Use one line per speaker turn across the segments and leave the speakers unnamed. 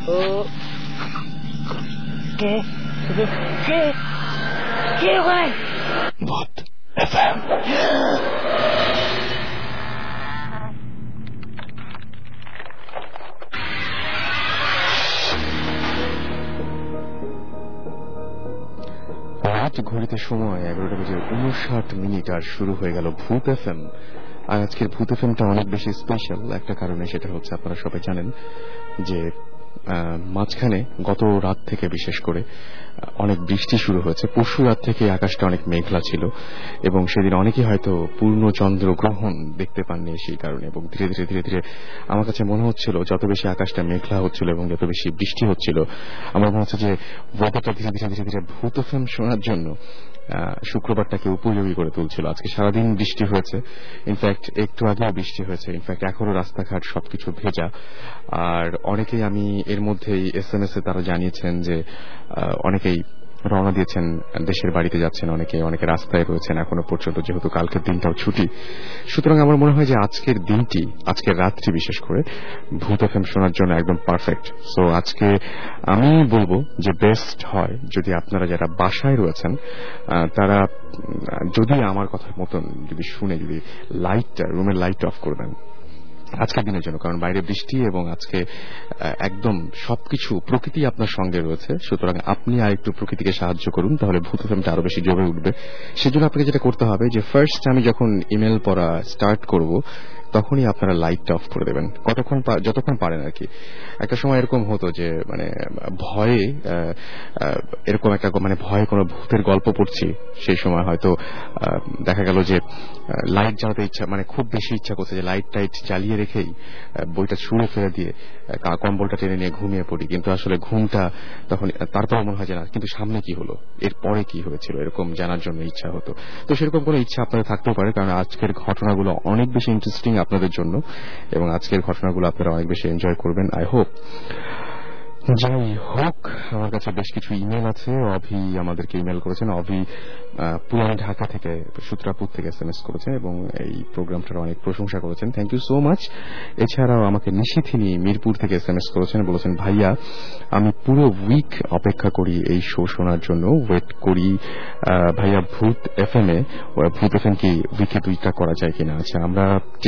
ও কে কে কে ভাই?
ভূত এফএম। রাত ঘড়িতে সময় 11:59 আর শুরু হয়ে গেল ভূত এফএম। আর আজকের ভূত এফএমটা অনেক বেশি স্পেশাল একটা কারণে, সেটা হচ্ছে আপনারা সবাই জানেন যে মাঝখানে গত রাত থেকে বিশেষ করে অনেক বৃষ্টি শুরু হয়েছে। পরশু রাত থেকে আকাশটা অনেক মেঘলা ছিল এবং সেদিন অনেকেই হয়তো পূর্ণ চন্দ্রগ্রহণ দেখতে পাননি সেই কারণে। এবং ধীরে ধীরে ধীরে ধীরে আমার কাছে মনে হচ্ছিল যত বেশি আকাশটা মেঘলা হচ্ছিল এবং যত বেশি বৃষ্টি হচ্ছিল, আমার মনে হচ্ছে যে ওয়েদারটা ধীরে ধীরে ধীরে ধীরে ভূত এফএম শোনার জন্য শুক্রবারটাকে উপযোগী করে তুলছিল। আজকে সারাদিন বৃষ্টি হয়েছে, ইনফ্যাক্ট একটু আগেও বৃষ্টি হয়েছে, ইনফ্যাক্ট এখনো রাস্তাঘাট সবকিছু ভেজা। আর অনেকেই আমি এর মধ্যেই SMS এ তারা জানিয়েছেন যে অনেকেই রওনা দিয়েছেন, দেশের বাড়িতে যাচ্ছেন, অনেকে রাস্তায় রয়েছেন এখনো পর্যন্ত, যেহেতু কালকের দিনটাও ছুটি। সুতরাং আমার মনে হয় যে আজকের দিনটি, আজকের রাত্রি বিশেষ করে ভূত এফএম শোনার জন্য একদম পারফেক্ট। সো আজকে আমি বলবো যে বেস্ট হয় যদি আপনারা যারা বাসায় রয়েছেন তারা যদি আমার কথার মতন যদি শুনে যদি রুমের লাইট অফ করে দেন আজকের দিনের জন্য, কারণ বাইরে বৃষ্টি এবং আজকে একদম সবকিছু প্রকৃতি আপনার সঙ্গে রয়েছে। সুতরাং আপনি আর একটু প্রকৃতিকে সাহায্য করুন, তাহলে ভূত এফএমটা আরো বেশি জমে উঠবে। সেজন্য আপনাকে যেটা করতে হবে যে ফার্স্ট আমি যখন ইমেল পড়া স্টার্ট করব তখনই আপনারা লাইটটা অফ করে দেবেন, যতক্ষণ পারেন আর কি। একটা সময় এরকম হতো যে মানে ভয়ে এরকম একটা মানে ভয়ে কোনো ভূতের গল্প পড়ছি, সেই সময় হয়তো দেখা গেল যে লাইট জ্বালাতে ইচ্ছা, মানে খুব বেশি ইচ্ছা করছে যে লাইট টাইট জ্বালিয়ে রেখেই বইটা ছুঁড়ে ফেলে দিয়ে কম্বলটা টেনে নিয়ে ঘুমিয়ে পড়ি। কিন্তু আসলে ঘুমটা তখন তারপর মনে হয় যে না, কিন্তু সামনে কি হলো, এর পরে কি হয়েছিল, এরকম জানার জন্য ইচ্ছা হতো। তো সেরকম কোনো ইচ্ছা আপনাদের থাকতেও পারে, কারণ আজকের ঘটনাগুলো অনেক বেশি ইন্টারেস্টিং আপনাদের জন্য এবং আজকের ঘটনাগুলো আপনারা অনেক বেশি এনজয় করবেন, আই হোপ। যাই হোক, আমার কাছে বেশ কিছু ইমেল আছে। অভি আমাদেরকে ইমেল করেছেন। অভি পুরান ঢাকা থেকে, সূত্রাপুর থেকে SMS করেছেন এবং এই প্রোগ্রামটার অনেক প্রশংসা করেছেন, থ্যাংক ইউ সো মাচ। এছাড়াও আমাকে নিশিথিনী মিরপুর থেকে SMS করেছেন, বলেছেন ভাইয়া আমি পুরো উইক অপেক্ষা করি এই শো শোনার জন্য, ওয়েট করি ভাইয়া ভূত এফএম এ। ভূত এফএম কি উইকে 2টা করা যায় কিনা? আচ্ছা, আমরা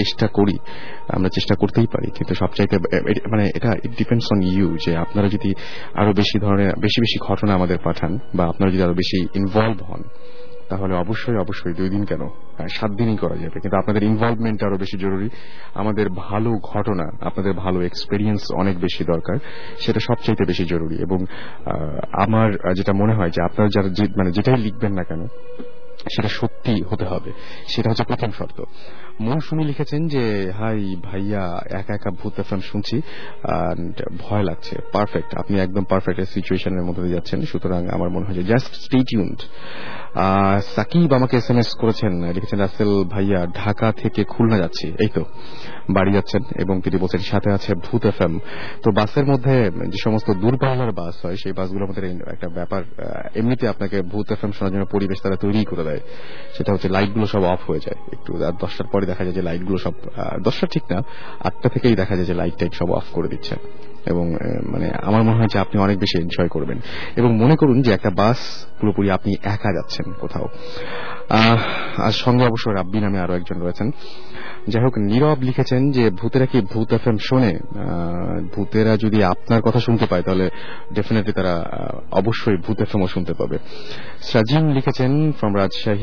চেষ্টা করতেই পারি, কিন্তু সবচাইতে মানে এটা ইট ডিপেন্ডস অন ইউ, যে আপনারা যদি আরো বেশি ধরনের বেশি ঘটনা আমাদের পাঠান বা আপনারা যদি আরো বেশি ইনভলভ হন, তাহলে অবশ্যই 2 দিন কেন 7 দিনই করা যাবে। কিন্তু আপনাদের ইনভলভমেন্ট আরো বেশি জরুরি। আমাদের ভালো ঘটনা, আপনাদের ভালো এক্সপেরিয়েন্স অনেক বেশি দরকার, সেটা সবচাইতে বেশি জরুরি। এবং আমার যেটা মনে হয় যে আপনারা যারা মানে যেটাই লিখবেন না কেন সেটা সত্যি হতে হবে, সেটা হচ্ছে প্রথম শর্ত। মৌসুমী লিখেছেন যে হাই ভাইয়া, একা একা ভূত এফএম শুনছি, ভয় লাগছে। পারফেক্ট, আপনি একদম পারফেক্ট সিচুয়েশনের মধ্যে দিয়ে যাচ্ছেন। সুতরাং আমার মনে হয় যে জাস্ট স্টে টিউনড। সাকিব আমাকে SMS করেছেন, লিখেছেন রাসেল ভাইয়া ঢাকা থেকে খুলনা যাচ্ছি, এই তো বাড়ি যাচ্ছেন, এবং তিনি বলছেন সাথে আছে ভূত এফএম। তো বাসের মধ্যে যে সমস্ত দূরপাল্লার বাস হয় সেই বাসগুলোর মধ্যে একটা ব্যাপার, এমনিতে আপনাকে ভূত এফএম শোনার জন্য পরিবেশ তারা তৈরি করে দেয়, সেটা হচ্ছে লাইটগুলো সব অফ হয়ে যায় একটু 10টার পরে, দেখা যায় যে লাইটগুলো সব 10টা ঠিক না 8টা থেকেই দেখা যায় যে লাইট টাইট সব অফ করে দিচ্ছে। এবং মানে আমার মনে হয় যে আপনি অনেক বেশি এনজয় করবেন। এবং মনে করুন যে একটা বাস পুরোপুরি আপনি একা যাচ্ছেন কোথাও, আর সঙ্গে অবশ্য রাব্বি নামে আরো একজন রয়েছেন। যাই হোক, নীরব লিখেছেন যে ভূতেরা কি ভূত এফএম শোনে? ভূতেরা যদি আপনার কথা শুনতে পায় তাহলে ডেফিনেটলি তারা অবশ্যই ভূত এফএমও শুনতে পাবে। সাজিম লিখেছেন ফ্রম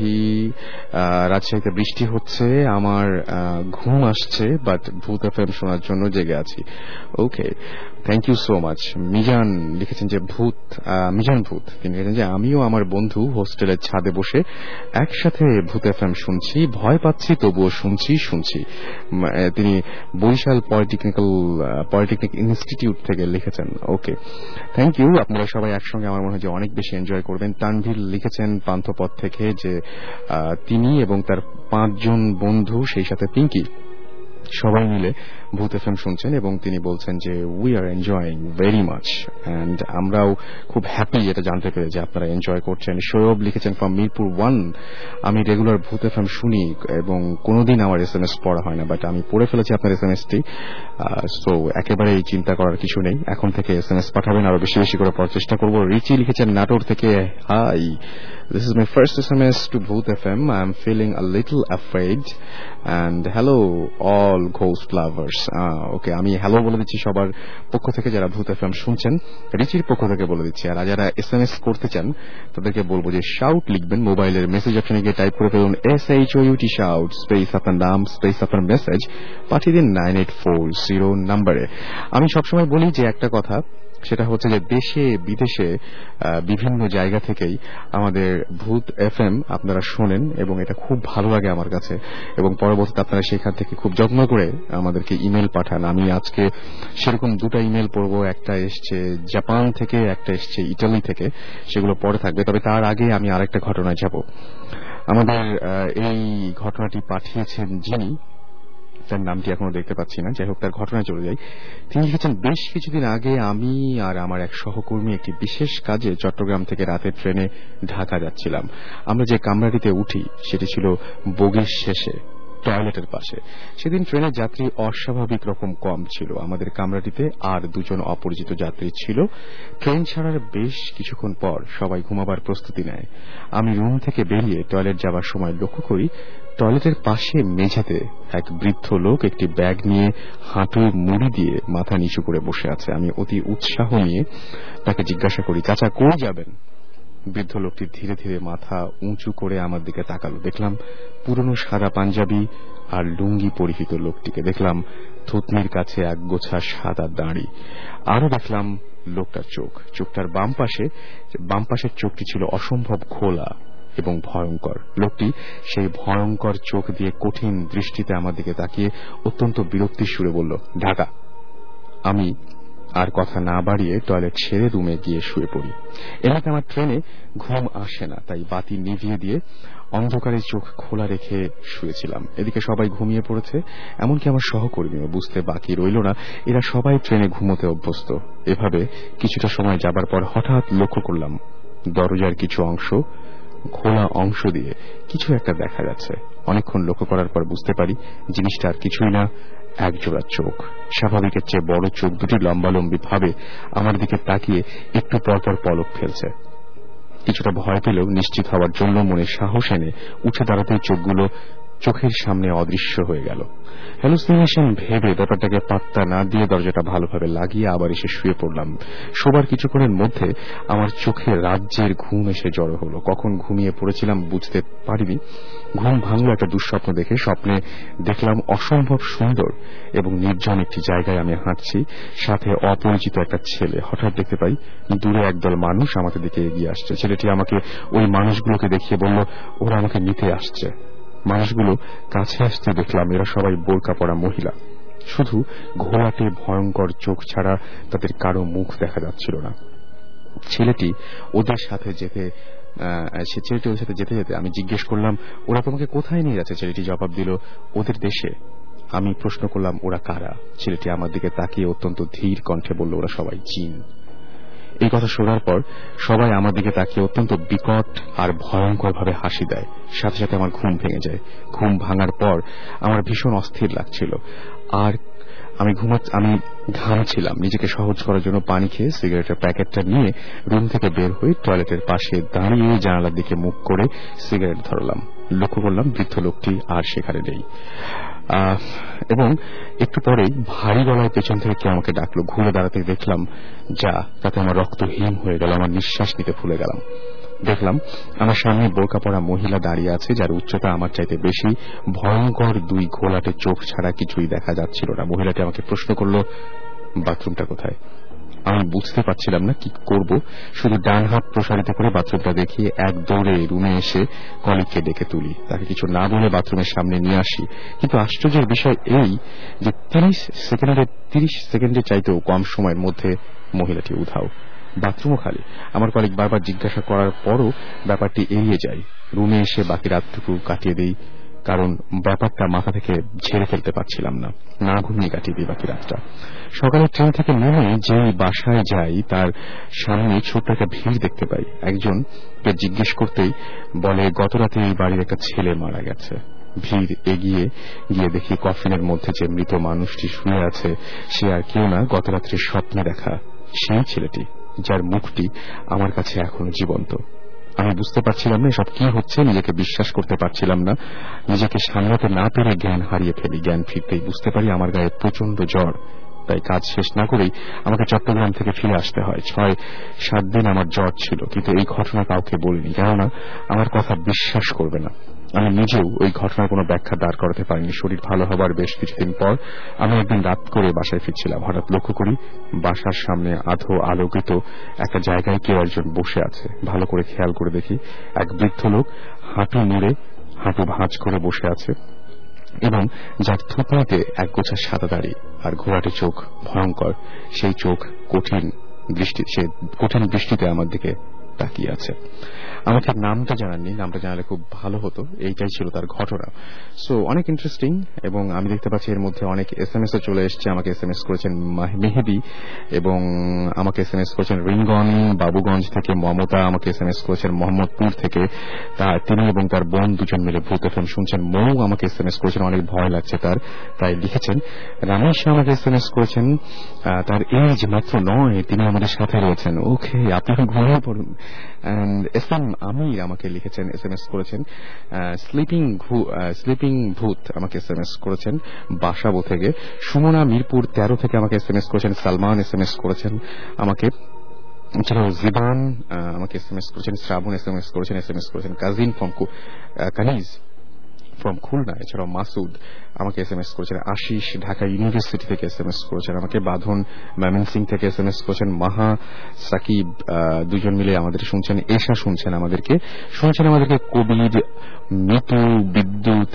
রাজশাহীতে বৃষ্টি হচ্ছে, আমার ঘুম আসছে, বাট ভূত এফএম শোনার জন্য জেগে আছি। Okay, thank you so much. Mizan লিখেছেন যে মিজান ভূত, তিনি লিখেছেন যে আমিও আমার বন্ধু হোস্টেলের ছাদে বসে একসাথে ভূত এফএম শুনছি, ভয় পাচ্ছি তবুও শুনছি। তিনি বরিশাল পলিটেকনিক ইনস্টিটিউট থেকে লিখেছেন। Okay, thank you. আপনারা সবাই একসঙ্গে আমার মনে হয় যে অনেক বেশি এনজয় করবেন। তানভীর লিখেছেন পান্থপথ থেকে যে তিনি এবং তার 5 জন বন্ধু, সেই সাথে পিঙ্কি, সবাই মিলে ভূত এফএম শুনছেন এবং তিনি বলছেন যে we are enjoying very much and আমরাও খুব হ্যাপি এটা জানতে পেরে যে আপনারা এনজয় করছেন। সৌরভ লিখেছেন ফ্রম মিরপুর 1, আমি রেগুলার ভূত এফএম শুনি এবং কোনোদিন আমার SMS পড়া হয় না, বাট আমি পড়ে ফেলেছি আপনার SMS-টি। সো একেবারেই চিন্তা করার কিছু নেই, এখন থেকে SMS পাঠাবেন, আরো বেশি বেশি করে পড়ার চেষ্টা করব। রিচি লিখেছেন নাটোর থেকে, hi, this is my first SMS to Bhoot FM. I'm feeling a little afraid and hello all ghost lovers. Okay, আমি হ্যালো বলে দিচ্ছি সবার পক্ষ থেকে যারা ভূত এফএম শুনছেন, রিচির পক্ষ থেকে বলে দিচ্ছি। আর যারা SMS করতে চান তাদেরকে বলবো যে শাউট লিখবেন, মোবাইলের মেসেজ অপশনে গিয়ে টাইপ করে ফেলুন SHOUT শাউট, স্পেস আপনার নাম, স্পেস আপনার মেসেজ, পাঠিয়ে দিন 9840 নম্বরে। আমি সবসময় বলি যে একটা কথা, সেটা হচ্ছে যে দেশে বিদেশে বিভিন্ন জায়গা থেকেই আমাদের ভূত এফএম আপনারা শোনেন এবং এটা খুব ভালো লাগে আমার কাছে, এবং পরবর্তীতে আপনারা সেখান থেকে খুব যত্ন করে আমাদেরকে ইমেল পাঠান। আমি আজকে সেরকম 2টা ইমেল পড়ব, একটা এসছে জাপান থেকে, একটা এসছে ইটালি থেকে, সেগুলো পরে থাকবে। তবে তার আগে আমি আরেকটা ঘটনায় যাব। আমাদের এই ঘটনাটি পাঠিয়েছেন যিনি, তার নামটি এখনো দেখতে পাচ্ছি না, যাই হোক তার ঘটনায় চলে যাই। তিনি লিখেছেন, বেশ কিছুদিন আগে আমি আর আমার এক সহকর্মী একটি বিশেষ কাজে চট্টগ্রাম থেকে রাতের ট্রেনে ঢাকা যাচ্ছিলাম। আমরা যে কামরাটিতে উঠি সেটি ছিল বগির শেষে, টয়লেটের পাশে। সেদিন ট্রেনের যাত্রী অস্বাভাবিক রকম কম ছিল। আমাদের কামরাটিতে আর 2জন অপরিচিত যাত্রী ছিল। ট্রেন ছাড়ার বেশ কিছুক্ষণ পর সবাই ঘুমাবার প্রস্তুতি নেয়। আমি রুম থেকে বেরিয়ে টয়লেট যাবার সময় লক্ষ্য করি টয়লেটের পাশে মেঝেতে এক বৃদ্ধ লোক একটি ব্যাগ নিয়ে হাঁটুর মুড়ি দিয়ে মাথা নিচু করে বসে আছে। আমি অতি উৎসাহ নিয়ে তাকে জিজ্ঞাসা করি, চাচা কই যাবেন? বৃদ্ধ লোকটি ধীরে ধীরে মাথা উঁচু করে আমার দিকে তাকালো। দেখলাম পুরনো সাদা পাঞ্জাবি আর লুঙ্গি পরিহিত লোকটিকে। দেখলাম থুতনির কাছে এক গোছা সাদা দাড়ি। আরো দেখলাম লোকটার চোখটার বাম পাশের চোখটি ছিল অসম্ভব খোলা এবং ভয়ঙ্কর। লোকটি সেই ভয়ঙ্কর চোখ দিয়ে কঠিন দৃষ্টিতে আমার দিকে তাকিয়ে অত্যন্ত বিরক্তির সুরে বলল, ঢাকা। আমি আর কথা না বাড়িয়ে টয়লেট সেরে রুমে গিয়ে শুয়ে পড়ি। এলাকা আমার ট্রেনে ঘুম আসে না, তাই বাতি নিভিয়ে দিয়ে অন্ধকারে চোখ খোলা রেখে শুয়েছিলাম। এদিকে সবাই ঘুমিয়ে পড়েছে, এমনকি আমার সহকর্মীও। বুঝতে বাকি রইল না, এরা সবাই ট্রেনে ঘুমোতে অভ্যস্ত। এভাবে কিছুটা সময় যাবার পর হঠাৎ লক্ষ্য করলাম দরজার কিছু অংশ, খোলা অংশ দিয়ে কিছু একটা দেখা যাচ্ছে। অনেকক্ষণ লক্ষ্য করার পর বুঝতে পারি জিনিসটা আর কিছুই না, একজোড়া চোখ। স্বাভাবিকের চেয়ে বড় চোখ দুটি লম্বালম্বি ভাবে আমার দিকে তাকিয়ে একটু পরপর পলক ফেলছে। কিছুটা ভয় পেলেও নিশ্চিত হওয়ার জন্য মনে সাহস এনে উঠে দাঁড়াতেই চোখগুলো চোখের সামনে অদৃশ্য হয়ে গেল। হ্যালুসিনেশন ভেবে ব্যাপারটাকে পাত্তা না দিয়ে দরজাটা ভালোভাবে লাগিয়ে আবার এসে শুয়ে পড়লাম। শোবার কিছুক্ষণের মধ্যে আমার চোখে রাজ্যের ঘুম এসে জড়ো হলো। কখন ঘুমিয়ে পড়েছিলাম বুঝতে পারিনি। ঘুম ভাঙলো একটা দুঃস্বপ্ন দেখে। স্বপ্নে দেখলাম অসম্ভব সুন্দর এবং নির্জন একটি জায়গায় আমি হাঁটছি, সাথে অপরিচিত একটা ছেলে। হঠাৎ দেখতে পাই দূরে একদল মানুষ আমাকে দিকে এগিয়ে আসছে। ছেলেটি আমাকে ওই মানুষগুলোকে দেখিয়ে বলল, ওরা আমাকে নিতে আসছে। মানুষগুলো কাছে আসতে দেখলাম এরা সবাই বোরকা পরা মহিলা। শুধু ঘোলাটে ভয়ঙ্কর চোখ ছাড়া তাদের কারো মুখ দেখা যাচ্ছিল না। ছেলেটি ওদের সাথে যেতে যেতে আমি জিজ্ঞেস করলাম, ওরা তোমাকে কোথায় নিয়ে যাচ্ছে? ছেলেটি জবাব দিল, ওদের দেশে। আমি প্রশ্ন করলাম, ওরা কারা? ছেলেটি আমার দিকে তাকিয়ে অত্যন্ত ধীর কণ্ঠে বলল, ওরা সবাই জিন। এই কথা শোনার পর সবাই আমার দিকে তাকিয়ে অত্যন্ত বিকট আর ভয়ঙ্কর ভাবে হাসি দেয়। সাথে সাথে আমার ঘুম ভেঙে যায়। ঘুম ভাঙার পর আমার ভীষণ অস্থির লাগছিল আর আমি ঘামছিলাম। নিজেকে সহজ করার জন্য পানি খেয়ে সিগারেটের প্যাকেটটা নিয়ে রুম থেকে বের হয়ে টয়লেটের পাশে দাঁড়িয়ে জানালার দিকে মুখ করে সিগারেট ধরলাম। লক্ষ্য করলাম বৃদ্ধ লোকটি আর সেখানে নেই। এবং একটু পরেই ভারী গলায় পেছন থেকে কেউ আমাকে ডাকলো। ঘুরে দাঁড়াতে দেখলাম যা, তাতে আমার রক্ত হিম হয়ে গেল। আমার নিঃশ্বাস নিতে ভুলে গেলাম। দেখলাম আমার সামনে বোরকা পরা মহিলা দাঁড়িয়ে আছে, যার উচ্চতা আমার চাইতে বেশি। ভয়ঙ্কর দুই ঘোলাটে চোখ ছাড়া কিছুই দেখা যাচ্ছিল না। মহিলাটি আমাকে প্রশ্ন করলো, বাথরুমটা কোথায়? আমি বুঝতে পারছিলাম না কি করব। শুধু ডান হাত প্রসারিত করে বাথরুমটা দেখিয়ে এক দৌড়ে রুমে এসে কলিগকে ডেকে তুলি। তাকে কিছু না বলে বাথরুমের সামনে নিয়ে আসি। কিন্তু আশ্চর্যের বিষয় এই যে 30 সেকেন্ডের চাইতেও কম সময়ের মধ্যে মহিলাটি উধাও, বাথরুমও খালি। আমার কলিগ বারবার জিজ্ঞাসা করার পরও ব্যাপারটি এড়িয়ে যায়। রুমে এসে বাকি রাতটুকু কারণ ব্যাপারটা মাথা থেকে ঝেড়ে ফেলতে পারছিলাম না। না ঘুমিয়ে কাটিয়ে দিই বাকি রাতটা। সকালে ট্রেন থেকে নেমে যে বাসায় যাই তার সামনে ছোট্ট একটা ভিড় দেখতে পাই। একজনকে জিজ্ঞেস করতেই বলে গত রাতে এই বাড়ির একটা ছেলে মারা গেছে। ভিড় এগিয়ে গিয়ে দেখি কফিনের মধ্যে যে মৃত মানুষটি শুয়ে আছে সে আর কেউ না, গত রাত্রে স্বপ্নে দেখা সেই ছেলেটি, যার মুখটি আমার কাছে এখনো জীবন্ত। আমি বুঝতে পারছিলাম না এসব কি হচ্ছে, নিজেকে বিশ্বাস করতে পারছিলাম না। নিজেকে সামলাতে না পেরে জ্ঞান হারিয়ে ফেলি। জ্ঞান ফিরতেই বুঝতে পারি আমার গায়ে প্রচন্ড জ্বর। তাই কাজ শেষ না করেই আমাকে চট্টগ্রাম থেকে ফিরে আসতে হয়। 6-7 দিন আমার জ্বর ছিল, কিন্তু এই ঘটনা কাউকে বলিনি, কেননা আমার কথা বিশ্বাস করবে না। আমি নিজেও ওই ঘটনার কোনো ব্যাখ্যা দাঁড় করাতে পারিনি। শরীর ভালো হবার বেশ কিছুদিন পর আমি একদিন রাত করে বাসায় ফিরছিলাম। হঠাৎ লক্ষ্য করি বাসার সামনে আধো আলোকিত একটা জায়গায় কেউ একজন বসে আছে। ভালো করে খেয়াল করে দেখি এক বৃদ্ধ লোক হাঁটু মুড়ে, হাঁটু ভাঁজ করে বসে আছে এবং যার থুতনিতে একগোছা সাদা দাড়ি আর ঘোরাটে চোখ, ভয়ঙ্কর সেই চোখ কঠিন দৃষ্টিতে আমার দিকে তাকিয়ে আছে। আমাকে নামটা জানাননি, নামটা জানালে খুব ভালো হতো। এইটাই ছিল তার ঘটনা। সো অনেক ইন্টারেস্টিং, এবং আমি দেখতে পাচ্ছি এর মধ্যে অনেক SMS ও চলে এসছে। আমাকে SMS করেছেন মেহেদি, এবং আমাকে SMS করেছেন রিঙ্গন বাবুগঞ্জ থেকে। মমতা আমাকে SMS করেছেন মোহাম্মদপুর থেকে। তিনি এবং তার বোন দুজন মিলে ভূত FM শুনছেন। মৌ আমাকে SMS করেছেন, অনেক ভয় লাগছে তার, তাই লিখেছেন। রমেশ আমাকে SMS করেছেন, তার এজ মাত্র 9, তিনি আমাদের সাথে রয়েছেন। ওকে, আপনারা ঘুমিয়ে পড়ুন। এসএম আমির আমাকে লিখেছেন, SMS করেছেন। স্লিপিং ভূত আমাকে SMS করেছেন বাসাবো থেকে। সুমনা মিরপুর 13 থেকে আমাকে SMS করেছেন। সালমান SMS করেছেন আমাকে। এছাড়াও জিবান আমাকে SMS করেছেন। শ্রাবণ SMS করেছেন। Cousin Kaniz from Khulna. এছাড়াও মাসুদ আমাকে SMS করেছেন। আশিস ঢাকা ইউনিভার্সিটি থেকে SMS করেছেন আমাকে। বাঁধন ময়মনসিং থেকে SMS করেছেন। মাহা সাকিব দুজন মিলে আমাদের শুনছেন। এশা শুনছেন আমাদেরকে কবির, মিতু, বিদ্যুৎ,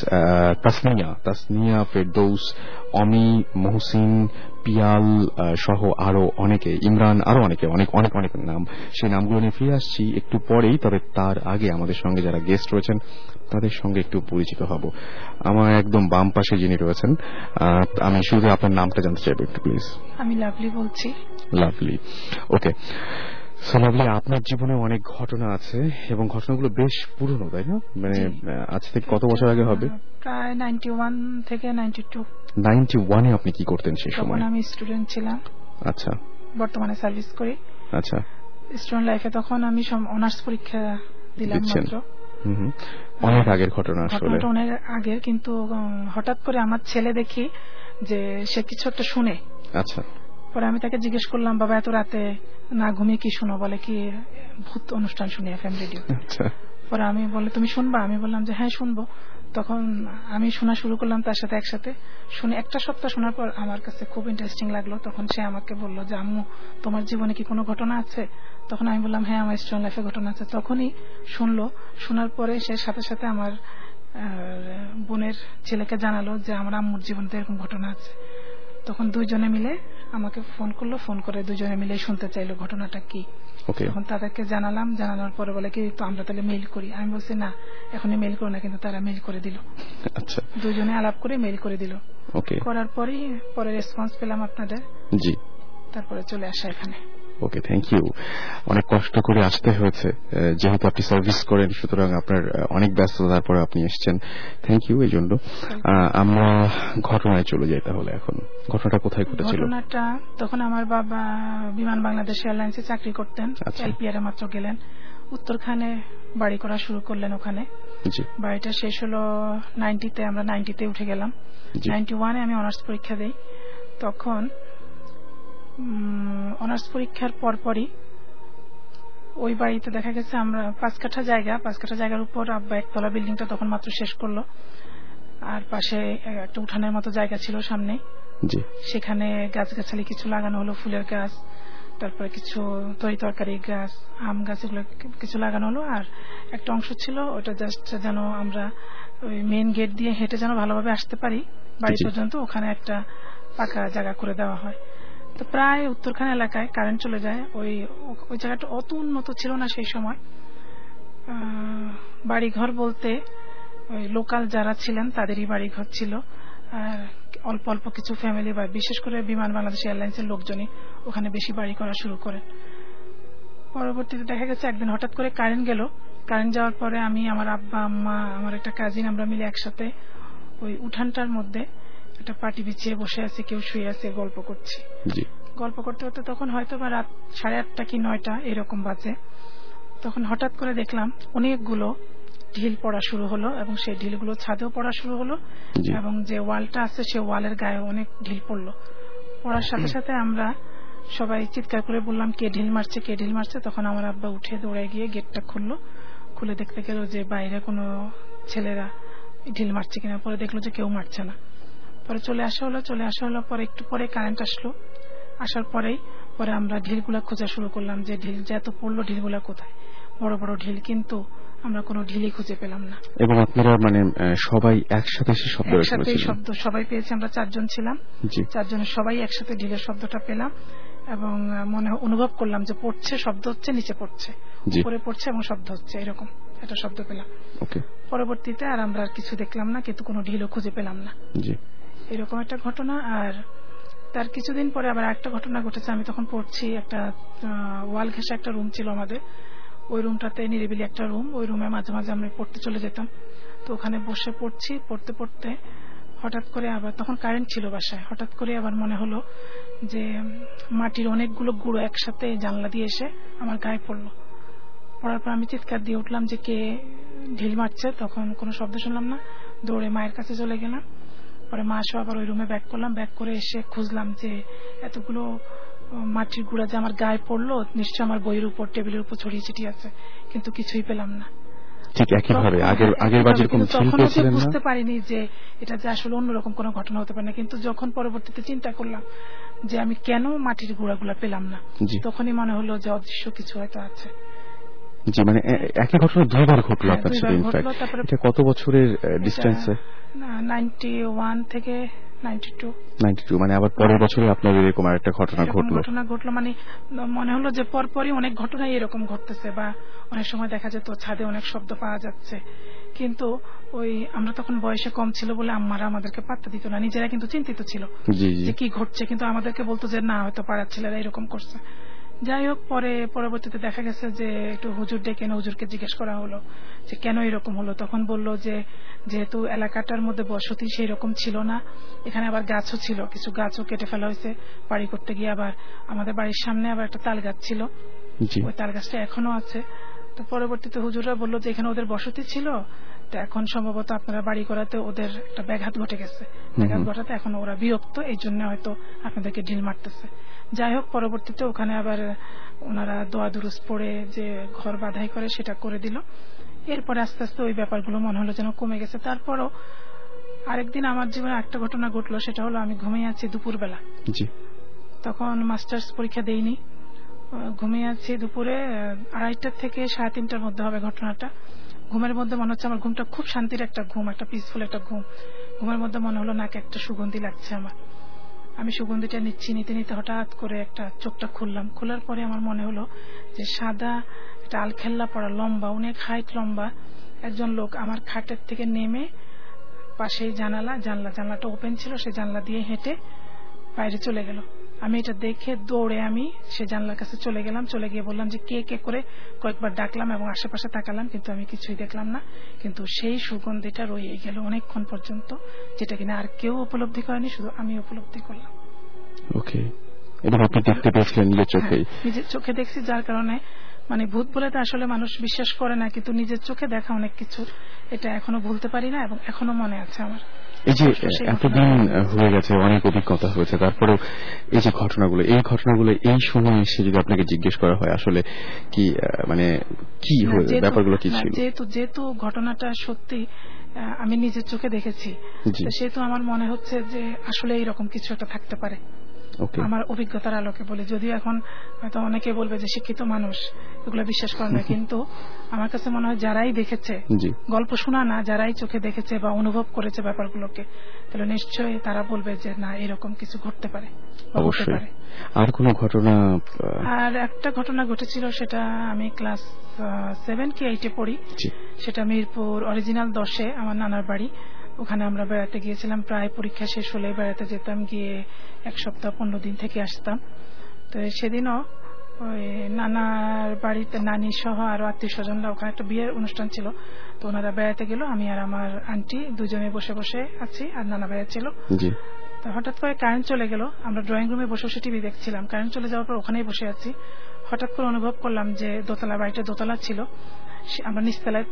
তাসনিয়া, ফেরদৌস, অমি, মহসিন, পিয়াল সহ আরো অনেকে, ইমরান, আরো অনেকে, অনেক নাম। সেই নামগুলো নিয়ে ফিরে আসছি একটু পরেই। তবে তার আগে আমাদের সঙ্গে যারা গেস্ট রয়েছেন তাদের সঙ্গে একটু পরিচিত হব। আমার একদম বাম পাশে যিনি রয়েছেন, আমি শুধু আপনার নামটা জানতে চাইব একটু প্লিজ।
আমি লাভলি বলছি।
লাভলি, ওকে। লাভলি, আপনার জীবনে অনেক ঘটনা আছে এবং ঘটনাগুলো বেশ পুরনো, তাই না? মানে আজ থেকে কত বছর আগে হবে?
প্রায় 91 থেকে 92।
91-এ আপনি কি করতেন সেই সময়?
তখন আমি স্টুডেন্ট ছিলাম।
আচ্ছা।
বর্তমানে সার্ভিস করি।
আচ্ছা।
স্টুডেন্ট লাইফে তখন আমি অনার্স পরীক্ষা দিলাম মাত্র।
অনেক আগের ঘটনা আসলে।
অনেক আগের, কিন্তু হঠাৎ করে আমার ছেলে দেখি যে সে কিছু একটা শুনে।
আচ্ছা।
পরে আমি তাকে জিজ্ঞেস করলাম, বাবা এত রাতে না ঘুমিয়ে কি শুনো? বলে কি ভূত অনুষ্ঠান শুনি FM রেডিও।
আচ্ছা।
পরে আমি বলে তুমি শুনবা? আমি বললাম যে হ্যাঁ শুনবো। তখন আমি শোনা শুরু করলাম তার সাথে একসাথে। শুনে একটা সপ্তাহ শোনার পর আমার কাছে খুব ইন্টারেস্টিং লাগলো। তখন সে আমাকে বললো যে আম্মু তোমার জীবনে কি কোনো ঘটনা আছে? তখন আমি বললাম হ্যাঁ আমার স্টুডেন্ট লাইফে ঘটনা আছে। তখনই শুনলো। শোনার পরে সে সাথে সাথে আমার বোনের ছেলেকে জানালো যে আমার আম্মুর জীবনে এরকম ঘটনা আছে। তখন দুইজনে মিলে আমাকে ফোন করলো। ফোন করে দুইজনে মিলে শুনতে চাইলো ঘটনাটা কি। তখন তাদেরকে জানালাম। জানানোর পরে বলে কি তো আমরা তাহলে মেইল করি। আমি বলছি না এখনই মেইল করো না, কিন্তু তারা মেইল করে দিল।
আচ্ছা।
দুজনে আলাপ করে মেইল করে দিল। করার পরে রেসপন্স পেলাম আপনাদের। জি। তারপরে চলে আসা এখানে।
Okay, thank you. অনেক কষ্ট করে আসতে হয়েছে, যেহেতু আপনি সার্ভিস করেন, সুতরাং আপনার অনেক ব্যস্ততার পরে আপনি এসেছেন। থ্যাংক ইউ এই জন্য। আমরা ঘটনায় চলে যাই তাহলে। এখন ঘটনাটা কোথায় ঘটেছিল?
ঘটনাটা তখন আমার বাবা বিমান বাংলাদেশ এয়ারলাইন্সে চাকরি করতেন। LPR এ মাত্র গেলেন। উত্তরখানে বাড়ি করা শুরু করলেন ওখানে। বাড়িটা শেষ হলো 90-তে। আমরা 90-তে উঠে গেলাম। 91-এ আমি অনার্স পরীক্ষা দেই। তখন অনার্স পরীক্ষার পরপরই ওই বাড়িতে দেখা গেছে আমরা 5 কাঠা জায়গার উপর আব্বা একতলা বিল্ডিংটা তখন মাত্র শেষ করলো। আর পাশে একটা উঠানের মতো জায়গা ছিল সামনে। সেখানে গাছগাছালি কিছু লাগানো হলো, ফুলের গাছ, তারপরে কিছু তরি তরকারি গাছ, আম গাছ, এগুলো কিছু লাগানো হলো। আর একটা অংশ ছিল ওটা জাস্ট যেন আমরা ওই মেইন গেট দিয়ে হেঁটে যেন ভালোভাবে আসতে পারি বাড়ি পর্যন্ত, ওখানে একটা পাকা জায়গা করে দেওয়া হয়। তো প্রায় উত্তরখান এলাকায় কারেন্ট চলে যায়। ওই জায়গাটা অত উন্নত ছিল না সেই সময়। বাড়িঘর বলতে ওই লোকাল যারা ছিলেন তাদেরই বাড়ি ঘর ছিল, আর অল্প অল্প কিছু ফ্যামিলি বা বিশেষ করে বিমান বাংলাদেশ এয়ারলাইন্সের লোকজনই ওখানে বেশি বাড়ি করা শুরু করে। পরবর্তীতে দেখা গেছে একদিন হঠাৎ করে কারেন্ট গেল। কারেন্ট যাওয়ার পরে আমি, আমার আব্বা, আম্মা, আমার একটা কাজিন, আমরা মিলে একসাথে ওই উঠানটার মধ্যে একটা পাটি বিছিয়ে বসে আছি, কেউ শুয়ে আছে, গল্প করছি। গল্প করতে করতে তখন হয়তো বা রাত 8:30 কি 9টা এরকম বাজে। তখন হঠাৎ করে দেখলাম অনেকগুলো ঢিল পড়া শুরু হলো এবং সেই ঢিলগুলো ছাদেও পড়া শুরু হলো এবং যে ওয়ালটা আছে সে ওয়ালের গায়ে অনেক ঢিল পড়লো। পড়ার সাথে সাথে আমরা সবাই চিৎকার করে বললাম, কে ঢিল মারছে, কে ঢিল মারছে। তখন আমার আব্বা উঠে দৌড়ে গিয়ে গেটটা খুললো, খুলে দেখতে গেল যে বাইরে কোনো ছেলেরা ঢিল মারছে কিনা। পরে দেখলো যে কেউ মারছে না। পরে চলে আসা হলো। পরে একটু পরে কারেন্ট আসলো। আসার পরে আমরা ঢিলগুলা খোঁজা শুরু করলাম যে ঢিল যে এত পড়লো ঢিলগুলা কোথায়। বড় বড় ঢিল, কিন্তু আমরা কোনো ঢিলই খুঁজে পেলাম না।
এবং আপনারা মানে সবাই একসাথে
শব্দ সবাই পেয়েছি। আমরা 4 জন ছিলাম, 4 জনের সবাই একসাথে ঢিলের শব্দটা পেলাম এবং মনে অনুভব করলাম যে পড়ছে, শব্দ হচ্ছে, নিচে পড়ছে, উপরে পড়ছে এবং শব্দ হচ্ছে, এরকম একটা শব্দ পেলাম। পরবর্তীতে আর আমরা কিছু দেখলাম না, কিন্তু কোনো ঢিলও খুঁজে পেলাম না। এরকম একটা ঘটনা। আর তার কিছুদিন পরে আবার একটা ঘটনা ঘটেছে। আমি তখন পড়ছি, একটা ওয়াল ঘেঁষা একটা রুম ছিল আমাদের। ওই রুমটাতে নিরিবিলি একটা রুম, ওই রুমে মাঝে মাঝে আমরা পড়তে চলে যেতাম। তো ওখানে বসে পড়ছি, পড়তে পড়তে হঠাৎ করে আবার, তখন কারেন্ট ছিল বাসায়, হঠাৎ করে আবার মনে হলো যে মাটির অনেকগুলো গুঁড়ো একসাথে জানলা দিয়ে এসে আমার গায়ে পড়লো। পড়ার পর আমি চিৎকার দিয়ে উঠলাম যে কে ঢিল মারছে। তখন কোনো শব্দ শুনলাম না, দৌড়ে মায়ের কাছে চলে গেলাম। পরে মা সহ আবার ওই রুমে ব্যাক করলাম, ব্যাক করে এসে খুঁজলাম যে এতগুলো মাটির গুঁড়া যে আমার গায়ে পড়লো, নিশ্চয় আমার বইয়ের উপর, টেবিলের উপর ছড়িয়ে ছিটিয়ে আছে, কিন্তু কিছুই পেলাম না।
ঠিক একইভাবে
বুঝতে পারিনি যে এটা যে আসলে অন্যরকম কোনো ঘটনা হতে পারে না। কিন্তু যখন পরবর্তীতে চিন্তা করলাম যে আমি কেন মাটির গুঁড়াগুলা পেলাম না, তখনই মনে হলো যে অদৃশ্য কিছু হয়তো আছে।
জি, মানে একই ঘটনা 2বার ঘটলো আপনার সাথে। ইনফ্যাক্ট এটা কত বছরের ডিসটেন্সে?
91 থেকে 92,
মানে আবার পরের বছরে আপনার এরকম আরেকটা ঘটনা ঘটলো।
মানে মনে হলো যে পরপরই অনেক ঘটনাই এরকম ঘটতেছে, বা অনেক সময় দেখা যেত ছাদে অনেক শব্দ পাওয়া যাচ্ছে। কিন্তু ওই আমরা তখন বয়সে কম ছিল বলে আম্মারা আমাদেরকে পাত্তা দিত না, নিজেরা কিন্তু চিন্তিত ছিল যে কি ঘটছে, কিন্তু আমাদেরকে বলতো যে না, হয়তো পাড়ার ছেলেরা এরকম করছে। যাই হোক, পরবর্তীতে দেখা গেছে যে একটু হুজুর ডেকে এনে হুজুরকে জিজ্ঞেস করা হলো যে কেন এরকম হলো। তখন বলল যে যেহেতু এলাকাটার মধ্যে বসতি সেই রকম ছিল না, এখানে আবার গাছও ছিল, কিছু গাছও কেটে ফেলা হয়েছে বাড়ি করতে গিয়ে। আবার আমাদের বাড়ির সামনে আবার একটা তাল গাছ ছিল, ওই তাল গাছটা এখনো আছে। তো পরবর্তীতে হুজুররা বললো যে এখানে ওদের বসতি ছিল, তো এখন সম্ভবত আপনারা বাড়ি করাতে ওদের একটা ব্যাঘাত ঘটে গেছে, ব্যাঘাত ঘটাতে এখন ওরা বিরক্ত, এই জন্য হয়তো আপনাদেরকে ঢিল মারতেছে। যাই হোক, পরবর্তীতে ওখানে আবার ওনারা দোয়া দুরুস পড়ে যে ঘর বাঁধাই করে সেটা করে দিল। এরপরে আস্তে আস্তে ওই ব্যাপারগুলো মনে হলো যেন কমে গেছে। তারপরও আরেকদিন আমার জীবনে একটা ঘটনা ঘটলো, সেটা হলো আমি ঘুমিয়ে আছি দুপুরবেলা। তখন মাস্টার্স পরীক্ষা দেইনি, ঘুমিয়ে আছি দুপুরে 2:30 থেকে 3:30টার মধ্যে হবে ঘটনাটা। ঘুমের মধ্যে মনে হচ্ছে আমার ঘুমটা খুব শান্তির একটা ঘুম, একটা পিসফুল একটা ঘুম। ঘুমের মধ্যে মনে হলো নাকে একটা সুগন্ধি লাগছে আমার। আমি সুগন্ধিটা নিতে নিতে হঠাৎ করে একটা চোখটা খুললাম। খোলার পরে আমার মনে হলো যে সাদা একটা আলখেল্লা পড়া, লম্বা, অনেক হাইট লম্বা একজন লোক আমার খাটের থেকে নেমে পাশেই জানলাটা ওপেন ছিল, সেই জানলা দিয়ে হেঁটে বাইরে চলে গেল। আমি এটা দেখে দৌড়ে আমি সে জানলার কাছে চলে গেলাম। চলে গিয়ে বললাম যে কে কে করে কয়েকবার ডাকলাম এবং আশেপাশে তাকালাম, কিন্তু আমি কিছুই দেখলাম না। কিন্তু সেই সুগন্ধিটা রয়ে গেল অনেকক্ষণ পর্যন্ত, যেটা কিনা আর কেউ উপলব্ধি করেনি, শুধু আমি উপলব্ধি করলাম।
ওকে, এবং আপনি দেখতে পেয়েছিলেন নিজের চোখে?
নিজের চোখে দেখছি, যার কারণে মানে ভূত বলে তো আসলে মানুষ বিশ্বাস করে না, কিন্তু নিজের চোখে দেখা অনেক কিছু, এটা এখনো ভুলতে পারি না এবং এখনো মনে আছে আমার।
এই যে এতদিন হয়ে গেছে, অনেক অভিজ্ঞতা হয়েছে, তারপরেও এই যে ঘটনাগুলো, এই সময় এসে যদি আপনাকে জিজ্ঞেস করা হয় আসলে কি মানে কি ব্যাপারগুলো কি ছিল,
যেহেতু ঘটনাটা সত্যি আমি নিজের চোখে দেখেছি, সেহেতু আমার মনে হচ্ছে যে আসলে এইরকম কিছু একটা থাকতে পারে। আমার অভিজ্ঞতার আলোকে বলি, যদিও এখন হয়তো অনেকে বলবে যে শিক্ষিত মানুষ এগুলো বিশ্বাস করে না, কিন্তু আমার কাছে মনে হয় যারাই দেখেছে, গল্প শোনা না, যারাই চোখে দেখেছে বা অনুভব করেছে ব্যাপারগুলোকে, তাহলে নিশ্চয়ই তারা বলবে যে না এরকম কিছু ঘটতে পারে।
অবশ্যই। আর কোন ঘটনা?
আর একটা ঘটনা ঘটেছিল, সেটা আমি ক্লাস 7 কি 8 পড়ি। সেটা মিরপুর অরিজিনাল 10-এ আমার নানার বাড়ি। ওখানে আমরা বেড়াতে গিয়েছিলাম, প্রায় পরীক্ষা শেষ হলে বেড়াতে যেতাম, গিয়ে 1 সপ্তাহ 15 দিন থেকে আসতাম। তো সেদিনও ওই নানার বাড়িতে নানি সহ আরো আত্মীয় স্বজনরা, ওখানে একটা বিয়ের অনুষ্ঠান ছিল, তো ওনারা বেড়াতে গেল। আমি আর আমার আন্টি দুজনে বসে বসে আছি, আর নানা ভাইয়া ছিল। তো হঠাৎ করে কারেন্ট চলে গেল। আমরা ড্রয়িং রুমে বসে বসে টিভি দেখছিলাম। কারেন্ট চলে যাওয়ার পর ওখানেই বসে আছি। হঠাৎ করে অনুভব করলাম যে দোতলা, বাড়িটা দোতলা ছিল, আমরা নিচতলায়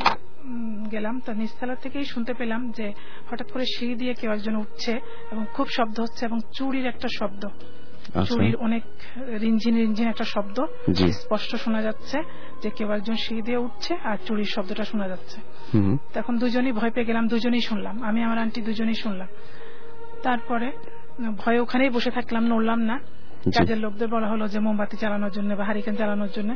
গেলাম। তো নিচতলা থেকেই শুনতে পেলাম যে হঠাৎ করে সিঁড়ি দিয়ে কেউ একজন উঠছে এবং খুব শব্দ হচ্ছে, এবং চুরির একটা শব্দ, চুরির অনেক রিনঝিন রিনঝিন একটা শব্দ স্পষ্ট শোনা যাচ্ছে, যে কেউ একজন সিঁড়ি দিয়ে উঠছে আর চুরির শব্দটা শোনা যাচ্ছে। তখন দুজনই ভয় পেয়ে গেলাম, দুজনেই শুনলাম, আমি আমার আন্টি দুজনেই শুনলাম। তারপরে ভয়ে ওখানেই বসে থাকলাম, নড়লাম না। কাজের লোকদের বলা হলো যে মোমবাতি চালানোর জন্য বা হারিকেন চালানোর জন্য।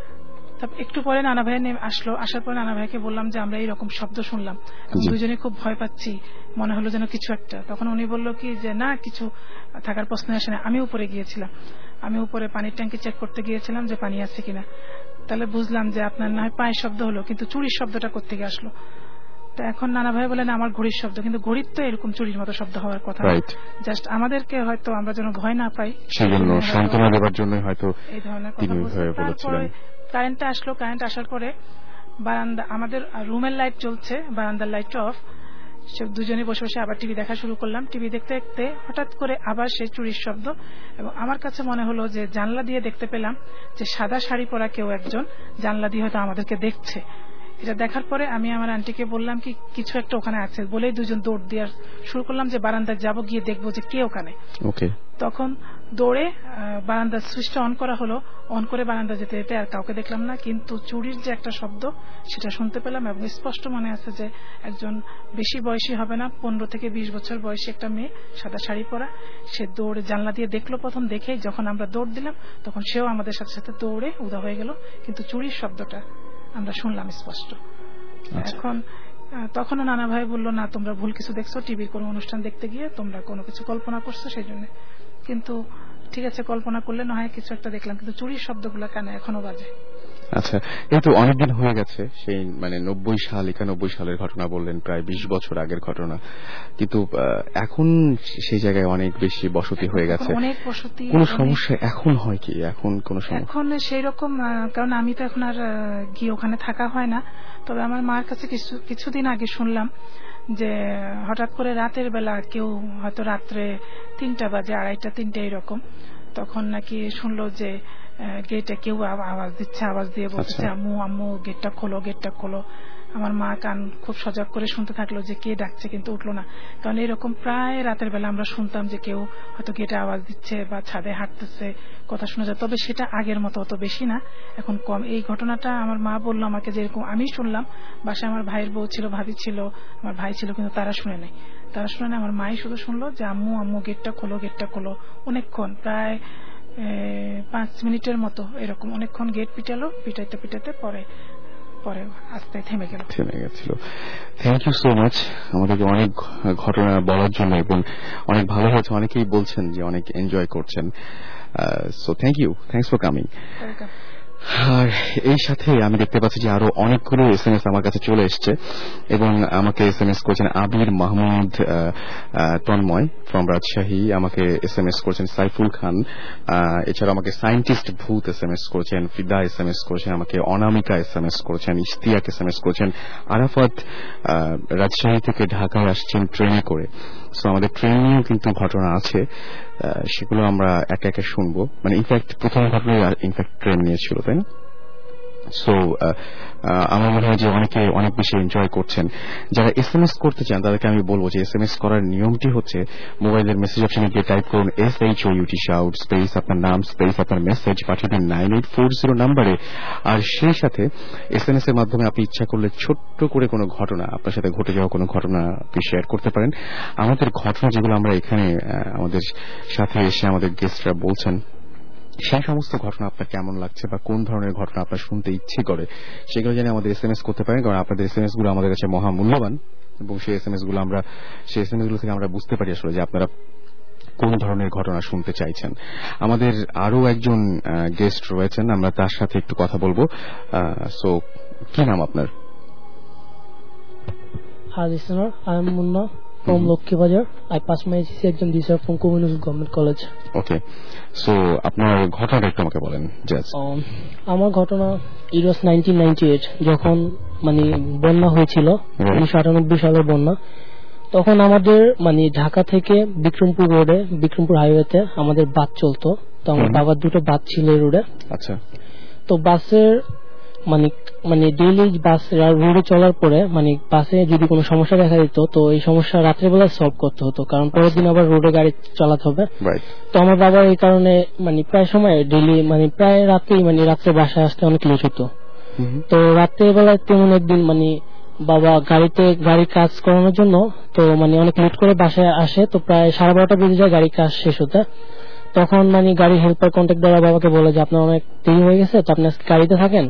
একটু পরে নানা ভাই আসলো। আসার পরে নানা ভাইকে বললাম যে আমরা এইরকম শব্দ শুনলাম, দুজনে খুব ভয় পাচ্ছি, মনে হলো যেন কিছু একটা। তখন উনি বললো কি যে না, কিছু থাকার প্রশ্ন আসে না। আমি উপরে গিয়েছিলাম, আমি উপরে পানির ট্যাঙ্কি চেক করতে গিয়েছিলাম যে পানি আছে কিনা। তাহলে বুঝলাম যে আপনার না হয় পায়ের শব্দ হলো, কিন্তু চুরির শব্দটা কোত্থেকে আসলো? তো এখন নানা ভাই বলেন আমার ঘড়ির শব্দ, কিন্তু ঘড়ির তো এরকম চুরির মতো শব্দ হওয়ার কথা, জাস্ট আমাদেরকে হয়তো আমরা যেন ভয় না পাই
সেজন্য সান্ত্বনা দেওয়ার জন্য হয়তো
এই ধরনের কথা বলেছিলেন। কারেন্টটা আসলো, কারেন্ট আসার পরে বারান্দা, আমাদের রুমের লাইট জ্বলছে, বারান্দার লাইট অফ। সে দুজনে বসে বসে আবার টিভি দেখা শুরু করলাম। টিভি দেখতে দেখতে হঠাৎ করে আবার সেই চুরির শব্দ, এবং আমার কাছে মনে হলো যে জানলা দিয়ে দেখতে পেলাম যে সাদা শাড়ি পরা কেউ একজন জানলা দিয়ে হয়তো আমাদেরকে দেখছে। এটা দেখার পরে আমি আমার আন্টিকে বললাম কি কিছু একটা ওখানে আছে, বলেই দুজন দৌড় দিয়ে শুরু করলাম যে বারান্দায় যাবো, গিয়ে দেখবো যে কে ওখানে। তখন দৌড়ে বারান্দার সুইচটা অন করা হলো। অন করে বারান্দা যেতে যেতে আর কাউকে দেখলাম না, কিন্তু চুরির যে একটা শব্দ সেটা শুনতে পেলাম, এবং স্পষ্ট মনে আছে যে একজন বেশি বয়সী হবে না, 15 থেকে 20 বছর বয়সী একটা মেয়ে, সাদা শাড়ি পরা। সে দৌড়ে জানলা দিয়ে দেখলো প্রথম, দেখেই যখন আমরা দৌড় দিলাম তখন সেও আমাদের সাথে সাথে দৌড়ে উদা হয়ে গেল, কিন্তু চুরির শব্দটা আমরা শুনলাম স্পষ্ট। এখন তখনও নানা ভাই বললো না তোমরা ভুল কিছু দেখছো, টিভির কোনো অনুষ্ঠান দেখতে গিয়ে তোমরা কোনো কিছু কল্পনা করছো সেই জন্য। কিন্তু ঠিক আছে, কল্পনা করলে না হয় কিছু একটা দেখলাম, কিন্তু চুরির শব্দগুলো কানে এখনো বাজে।
আচ্ছা, এই তো অনেকদিন হয়ে গেছে, সেই 90 সাল 91 সালের ঘটনা বললেন, প্রায় 20 বছর আগের ঘটনা, কিন্তু এখন সেই জায়গায় অনেক বেশি বসতি হয়ে গেছে।
অনেক বসতি।
কোন সমস্যা এখন হয় কি? এখন কোন সমস্যা
এখন সেই রকম, কারণ আমি তো এখন আর গিয়ে ওখানে থাকা হয় না। তবে আমার মার কাছে কিছুদিন আগে শুনলাম যে হঠাৎ করে রাতের বেলা কেউ হয়তো রাত্রে 3টা বাজে, 2:30, 3টে এরকম, তখন নাকি শুনলো যে গেটে কেউ আওয়াজ দিচ্ছে, আওয়াজ দিয়ে বলছে আম্মু আম্মু গেটটা খোলো, গেটটা খোলো। আমার মা কান খুব সজাগ করে শুনতে থাকলো যে কে ডাকছে, কিন্তু উঠলো না। কারণ এরকম প্রায় রাতের বেলা আমরা শুনতাম যে কেউ হয়তো গেটে আওয়াজ দিচ্ছে বা ছাদে হাঁটতেছে, কথা শোনা যায়। তবে সেটা আগের মতো অত বেশি না, এখন কম। এই ঘটনাটা আমার মা বললো আমাকে, যেরকম আমি শুনলাম, বাসায় আমার ভাইয়ের বউ ছিল, ভাবি ছিল, আমার ভাই ছিল, কিন্তু তারা শুনে নাই। আমার মাই শুধু শুনলো যে আম্মু আম্মু গেটটা খোলো, গেটটা খোলো। অনেকক্ষণ, প্রায় 5 মিনিটের মতো এরকম অনেকক্ষণ গেট পিটালো, পিটাইতে পিটাইতে পরে আস্তে থেমে
গেছিল। থ্যাংক ইউ সো মাচ আমাদেরকে অনেক ঘটনা বলার জন্য, এবং অনেক ভালো হয়েছে। অনেকেই বলছেন যে অনেক এনজয় করছেন, so thank you, thanks for coming. আর এই সাথে আমি দেখতে পাচ্ছি যে আরো অনেকগুলো SMS আমার কাছে চলে এসছে, এবং আমাকে SMS করেছেন আবির মাহমুদ তন্ময় ফ্রম রাজশাহী, আমাকে SMS করেছেন সাইফুল খান, এছাড়া আমাকে সায়েন্টিস্ট ভূত SMS করেছেন, ফিদা SMS করেছেন, আমাকে অনামিকা SMS করেছেন, ইশতিয়াক SMS করেছেন, আরাফাত রাজশাহী থেকে ঢাকায় আসছেন ট্রেনে করে। সো আমাদের ট্রেন নিয়েও কিন্তু ঘটনা আছে, সেগুলো আমরা একে একে শুনবো। ইনফ্যাক্ট প্রথম ঘটনা ইনফ্যাক্ট ট্রেন নিয়ে ছিল, তাই না? সো আমার মনে হয় যে অনেকে অনেক বেশি এনজয় করছেন। যারা SMS করতে চান তাদেরকে আমি বলবো যে SMS করার নিয়মটি হচ্ছে মোবাইলের মেসেজ অপশনে গিয়ে টাইপ করুন SHOUT শাউট স্পেস আপনার নাম স্পেস আপনার মেসেজ, পাঠিয়ে দিন 9840 নাম্বারে। আর সেই সাথে SMS এর মাধ্যমে আপনি ইচ্ছা করলে ছোট্ট করে কোনো ঘটনা, আপনার সাথে ঘটে যাওয়া কোনো ঘটনা আপনি শেয়ার করতে পারেন। আমাদের ঘটনা যেগুলো আমরা এখানে আমাদের সাথে এসে আমাদের গেস্টরা বলছেন, সেই সমস্ত ঘটনা আপনার কেমন লাগছে বা কোন ধরনের ঘটনা আপনার শুনতে ইচ্ছে করে সেগুলো জানি আমাদের SMS করতে পারেন, কারণ আপনাদের SMS গুলো আমাদের কাছে মহামূল্যবান এবং সেই SMS গুলো থেকে আমরা বুঝতে পারি আসলে যে আপনারা কোন ধরনের ঘটনা শুনতে চাইছেন। আমাদের আরো একজন গেস্ট রয়েছেন, আমরা তার সাথে একটু কথা বলবো। সো কি নাম আপনার?
Hi listener, I am Munna from Lokhi Bajar. I passed my HSC exam this year from Kovinus Government College.
Okay, so আপনার ঘটনাটা একটু আমাকে বলেন।
আমার ঘটনা it was 1998 যখন মানে বন্যা হয়েছিল, 1998 সালের বন্যা। তখন আমাদের মানে ঢাকা থেকে বিক্রমপুর রোডে, বিক্রমপুর হাইওয়েতে আমাদের বাস চলতো। তো আমার বাবার দুটো বাস ছিল এই রোডে। আচ্ছা। তো বাসের মানে ডেইলি বাস রোডে চলার পরে মানে বাসে যদি কোনো সমস্যা দেখা দিত তো এই সমস্যা রাত্রেবেলা সলভ করতে হতো, কারণ পরের দিন আবার রোডে গাড়ি চালাতে হবে। তো আমার বাবা এই কারণে মানে প্রায় সময় ডেইলি মানে প্রায় রাতেই মানে রাত্রে বাসায় আসতে অনেক লেট হতো। তো রাতের বেলায় তেমন একদিন মানে বাবা গাড়ির কাজ করানোর জন্য তো মানে অনেক লেট করে বাসায় আসে। তো প্রায় 12:30 বেজে যায় গাড়ির কাজ শেষ হতে। তখন মানে গাড়ির হেল্পার কন্ট্যাক্ট দ্বারা বাবাকে বলে যে আপনার অনেক দেরি হয়ে গেছে, তো আপনি গাড়িতে থাকেন,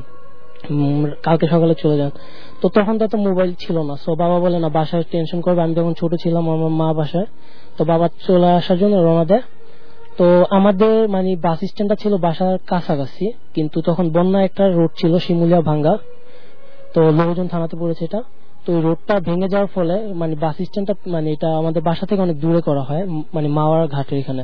কালকে সকালে চলে যান। তো তখন তো মোবাইল ছিল না, সো বাবা বলে না বাসায় টেনশন করবে। আমি তখন ছোট ছিলাম, আমার মা বাসায়। তো বাবা চলে আসার জন্য রওনা দেয়। তো আমাদের মানে বাস স্ট্যান্ডটা ছিল বাসার কাছাকাছি, কিন্তু তখন বন্যা একটা রোড ছিল শিমুলিয়া ভাঙ্গা, তো লোকজন থানাতে পড়েছে এটা। তো ওই রোডটা ভেঙে যাওয়ার ফলে মানে বাস স্ট্যান্ডটা মানে এটা আমাদের বাসা থেকে অনেক দূরে করা হয়, মানে মাওয়ার ঘাটের এখানে।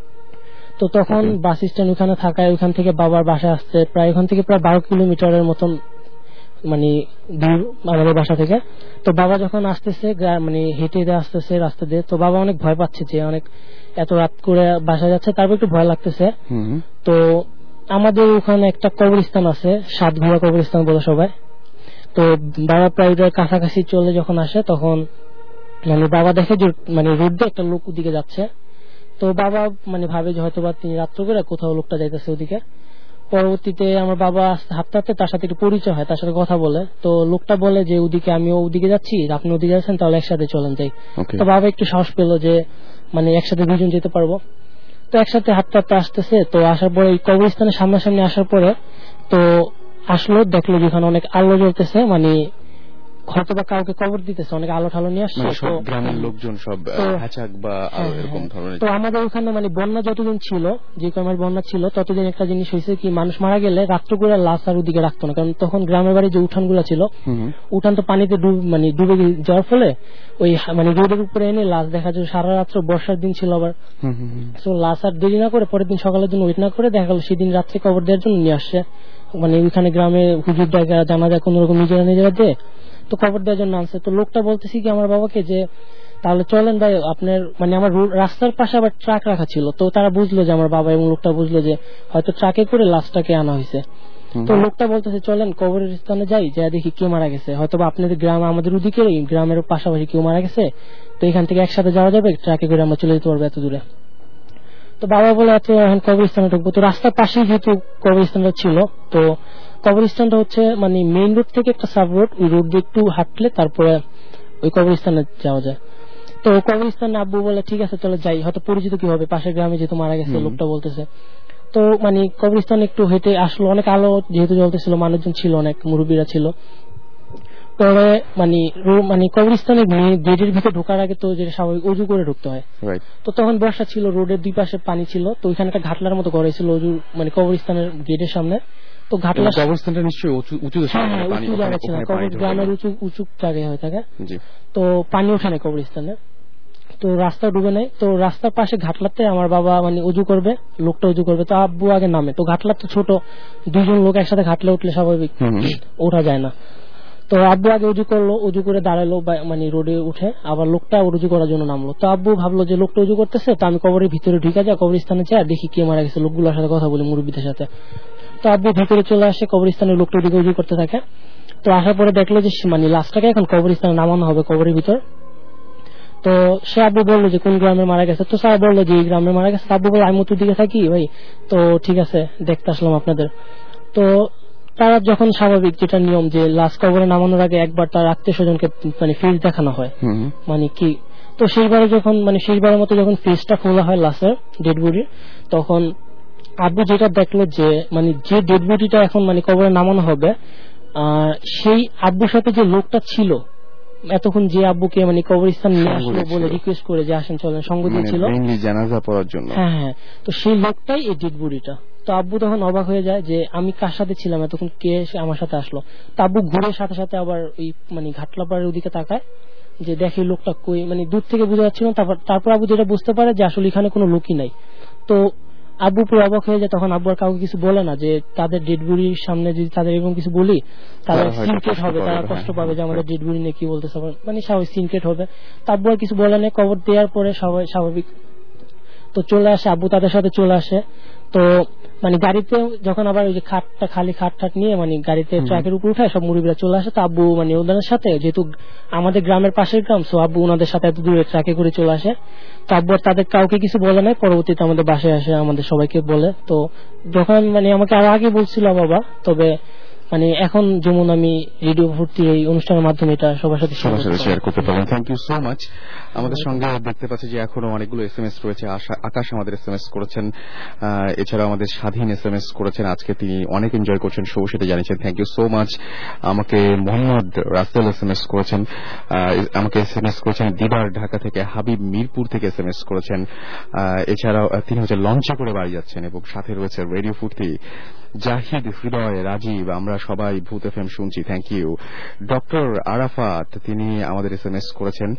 তো তখন বাস স্ট্যান্ড ওখানে থাকায় ওখান থেকে বাবার বাসায় আসতে প্রায় ওখান থেকে প্রায় 12 কিলোমিটারের মতন মানে দূর আমাদের বাসা থেকে। তো বাবা যখন আসতেছে মানে হেঁটে আসতেছে রাস্তা দিয়ে, তো বাবা অনেক ভয় পাচ্ছে যে অনেক এত রাত করে বাসা যাচ্ছে, তারপর একটু ভয় লাগতেছে। তো আমাদের ওখানে একটা কবরস্থান আছে, 7 ঘোড়া কবরস্থান বলে সবাই। তো বাবা প্রায় কাছাকাছি চলে যখন আসে তখন মানে বাবা দেখে যে মানে রোড দিয়ে একটা লোক ওদিকে যাচ্ছে। তো বাবা মানে ভাবে যে হয়তো বা তিনি রাত্র করে কোথাও লোকটা যাইতেছে ওদিকে। পরবর্তীতে আমার বাবা হাঁটতে হাঁটতে তার সাথে একটু পরিচয় হয়, তার সাথে কথা বলে। তো লোকটা বলে যে ওদিকে আমিও ওদিকে যাচ্ছি, আপনি ওদিকে যাচ্ছেন, তাহলে একসাথে চলেন যাই। তো বাবা একটু সাহস পেল যে মানে একসাথে দুজন যেতে পারবো। তো একসাথে হাঁটতে হাঁটতে আসতেছে। তো আসার পরে এই কবরস্থানের সামনাসামনি আসার পরে তো আসলো, দেখলো যেখানে অনেক আলো জ্বলতেছে, মানে হয়তো বা কাউকে কবর দিতেছে, অনেক আলো ঠালো নিয়ে আসছে।
গ্রামের লোকজন সব বা এরকম ধরনের।
তো আমাদের ওখানে মানে বন্যা যতদিন ছিল, যে কয়মাস বন্যা ছিল ততদিন একটা জিনিস হয়েছে কি, মানুষ মারা গেলে রাত্র করে লাশ আর ওদিকে রাখতো না, কারণ তখন গ্রামের বাড়ি যে উঠানগুলো ছিল উঠান তো পানিতে মানে ডুবে যাওয়ার ফলে ওই মানে রোদের উপরে এনে লাশ দেখা যায়। সারা রাত্র বর্ষার দিন ছিল আবার, তো লাশ আর দেরি না করে পরের দিন সকালের জন্য ওয়েট না করে দেখা গেল সেদিন রাত্রে কবর দেওয়ার জন্য নিয়ে আসছে। মানে ওইখানে গ্রামে হুজুর জায়গা জানা যায় কোন রকম নিজেরা দিয়ে তো খবর দেওয়ার জন্য আনছে। তো লোকটা বলতেছি কি আমার বাবাকে যে তাহলে চলেন ভাই আপনার মানে আমার রাস্তার পাশে আবার ট্রাক রাখা ছিল। তো তারা বুঝলো যে আমার বাবা এবং লোকটা বুঝলো যে হয়তো ট্রাকে করে লাশটাকে আনা হয়েছে। তো লোকটা বলতেছে চলেন কবরের স্থানে যাই, যা দেখি কেউ মারা গেছে, হয়তো আপনাদের গ্রাম আমাদের ওদিকে গ্রামের পাশাপাশি কেউ মারা গেছে, তো এখান থেকে একসাথে যাওয়া যাবে, ট্রাকে করে আমরা চলে যেতে পারবো এত দূরে। তো বাবা বলে এত এখন কবরস্থানে ঢুকবো। তো রাস্তার পাশেই যেহেতু কবরস্থানটা ছিল, তো কবরস্থানটা হচ্ছে মানে মেইন রোড থেকে একটা সাব রোড, ওই রোড দিয়ে একটু হাঁটলে তারপরে ওই কবরস্থানে যাওয়া যায়। তো কবরস্থানে আব্বু বলে ঠিক আছে চলে যাই, হয়তো পরিচিত কি হবে, পাশের গ্রামে যেহেতু মারা গেছে লোকটা বলতেছে। তো মানে কবরস্থানে একটু হেঁটে আসলো, অনেক আলো যেহেতু জ্বলতেছিল, মানুষজন ছিল, অনেক মুরব্বীরা ছিল। পরে মানে কবরস্থানে গেটের ভিতরে ঢোকার আগে তো যেটা স্বাভাবিক অজু করে ঢুকতে হয়। তো তখন বর্ষা ছিল, রোডের দুই পাশে পানি ছিল, তো ওইখানে একটা ঘাটলার মতো ঘর ছিল অজু মানে কবরস্থানের গেটের সামনে। তো ঘাটলা
কবরস্থানটা নিশ্চয়ই উঁচু
জায়গা ছিল, গ্রামের উঁচু জায়গায় হয়ে থাকে। তো পানি ওঠে না কবরস্থানে, তো রাস্তা ডুবে নেই। তো রাস্তার পাশে ঘাটলাতে আমার বাবা মানে উজু করবে, লোকটা উজু করবে, তো আব্বু আগে নামে। তো ঘাটলা তো ছোট, দুজন লোক একসাথে ঘাটলে উঠলে স্বাভাবিক ওঠা যায় না। তো আব্বু আগে উজু করলো, উজু করে দাঁড়ালো মানে রোডে উঠে, আবার লোকটা উজু করার জন্য নামলো। তো আব্বু ভাবলো যে লোকটা উজু করতেছে, তো আমি কবরের ভিতরে ঢুকে যাই, কবরস্থানে যাই দেখি কে মারা গেছে, লোকগুলোর সাথে কথা বলি মুরব্বীদের সাথে। তো আব্বু ভিতরে চলে আসে, কবরস্থানের লোকটা ওদিকে উজু করতে থাকে। তো আসার পরে দেখলো যে মানে লাশটাকে এখন কবরস্থানে নামানো হবে কবরের ভিতর। তো সে আব্বু বললো যে কোন গ্রামে মারা গেছে, তো স্যার বললো যে এই গ্রামে মারা গেছে। আব্বু বললো আমি তো দিকে থাকি ভাই, তো ঠিক আছে দেখতে আসলাম আপনাদের। তো তারা যখন স্বাভাবিক যেটা নিয়ম যে লাশ কবরে নামানোর আগে একবার তার আত্মীয় স্বজনকে মানে ফেস দেখানো হয়, মানে কি। তো শেষবারের মতো যখন ফেসটা খোলা হয় লাশের ডেড বডির, তখন আব্বু যেটা দেখলো যে মানে যে ডেড বডিটা এখন মানে কবরে নামানো হবে সেই আব্বুর সাথে যে লোকটা ছিল এতক্ষণ যে আব্বুকে মানে কবরস্থান নিয়ে আসলো বলে রিকোয়েস্ট করে যে আসেন চলেন সঙ্গ দিয়েছিল
জানাজা পড়ার জন্য,
হ্যাঁ, তো সেই লোকটাই এই ডেড বডিটা। তো আব্বু তখন অবাক হয়ে যায় যে আমি কার সাথে ছিলাম এতক্ষণ, কে আমার সাথে আসলো। তো আব্বু ঘুরে সাথে সাথে আবার ওই মানে ঘাটলাপাড়ের ওদিকে তাকায় যে দেখে লোকটা কই, মানে দূর থেকে বোঝা যাচ্ছিল। তারপর আব্বু যেটা বুঝতে পারে যে আসলে এখানে কোনো লোকই নাই। তো আব্বু পুরো অবাক হয়ে যায়। তখন আব্বু আর কাউকে কিছু বলে না, যে তাদের ডেড বডির সামনে যদি তাদের এরকম কিছু বলি তাদের সিনক্রেট হবে, তারা কষ্ট পাবে যে আমাদের ডেড বডি নিয়ে কি বলতেছে, মানে স্বাভাবিক সিনক্রেট হবে। তো আব্বু আর কিছু বলে না, কবর দেওয়ার পরে স্বাভাবিক তো চলে আসে, আব্বু তাদের সাথে চলে আসে। তো মানে গাড়িতে যখন আবার ওই যে খালি খাট নিয়ে মানে গাড়িতে ট্রাকের উপর উঠায় সব মুরব্বীরা চলে আসে। তো আব্বু মানে ওদের সাথে, যেহেতু আমাদের গ্রামের পাশের গ্রাম, সো আব্বু ওনাদের সাথে এত দূরে ট্রাকে করে চলে আসে। তো আব্বু তাদের কাউকে কিছু বলে নাই, পরবর্তীতে আমাদের বাসায় আসে আমাদের সবাইকে বলে। তো যখন মানে আমাকে আরো আগে বলছিল বাবা, তবে মানে এখন যেমন আমি রেডিও ভর্তি এই অনুষ্ঠানের মাধ্যমে এটা সবার সাথে
শেয়ার করতে পারবেন। Thank you so much. আমাদের সঙ্গে দেখতে পাচ্ছি যে এখনো অনেকগুলো SMS রয়েছে। আকাশ আমাদের SMS করেছেন, এছাড়া আমাদের স্বাধীন SMS করেছেন। আজকে তিনি অনেক এনজয় করছেন শো, সেটা জানিয়েছেন। Thank you so much. আমাকে মোহাম্মদ রাসেল SMS করেছেন, আমাকে SMS করেছেন দিদার ঢাকা থেকে, হাবিব মিরপুর থেকে SMS করেছেন। এছাড়াও তিনি হচ্ছে লঞ্চে করে বাড়ি যাচ্ছেন এবং সাথে রয়েছে রেডিও ফুর্তি, জাহিদ, হৃদয়, রাজীব, আমরা সবাই ভূত FM শুনছি। Thank you. ডক্টর আরাফাত তিনি আমাদের SMS করেছেন,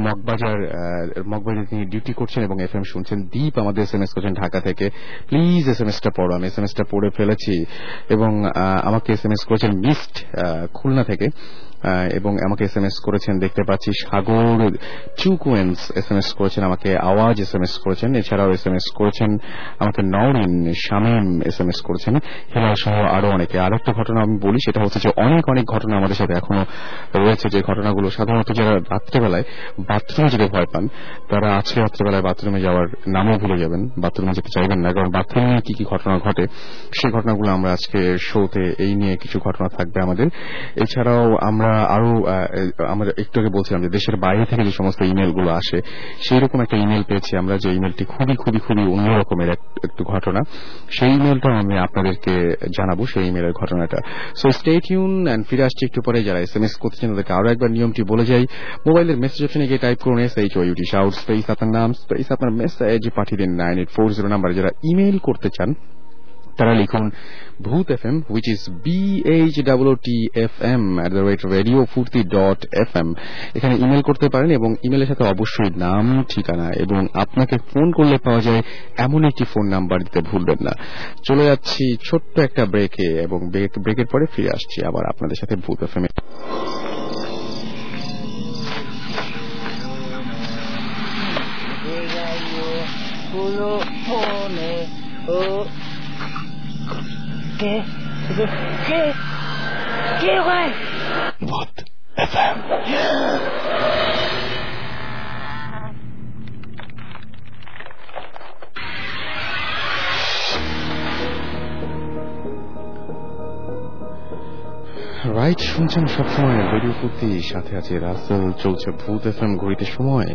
মগবাজারে তিনি ডিউটি করছেন এবং FM শুনছেন। দীপ আমাদের SMS করেছেন ঢাকা থেকে, প্লিজ SMSটা পড়ো। আমি SMSটা পড়ে ফেলেছি। এবং আমাকে SMS করেছেন মিস্ট খুলনা থেকে, এবং আমাকে SMS করেছেন দেখতে পাচ্ছি সাগর চুকুয়েন্স SMS করেছেন, আমাকে আওয়াজ SMS করেছেন। এছাড়াও SMS করেছেন আমাকে নওরিন, শামীম SMS করেছেন, হেলাল সহ আরো অনেকে। আর একটা ঘটনা আমি বলি, সেটা হচ্ছে যে অনেক ঘটনা আমাদের সাথে এখনো রয়েছে, যে ঘটনাগুলো সাধারণত যারা রাত্রেবেলায় বাথরুমে যেতে ভয় পান তারা আজকে রাত্রেবেলায় বাথরুমে যাওয়ার নামও ভুলে যাবেন, বাথরুমে যেতে চাইবেন না, কারণ বাথরুমে কি কি ঘটনা ঘটে সেই ঘটনাগুলো আমরা আজকে শোতে এই নিয়ে কিছু ঘটনা থাকবে আমাদের। এছাড়াও আমরা একটু আগে বলছিলাম যে দেশের বাইরে থেকে যে সমস্ত ইমেলগুলো আসে, সেই রকম একটা ইমেল পেয়েছি আমরা, যে ইমেলটি খুবই খুবই খুবই অন্য রকমের একটু ঘটনা। সেই ইমেলটা আমি আপনাদেরকে জানাবো, সেই ইমেলের ঘটনাটা। সো স্টে টিউন এন্ড ফিরে আসছি একটু পরে। যারা SMS করতেছেন তাদেরকে আরো একবার নিয়মটি বলে যাই। মোবাইলের মেসেজ অপশনে গিয়ে টাইপ করুন SHOUT শাউট স্পেস আপনার নাম স্পেস আপনার মেসেজ পাঠিয়ে দিন 9840 নাম্বারে। যারা ইমেল করতে চান তারা লিখুন ভূত FM, which is BHOOTFM@radiofurti.fm। এখানে ইমেল করতে পারেন এবং ইমেলের সাথে অবশ্যই নাম, ঠিকানা এবং আপনাকে ফোন করলে পাওয়া যায় এমন একটি ফোন নাম্বার দিতে ভুলবেন না। চলে যাচ্ছি ছোট্ট একটা ব্রেকে এবং ব্রেকের পরে ফিরে আসছি আবার আপনাদের সাথে ভূত FM এ।
¿Qué, güey?
Voot FM. Right, শুনছেন সবসময় রেডিও ফুর্তি, সাথে আছে রাসেল, চলছে ভূত FM। ঘড়িতে সময়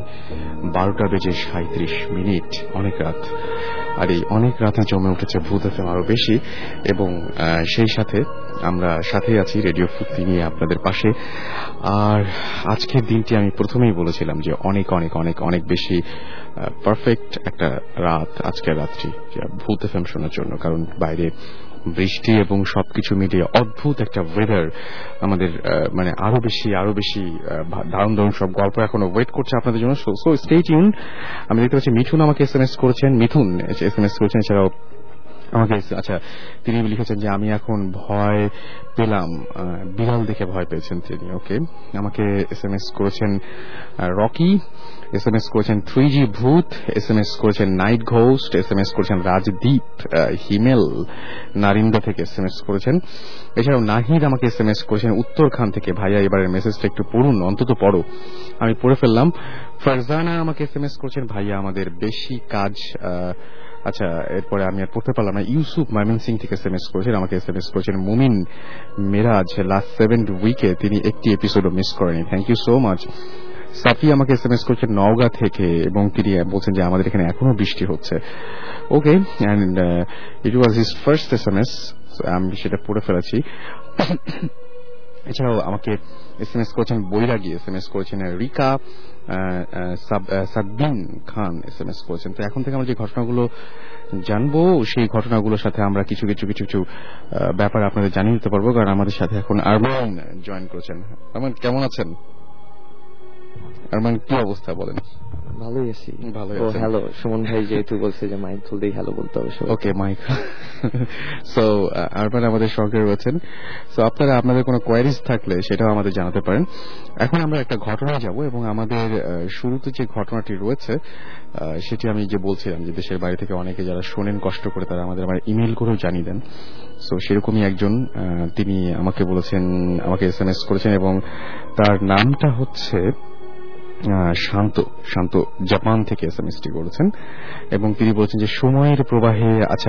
12:37। অনেক রাত, আর এই অনেক রাতে জমে উঠেছে ভূত FM আরো বেশি, এবং সেই সাথে আমরা সাথেই আছি রেডিও ফুর্তি নিয়ে আপনাদের পাশে। আর আজকের দিনটি আমি প্রথমেই বলেছিলাম যে অনেক অনেক অনেক অনেক বেশি পারফেক্ট একটা রাত আজকের রাত্রি ভূত FM শোনার জন্য, কারণ বাইরে বৃষ্টি এবং সবকিছু মিলিয়ে অদ্ভুত একটা ওয়েদার আমাদের, মানে আরো বেশি দারুণ দারুণ সব গল্প এখনো ওয়েট করছে আপনাদের জন্য। So stay tune. আমি দেখতে পাচ্ছি মিঠুন আমাকে SMS করেছেন, এছাড়াও আমাকে তিনি লিখেছেন যে আমি এখন ভয় পেলাম, বিড়াল দেখে ভয় পেয়েছেন তিনি। ওকে, আমাকে SMS করেছেন রকি, SMS করেছেন 3G ভূত, SMS করেছেন নাইট ঘোস্ট, SMS করেছেন রাজদীপ, হিমেল নারিন্দা থেকে SMS করেছেন। এছাড়াও নাহিদ আমাকে SMS করেছেন উত্তরখান থেকে, ভাইয়া এবারের মেসেজটা একটু পড়ুন, অন্তত পড়ো। আমি পড়ে ফেললাম। ফারজানা আমাকে SMS করেছেন, ভাইয়া আমাদের বেশি কাজ। এরপরে আমি আর পড়তে পারলাম না। ইউসুফ ময়মনসিং থেকে SMS করেছেন, আমাকে SMS করেছেন মুমিন মেরাজ, লাস্ট 7 উইকে তিনি একটি এপিসোডও মিস করেনি। Thank you so much. Safi আমাকে এসএমএস করছেন নওগাঁ থেকে এবং তিনি বলছেন যে আমাদের এখানে এখনো বৃষ্টি হচ্ছে। Okay, and it was his first SMS, আমি সেটা পড়ে ফেলেছি। এছাড়াও আমাকে এসএমএস করেছেন বৈরাগী, এসএমএস করেছেন রিকা, সাব্বিন খান এসএমএস করেছেন। তো এখন থেকে আমরা যে ঘটনাগুলো জানবো সেই ঘটনাগুলোর সাথে আমরা কিছু কিছু কিছু কিছু ব্যাপার আপনাদের জানিয়ে দিতে পারবো, কারণ আমাদের সাথে এখন আরমান জয়েন করেছেন। আরমান কেমন আছেন? আরমান কি অবস্থা বলেন?
ভালোই আছি।
ভালোই
ও
আছেন।
হ্যালো, সুমন ভাই যেহেতু বলছে যে মাইক তুলতেই হ্যালো বলতে হবে।
ওকে মাইক। সো আরমান আমাদের সঙ্গে রয়েছেন। সো আপনারা আপনাদের কোনো কোয়ারিজ থাকলে সেটাও আমাদের জানাতে পারেন। এখন আমরা একটা ঘটনায় যাব এবং আমাদের শুরুতে যে ঘটনাটি রয়েছে সেটি আমি যে বলছিলাম যে দেশের বাইরে থেকে অনেকে যারা শোনেন কষ্ট করে তারা আমাদের ইমেল করেও জানিয়ে দেন। সো সেরকমই একজন তিনি আমাকে বলেছেন, আমাকে এসএমএস করেছেন এবং তার নামটা হচ্ছে শান্ত। শান্ত জাপান থেকে এসএমএসটি করেছেন এবং তিনি বলছেন যে সময়ের প্রবাহে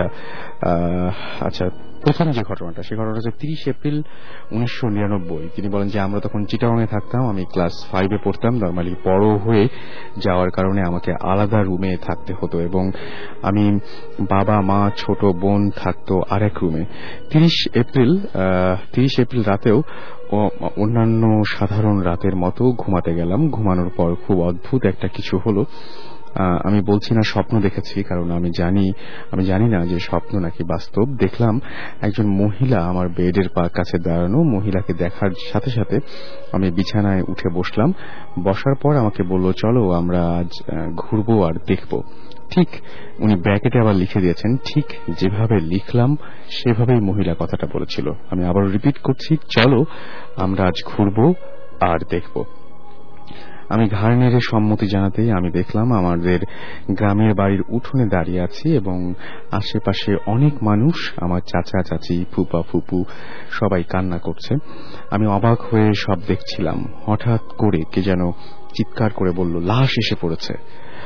আচ্ছা প্রথম যে ঘটনাটা সেই ঘটনাটা হচ্ছে 30 এপ্রিল 1999। তিনি বলেন যে আমরা তখন চিটাগংয়ে থাকতাম, আমি ক্লাস 5-এ পড়তাম। নর্মালি বড় হয়ে যাওয়ার কারণে আমাকে আলাদা রুমে থাকতে হতো এবং আমি বাবা মা ছোট বোন থাকতো আরেক রুমে। 30 এপ্রিল রাতেও অন্যান্য সাধারণ রাতের মতো ঘুমাতে গেলাম। ঘুমানোর পর খুব অদ্ভুত একটা কিছু হলো। আমি বলছি না স্বপ্ন দেখেছি, কারণ আমি জানি না যে স্বপ্ন নাকি বাস্তব। দেখলাম একজন মহিলা আমার বেডের কাছে দাঁড়ানো। মহিলাকে দেখার সাথে সাথে আমি বিছানায় উঠে বসলাম। বসার পর আমাকে বলল, চলো আমরা আজ ঘুরবো আর দেখবো। ঠিক উনি ব্র্যাকেটে আবার লিখে দিয়েছেন, ঠিক যেভাবে লিখলাম সেভাবেই মহিলা কথাটা বলেছিল। আমি আবার রিপিট করছি, চলো আমরা আজ ঘুরবো আর দেখবো। আমি ঘাড় নেড়ে সম্মতি জানাতেই আমি দেখলাম আমাদের গ্রামের বাড়ির উঠোনে দাঁড়িয়ে আছি এবং আশেপাশে অনেক মানুষ, আমার চাচা চাচি ফুপা ফুপু সবাই কান্না করছে। আমি অবাক হয়ে সব দেখছিলাম। হঠাৎ করে কে যেন চিৎকার করে বলল, লাশ এসে পড়েছে।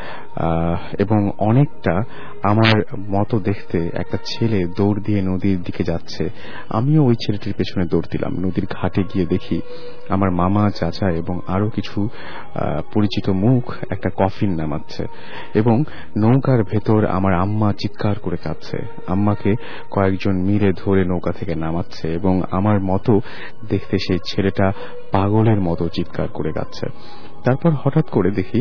এবং অনেকটা আমার মতো দেখতে একটা ছেলে দৌড় দিয়ে নদীর দিকে যাচ্ছে। আমিও ওই ছেলেটির পেছনে দৌড় দিলাম। নদীর ঘাটে গিয়ে দেখি আমার মামা চাচা এবং আরো কিছু পরিচিত মুখ একটা কফিন নামাচ্ছে এবং নৌকার ভেতর আমার আম্মা চিৎকার করে কাঁদছে। আম্মাকে কয়েকজন মিলে ধরে নৌকা থেকে নামাচ্ছে এবং আমার মতো দেখতে সেই ছেলেটা পাগলের মতো চিৎকার করে কাঁদছে। তারপর হঠাৎ করে দেখি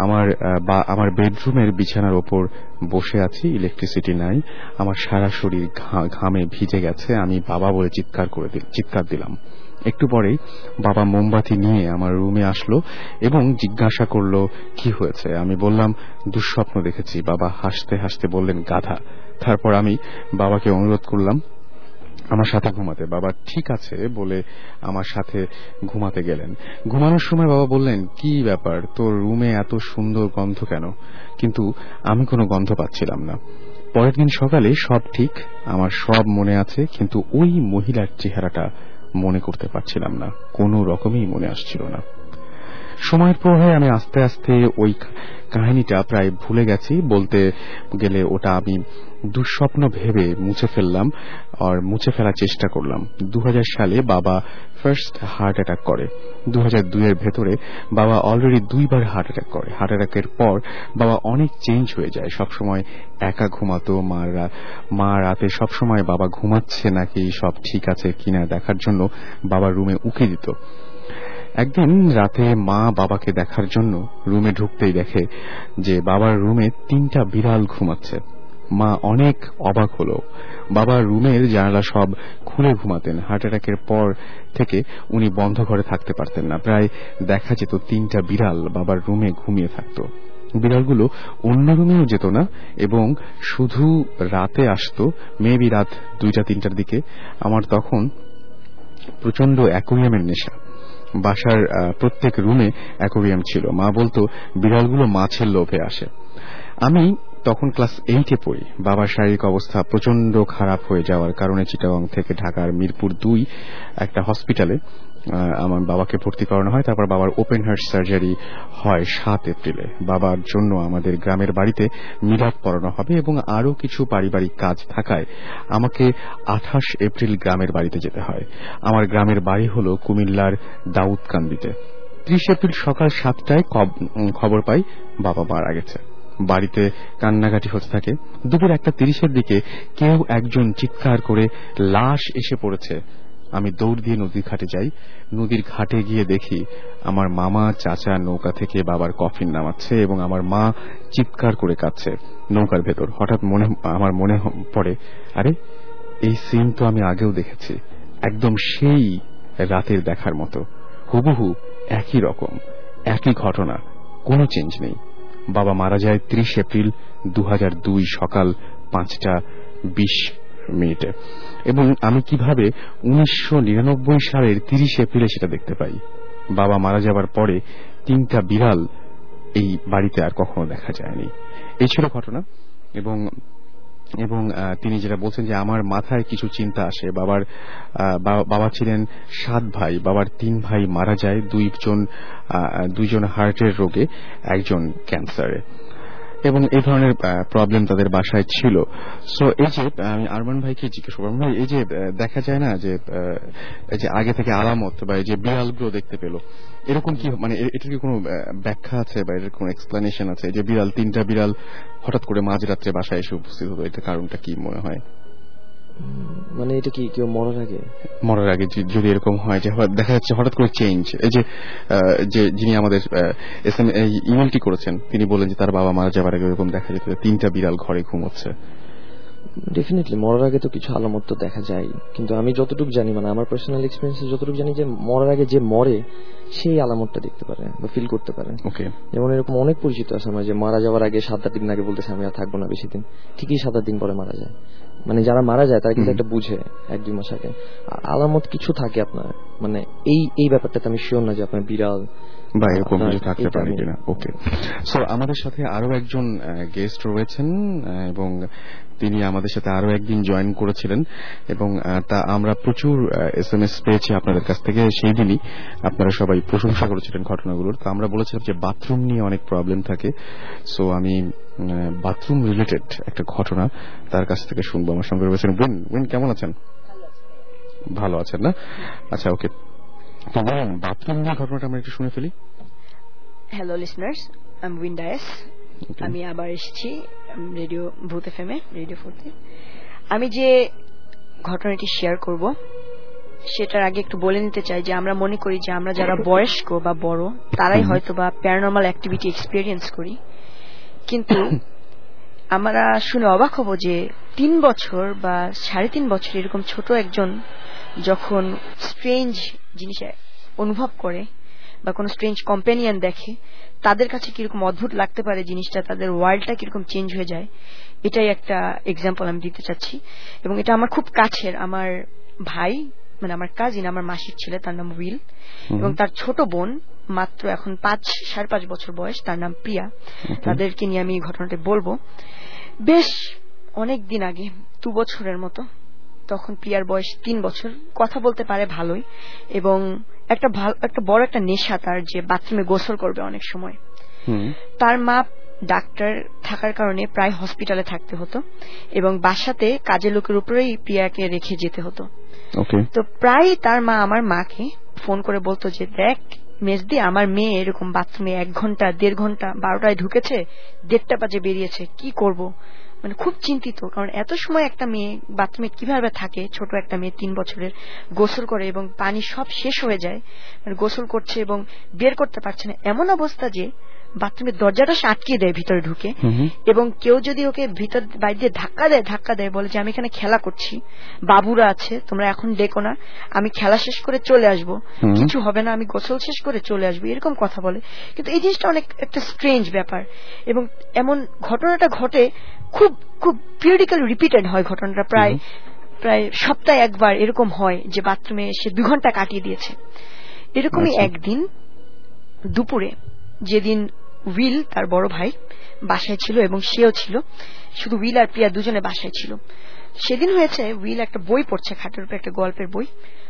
আমার বেডরুমের বিছানার ওপর বসে আছি, ইলেকট্রিসিটি নাই, আমার সারা শরীর ঘামে ভিজে গেছে। আমি বাবা বলে চিৎকার দিলাম। একটু পরেই বাবা মোমবাতি নিয়ে আমার রুমে আসলো এবং জিজ্ঞাসা করলো কি হয়েছে। আমি বললাম দুঃস্বপ্ন দেখেছি। বাবা হাসতে হাসতে বললেন গাধা। তারপর আমি বাবাকে অনুরোধ করলাম আমার সাথে ঘুমাতে। বাবা ঠিক আছে বলে আমার সাথে ঘুমাতে গেলেন। ঘুমানোর সময় বাবা বললেন, কি ব্যাপার, তোর রুমে এত সুন্দর গন্ধ কেন? কিন্তু আমি কোনো গন্ধ পাচ্ছিলাম না। পরের দিন সকালে সব ঠিক, আমার সব মনে আছে, কিন্তু ওই মহিলার চেহারাটা মনে করতে পারছিলাম না, কোনো রকমেই মনে আসছিল না। সময়ের প্রবাহে আমি আস্তে আস্তে ওই কাহিনীটা প্রায় ভুলে গেছি। বলতে গেলে ওটা আমি দুঃস্বপ্ন ভেবে মুছে ফেলার চেষ্টা করলাম। 2000 সালে বাবা ফার্স্ট হার্ট অ্যাটাক করে। 2002-এর ভেতরে বাবা অলরেডি 2বার হার্ট অ্যাটাক করে। হার্ট অ্যাটাকের পর বাবা অনেক চেঞ্জ হয়ে যায়। সবসময় একা ঘুমাতো। মা রাতে সবসময় বাবা ঘুমাচ্ছে নাকি সব ঠিক আছে কিনা দেখার জন্য বাবার রুমে উকি দিত। একদিন রাতে মা বাবাকে দেখার জন্য রুমে ঢুকতেই দেখে যে বাবার রুমে 3টা বিড়াল ঘুমাচ্ছে। মা অনেক অবাক হলো। বাবার রুমের জানালা সব খুলে ঘুমাতেন। হার্ট অ্যাটাকের পর থেকে উনি বন্ধ ঘরে থাকতে পারতেন না। প্রায় দেখা যেত 3টা বিড়াল বাবার রুমে ঘুমিয়ে থাকতো। বিড়ালগুলো অন্য রুমেও যেত না এবং শুধু রাতে আসতো, মেবি রাত 2টা-3টার দিকে। আমার তখন প্রচন্ড অ্যাকোয়ারিয়ামের নেশা। বাসার প্রত্যেক রুমে অ্যাকোয়ারিয়াম ছিল। মা বলতো বিড়ালগুলো মাছের লোভে আসে। আমি তখন ক্লাস 8-এ পড়ি। বাবার শারীরিক অবস্থা প্রচন্ড খারাপ হয়ে যাওয়ার কারণে চিটাগং থেকে ঢাকার মিরপুর 2 একটা হসপিটালে আমার বাবাকে ভর্তি করানো হয়। তারপর বাবার ওপেন হার্ট সার্জারি হয় 7 এপ্রিলে। বাবার জন্য আমাদের গ্রামের বাড়িতে মিলাদ পড়ানো হবে এবং আরো কিছু পারিবারিক কাজ থাকায় আমাকে 28 এপ্রিল গ্রামের বাড়িতে যেতে হয়। আমার গ্রামের বাড়ি হলো কুমিল্লার দাউদকান্দিতে। 30 এপ্রিল সকাল 7টায় খবর পাই বাবা মারা গেছে। বাড়িতে কান্নাকাটি হতে থাকে। দুপুর 1:30 দিকে কেউ একজন চিৎকার করে লাশ এসে পড়েছে। আমি দৌড় দিয়ে নদীর ঘাটে যাই। নদীর ঘাটে গিয়ে দেখি আমার মামা চাচা নৌকা থেকে বাবার কফিন নামাচ্ছে এবং আমার মা চিৎকার করে কাঁদছে নৌকার ভেতর। হঠাৎ আমার মনে পড়ে, আরে এই সিন তো আমি আগেও দেখেছি, একদম সেই রাতের দেখার মতো, হুবহু একই রকম, একই ঘটনা, কোনো চেঞ্জ নেই। বাবা মারা যায় 30 এপ্রিল 2002 সকাল 5:20 এবং আমি কিভাবে 1999 সালের 30 এপ্রিলে সেটা দেখতে পাই। বাবা মারা যাবার পরে 3টা বিড়াল এই বাড়িতে আর কখনো দেখা যায়নি। এই ছিল ঘটনা। এবং তিনি যেটা বলছেন যে আমার মাথায় কিছু চিন্তা আসে। বাবা ছিলেন 7 ভাই, বাবার 3 ভাই মারা যায়, দুইজন হার্টের রোগে, একজন ক্যান্সারে, এবং এই ধরনের প্রবলেম তাদের বাসায় ছিল। সো এই যে আমি আরমান ভাইকে জিজ্ঞেস করলাম, ভাই এই যে দেখা যায় না যে আগে থেকে আলামত বা এই যে বিড়ালগুলো দেখতে পেল, এরকম কি মানে এটার কি কোনো ব্যাখ্যা আছে বা এর কোনো এক্সপ্লেনেশন আছে? যে বিড়াল 3টা বিড়াল হঠাৎ করে মাঝরাত্রে বাসায় এসে উপস্থিত হতো, এটা কারণটা কি মনে হয়?
মানে এটা কি কেউ মরার আগে
যদি এরকম হয় যে দেখা যাচ্ছে হঠাৎ করে চেঞ্জ, এই যে যিনি আমাদের ইমেলটি করেছেন তিনি বলেন যে তার বাবা মারা যাবার আগে এরকম দেখা যেত 3টা বিড়াল ঘরে ঘুমোচ্ছে।
ডেফিনেটলি মরার আগে তো কিছু আলামত তো দেখা যায়, কিন্তু আমি যতটুকু জানি, মানে আমার পার্সোনাল এক্সপিরিয়েন্সে যতটুকু জানি, যে মরার আগে যে মরে সেই আলামতটা দেখতে পারে বা ফিল করতে পারে। যেমন এরকম অনেক পরিচিত আছে আমার, যে মারা যাওয়ার আগে 7-8 দিন আগে বলতেছে আমি আর থাকবো না বেশি দিন, ঠিকই 7-8 দিন পরে মারা যায়। মানে যারা মারা যায় তারা কিন্তু একটা বুঝে 1-2 মাস আগে। আলামত কিছু থাকে আপনার, মানে এই ব্যাপারটাতে আমি শিওর না যে আপনার বিড়াল
বা এরকম কিছু থাকতে পারে কিনা। ওকে, সো আমাদের সাথে আরো একজন গেস্ট রয়েছেন এবং তিনি আমাদের সাথে আরো একদিন জয়েন করেছিলেন এবং তা আমরা প্রচুর SMS পেয়েছি আপনাদের কাছ থেকে। সেই দিনই আপনারা সবাই প্রশংসা করেছিলেন ঘটনাগুলোর। তো আমরা বলেছিলাম যে বাথরুম নিয়ে অনেক প্রবলেম থাকে, সো আমি বাথরুম রিলেটেড একটা ঘটনা তার কাছ থেকে শুনবো। আমার সঙ্গে রয়েছেন উইন। কেমন আছেন? ভালো আছেন না? আচ্ছা, ওকে, তো বাথরুম নিয়ে ঘটনাটা আমরা একটু শুনে ফেলি।
হ্যালো লিসনার্স, আমি উইন ডায়েস। আমি আবার এসেছি রেডিও ভূত এফএম এ, রেডিও 4-তে। আমি যে ঘটনাটি শেয়ার করব সেটার আগে একটু বলে নিতে চাই যে আমরা মনে করি যে আমরা যারা বয়স্ক বা বড় তারাই হয়তো বা প্যারানর্মাল অ্যাক্টিভিটি এক্সপেরিয়েন্স করি, কিন্তু আমরা শুনে অবাক হব যে 3 বছর বা 3.5 বছর এরকম ছোট একজন যখন স্ট্রেঞ্জ জিনিস অনুভব করে বা কোনো স্ট্রেঞ্জ কম্পেনিয়ন দেখে, তাদের কাছে কিরকম অদ্ভুত লাগতে পারে জিনিসটা, তাদের ওয়ার্ল্ডটা কিরকম চেঞ্জ হয়ে যায়, এটাই একটা এক্সাম্পল আমি দিতে চাচ্ছি। এবং এটা আমার খুব কাছের, আমার ভাই, মানে আমার কাজিন, আমার মাসির ছেলে, তার নাম উইল, এবং তার ছোট বোন মাত্র এখন 5-5.5 বছর বয়স, তার নাম প্রিয়া। তাদেরকে নিয়ে আমি এই ঘটনাটা বলবো। বেশ অনেক দিন আগে, 2 বছরের মতো, তখন প্রিয়ার বয়স 3 বছর, কথা বলতে পারে ভালোই, এবং একটা বড় একটা নেশা তার, যে বাথরুমে গোসল করবে অনেক সময়। তার মা ডাক্তার থাকার কারণে প্রায় হসপিটালে থাকতে হতো এবং বাসাতে কাজের লোকের উপরেই প্রিয়াকে রেখে যেতে হতো। তো প্রায় তার মা আমার মাকে ফোন করে বলতো যে দেখ মেজদি, আমার মেয়ে এরকম বাথরুমে 1 ঘন্টা 1.5 ঘন্টা 12টায় ঢুকেছে, 1:30 বাজে বেরিয়েছে, কি করব? মানে খুব চিন্তিত, কারণ এত সময় একটা মেয়ে বাথরুমে কিভাবে থাকে, ছোট একটা মেয়ে 3 বছরের, গোসল করে এবং পানি সব শেষ হয়ে যায়, মানে গোসল করছে এবং বের করতে পারছে না, এমন অবস্থা যে বাথরুমের দরজাটা আটকিয়ে দেয় ভিতরে ঢুকে, এবং কেউ যদি ওকে ভিতর বাইরে দিয়ে ধাক্কা দেয়, বলে যে আমি এখানে খেলা করছি, বাবুরা আছে, তোমরা এখন ডেকো না, আমি খেলা শেষ করে চলে আসবো, কিছু হবে না, আমি গোসল শেষ করে চলে আসবো, এরকম কথা বলে। কিন্তু এই জিনিসটা অনেক একটা স্ট্রেঞ্জ ব্যাপার, এবং এমন ঘটনাটা ঘটে খুব খুব পিরিয়ডিক্যালি রিপিটেড হয় ঘটনাটা, প্রায় সপ্তাহে একবার এরকম হয় যে বাথরুমে সে 2 ঘন্টা কাটিয়ে দিয়েছে। এরকমই একদিন দুপুরে, যেদিন উইল তার বড় ভাই বাসায় ছিল এবং সেও ছিল, শুধু উইল আর প্রিয়া দুজনে বাসায় ছিল, সেদিন হয়েছে উইল একটা বই পড়ছে খাটের উপরে, একটা গল্পের বই।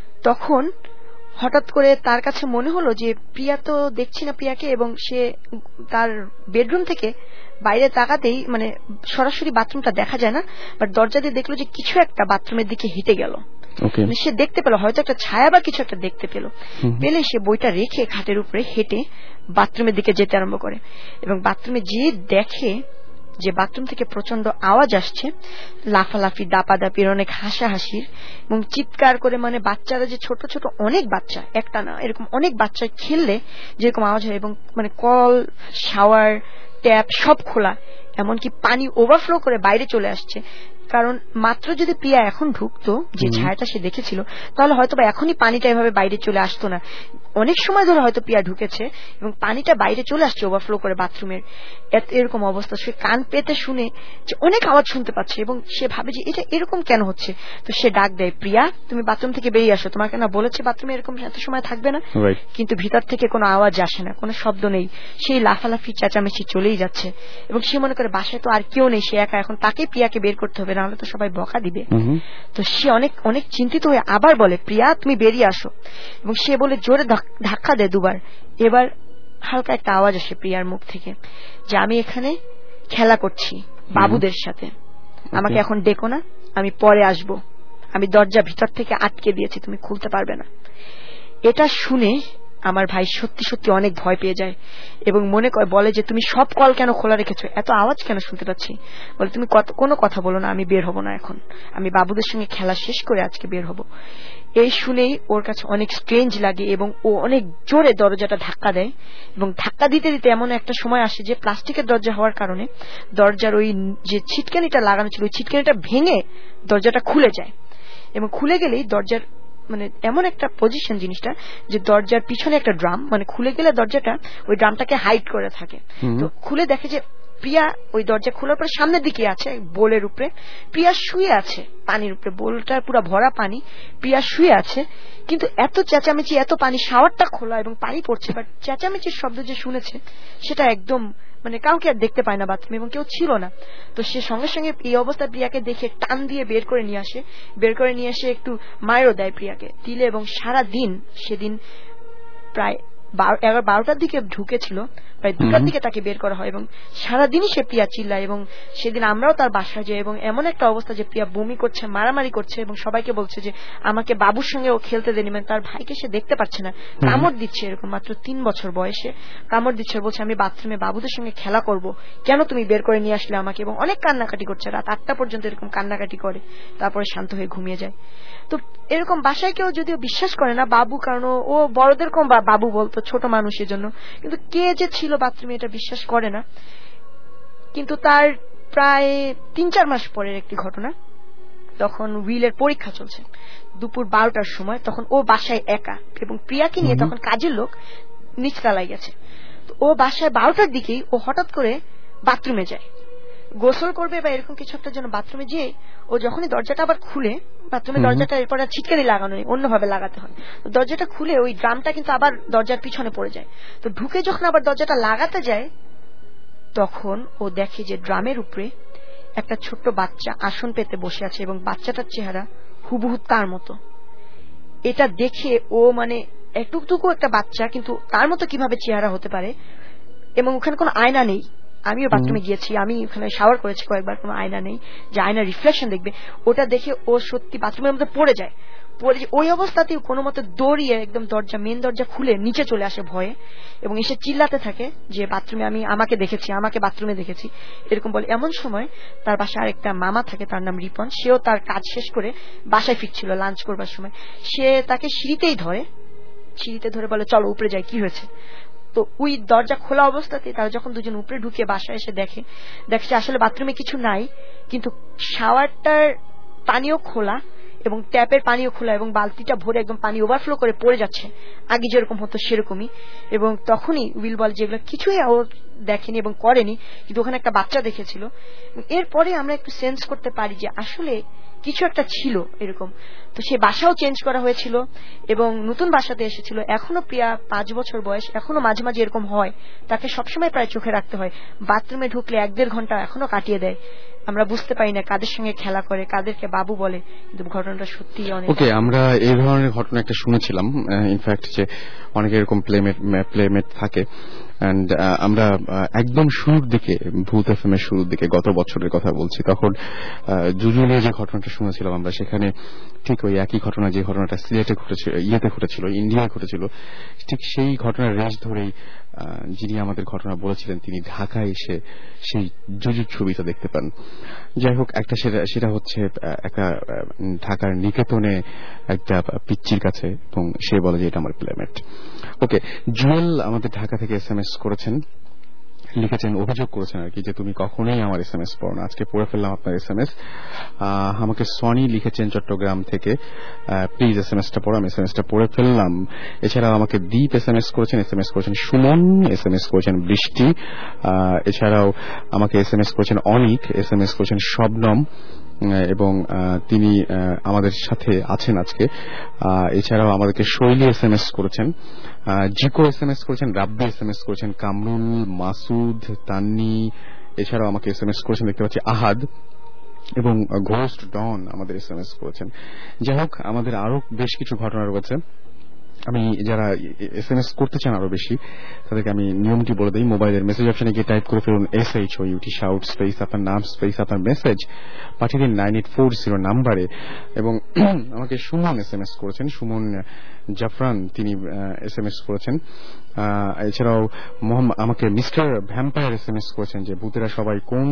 তখন হঠাৎ করে তার কাছে মনে হলো যে প্রিয়া তো দেখছি না প্রিয়াকে, এবং সে তার বেডরুম থেকে বাইরে তাকাতেই, মানে সরাসরি বাথরুমটা দেখা যায় না, বাট দরজা দিয়ে দেখলো যে কিছু একটা বাথরুমের দিকে হেঁটে গেল। সে দেখতে পেল হয়তো একটা ছায়া বা কিছু একটা দেখতে পেল, পেলে সে বইটা রেখে খাটের উপরে হেঁটে বাথরুমের দিকে যেতে আরম্ভ করে এবং বাথরুমে যেয়ে দেখে যে বাথরুম থেকে প্রচন্ড আওয়াজ আসছে, লাফালাফি, দাপাদাপির, অনেক হাসাহাসির এবং চিৎকার করে, মানে বাচ্চারা যে ছোট ছোট অনেক বাচ্চা, একটা না এরকম অনেক বাচ্চা খেললে যেরকম আওয়াজ হয়, এবং মানে কল, শাওয়ার, ট্যাপ সব খোলা, এমনকি পানি ওভারফ্লো করে বাইরে চলে আসছে। কারণ মাত্র যদি প্রিয়া এখন ঢুকতো, যে ছায়াটা সে দেখেছিল, তাহলে হয়তো বা এখনই পানিটা এভাবে বাইরে চলে আসতো না। অনেক সময় ধরে হয়তো প্রিয়া ঢুকেছে এবং পানিটা বাইরে চলে আসছে ওভারফ্লো করে বাথরুমের, এরকম অবস্থা। সে কান পেতে শুনে যে অনেক আওয়াজ শুনতে পাচ্ছে এবং সে ভাবে যে এটা এরকম কেন হচ্ছে। তো সে ডাক দেয়, প্রিয়া তুমি বাথরুম থেকে বেরিয়ে আসো, তোমাকে না বলেছে বাথরুমে এরকম এত সময় থাকবে না। কিন্তু ভিতর থেকে কোনো আওয়াজ আসে না, কোনো শব্দ নেই, সেই লাফালাফি চেঁচামেচি চলেই যাচ্ছে এবং সে মনে করে বাসায় তো আর কেউ নেই, সে একা, এখন তাকে প্রিয়াকে বের করতে হবে, নাহলে তো সবাই বকা দিবে। তো সে অনেক অনেক চিন্তিত হয়ে আবার বলে, প্রিয়া তুমি বেরিয়ে আসো, এবং সে বলে জোরে ধাক্কা দেয় দুবার। এবার হালকা একটা আওয়াজ আসে প্রিয়ার মুখ থেকে যে আমি এখানে খেলা করছি বাবুদের সাথে, আমাকে এখন ডেকো না, আমি পরে আসবো, আমি দরজা ভিতর থেকে আটকে দিয়েছি, তুমি খুলতে পারবে না। এটা শুনে আমার ভাই সত্যি সত্যি অনেক ভয় পেয়ে যায় এবং মনে করে বলে যে তুমি সব কল কেন খোলা রেখেছো, এত আওয়াজ কেন শুনতে পাচ্ছি। বলে তুমি কোনো কথা বলো না, আমি বের হব না এখন, আমি বাবুদের সঙ্গে খেলা শেষ করে আজকে বের হব। এই শুনেই ওর কাছে অনেক স্ট্রেঞ্জ লাগে এবং ও অনেক জোরে দরজাটা ধাক্কা দেয় এবং ধাক্কা দিতে দিতে এমন একটা সময় আসে যে প্লাস্টিকের দরজা হওয়ার কারণে দরজার ওই যে ছিটকানিটা লাগানো ছিল, ওই ছিটকানিটা ভেঙে দরজাটা খুলে যায় এবং খুলে গেলেই দরজার মানে এমন একটা পজিশন জিনিসটা যে দরজার পিছনে একটা ড্রাম, মানে খুলে গেলে দরজাটা ওই ড্রামটাকে হাইড করে থাকে। তো খুলে দেখে যে প্রিয়া ওই দরজা খোলার পরে সামনের দিকে আছে বোলের উপরে, প্রিয়া শুয়ে আছে পানির উপরে, বোলটা পুরো ভরা পানি, প্রিয়া শুয়ে আছে। কিন্তু এত চেঁচামেচি, এত পানি, শাওয়ারটা খোলা এবং পানি পড়ছে, বাট চেঁচামেচির শব্দ যে শুনেছে সেটা একদম মানে কাউকে আর দেখতে পায় না বাথরুমে এবং কেউ ছিল না। তো সে সঙ্গে সঙ্গে এই অবস্থায় প্রিয়াকে দেখে টান দিয়ে বের করে নিয়ে আসে, বের করে নিয়ে এসে একটু মায়েরও দেয় প্রিয়াকে দিলে, এবং সারা দিন সেদিন প্রায় 11-12টার দিকে ঢুকেছিল, প্রায় 2টার দিকে তাকে বের করা হয় এবং সারাদিনই সে প্রিয়া চিল্লায়। এবং সেদিন আমরাও তার বাসায় যাই এবং এমন একটা অবস্থা যে প্রিয়া বমি করছে, মারামারি করছে এবং সবাইকে বলছে যে আমাকে বাবুর সঙ্গে ও খেলতে দেনি, মানে তার ভাইকে সে দেখতে পাচ্ছে না, কামড় দিচ্ছে, এরকম মাত্র 3 বছর বয়সে কামড় দিচ্ছে, বলছে আমি বাথরুমে বাবুদের সঙ্গে খেলা করব, কেন তুমি বের করে নিয়ে আসলে আমাকে, এবং অনেক কান্নাকাটি করছে, রাত 8টা পর্যন্ত এরকম কান্নাকাটি করে, তারপরে শান্ত হয়ে ঘুমিয়ে যায়। তো এরকম বাসায় কেউ যদিও বিশ্বাস করে না বাবু, কারণ ও বড়দের কম বাবু বলতো ছোট মানুষের জন্য, কিন্তু কে যে ছিল বাথরুমে এটা বিশ্বাস করে না। কিন্তু তার প্রায় 3-4 মাস পরের একটি ঘটনা, তখন উইলের পরীক্ষা চলছে দুপুর 12টার সময়, তখন ও বাসায় একা এবং প্রিয়াকে নিয়ে তখন কাজের লোক নিচতলায় গেছে। তো ও বাসায় 12টার দিকেই ও হঠাৎ করে বাথরুমে যায়, গোসল করবে বা এরকম কিছু একটা জন্য বাথরুমে যেয়ে ও যখনই দরজাটা আবার খুলে, বাথরুমের দরজাটা এরপর আর ছিটকানি লাগানো নেই, অন্যভাবে লাগাতে হয়, দরজাটা খুলে ওই ড্রামটা কিন্তু আবার দরজার পিছনে পড়ে যায়। তো ঢুকে যখন আবার দরজাটা লাগাতে যায় তখন ও দেখে যে ড্রামের উপরে একটা ছোট্ট বাচ্চা আসন পেতে বসে আছে এবং বাচ্চাটার চেহারা হুবহু তার মতো। এটা দেখে ও মানে একটুকটুকু একটা বাচ্চা, কিন্তু তার মতো কিভাবে চেহারা হতে পারে, এবং ওখানে কোনো আয়না নেই। আমিও বাথরুমে গিয়েছি, আমি ওখানে শাওয়ার করেছি কয়েকবার, কোনো আয়না নেই যে আয়না রিফ্লেকশন দেখবে। ওটা দেখে ও সত্যি বাথরুমের মধ্যে পড়ে যায়, ওই অবস্থাতেই কোনো মতে দৌড়িয়ে একদম মেন দরজা খুলে নিচে চলে আসে ভয়ে এবং এসে চিল্লাতে থাকে যে বাথরুমে আমাকে দেখেছি, আমাকে বাথরুমে দেখেছি এরকম বলে। এমন সময় তার বাসায় আরেকটা মামা থাকে, তার নাম রিপন, সেও তার কাজ শেষ করে বাসায় ফিরছিল লাঞ্চ করবার সময়। সে তাকে সিঁড়িতে ধরে বলে চলো উপরে যাই, কি হয়েছে। তো ওই দরজা খোলা অবস্থাতে তারা যখন দুজন উপরে ঢুকে বাসায় এসে দেখছে আসলে বাথরুমে কিছু নাই, কিন্তু শাওয়ারটার পানিও খোলা এবং ট্যাপের পানিও খোলা এবং বালতিটা ভরে একদম পানি ওভারফ্লো করে পড়ে যাচ্ছে, আগে যেরকম হতো সেরকমই। এবং তখনই উইল বল যেগুলো কিছুই ও দেখেনি এবং করেনি, কিন্তু ওখানে একটা বাচ্চা দেখেছিল। এরপরে আমরা একটু সেন্স করতে পারি যে আসলে কিছু একটা ছিল এরকম। তো সে বাসাও চেঞ্জ করা হয়েছিল এবং নতুন বাসাতে এসেছিল। এখনো প্রিয়া 5 বছর বয়স, এখনো মাঝে মাঝে এরকম হয়, তাকে সবসময় প্রায় চোখে রাখতে হয়। বাথরুমে ঢুকলে 1-1.5 ঘন্টা এখনো কাটিয়ে দেয়। আমরা বুঝতে পারি না কাদের সঙ্গে খেলা করে, কাদেরকে বাবু বলে, কিন্তু ঘটনাটা সত্যি অনেক।
ওকে, আমরা এই ধরনের ঘটনা একটা শুনেছিলাম ইনফ্যাক্ট যে অনেকে এরকম প্লেমেট থাকে। অ্যান্ড আমরা একদম শুরুর দিকে ভূত এফএম এর শুরুর দিকে গত বছরের কথা বলছি, তখন জুজুলিয়া যে ঘটনাটা শুনেছিলাম আমরা, সেখানে ঠিক ওই একই ঘটনা, যে ঘটনাটা সিলেটে ঘটেছিল, ঘটেছিল, ইন্ডিয়ায় ঘটেছিল, ঠিক সেই ঘটনার রেশ ধরেই যিনি আমাদের ঘটনা বলেছিলেন তিনি ঢাকায় এসে সেই জুজুর ছবিটা দেখতে পান। যাই হোক, একটা সেটা হচ্ছে একটা ঢাকার নিকেতনে একটা পিচ্চির কাছে, এবং সে বলে যে এটা আমার প্লেমেট। ওকে, জুয়েল আমাদের ঢাকা থেকে SMS করেছেন, লিখেছেন, অভিযোগ করেছেন আর কি, যে তুমি কখনোই আমার SMS পড়ো না। আজকে পড়ে ফেললাম আপনার SMS। আমাকে সনি লিখেছেন চট্টগ্রাম থেকে, প্লিজ SMSটা পড়ো। আমি SMSটা পড়ে ফেললাম। এছাড়াও আমাকে দীপ SMS করেছেন, SMS করেছেন সুমন, SMS করেছেন বৃষ্টি, এছাড়াও আমাকে SMS করেছেন অনিক, SMS করেছেন শবনম, এবং তিনি আমাদের সাথে আছেন আজকে। এছাড়াও আমাদেরকে শৈলী SMS করেছেন, জিকো SMS করেছেন, রাব্বি SMS করেছেন, কামরুল, মাসুদ, তান্নি, এছাড়াও আমাকে SMS করেছেন দেখতে পাচ্ছি আহাদ, এবং ঘোস্ট ডন আমাদের SMS করেছেন। যাই হোক, আমাদের আরো বেশ কিছু ঘটনা রয়েছে। আমি যারা SMS করতে চান আরো বেশি, তাদেরকে আমি নিয়মটি বলে দিই। মোবাইলের মেসেজ অপশনে গিয়ে টাইপ করে ফেলুন SHOUT, শাউট স্পেস আপনার নাম স্পেস আপনার মেসেজ, পাঠিয়ে দিন 9840 নাম্বারে। এবং আমাকে সুমন SMS করেছেন, সুমন জাফরান, তিনি SMS করেছেন। এছাড়াও আমাকে মিস্টার ভ্যাম্পায়ার SMS করেছেন যে ভূতেরা সবাই কোন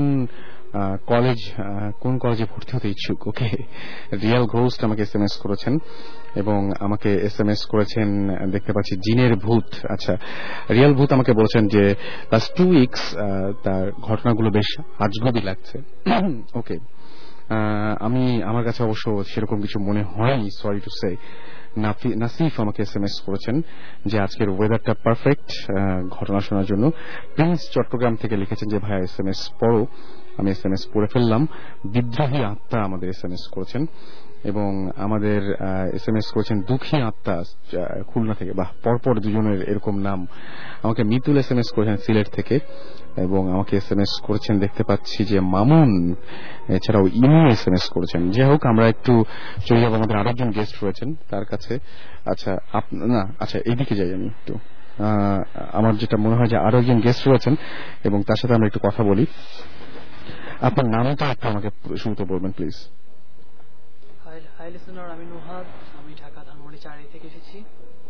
কলেজে ভর্তি হতে ইচ্ছুক। ওকে, রিয়াল ঘোস্ট আমাকে SMS করেছেন, এবং আমাকে SMS করেছেন দেখতে পাচ্ছি জিনের ভূত। আচ্ছা, রিয়াল ভূত আমাকে বলেছেন যে লাস্ট 2 উইকস তার ঘটনাগুলো বেশ আজগবি লাগছে। ওকে, আমার কাছে অবশ্য সেরকম কিছু মনে হয়নি, সরি টু সে। নাসিফ আমাকে SMS করেছেন যে আজকের ওয়েদারটা পারফেক্ট ঘটনা শোনার জন্য। প্রিন্স চট্টগ্রাম থেকে লিখেছেন যে ভাইয়া SMS পড়ো। আমি SMS পড়ে ফেললাম। বিদ্রোহী আত্মা আমাদের SMS করেছেন, এবং আমাদের SMS করেছেন দুঃখী আত্মা খুলনা থেকে। বাহ, পরপর দুজনের এরকম নাম। আমাকে মিতুল SMS করেছেন সিলেট থেকে, এবং আমাকে SMS করেছেন দেখতে পাচ্ছি যে মামুন, এছাড়াও ইনু SMS করেছেন। যাই হোক, আমরা একটু চলে যাবো, আমাদের আরেকজন গেস্ট রয়েছেন তার কাছে। আচ্ছা, আচ্ছা, এইদিকে যাই আমি একটু। আমার যেটা মনে হয় যে আরো একজন গেস্ট রয়েছেন, এবং তার সাথে আমরা একটু কথা বলি। আপনার নামটা একটু আমাকে শুরুতে বলবেন প্লিজ।
হাই লিসেনার, আমি নুহাদ, আমি ঢাকা ধানমন্ডি 4 থেকে এসেছি।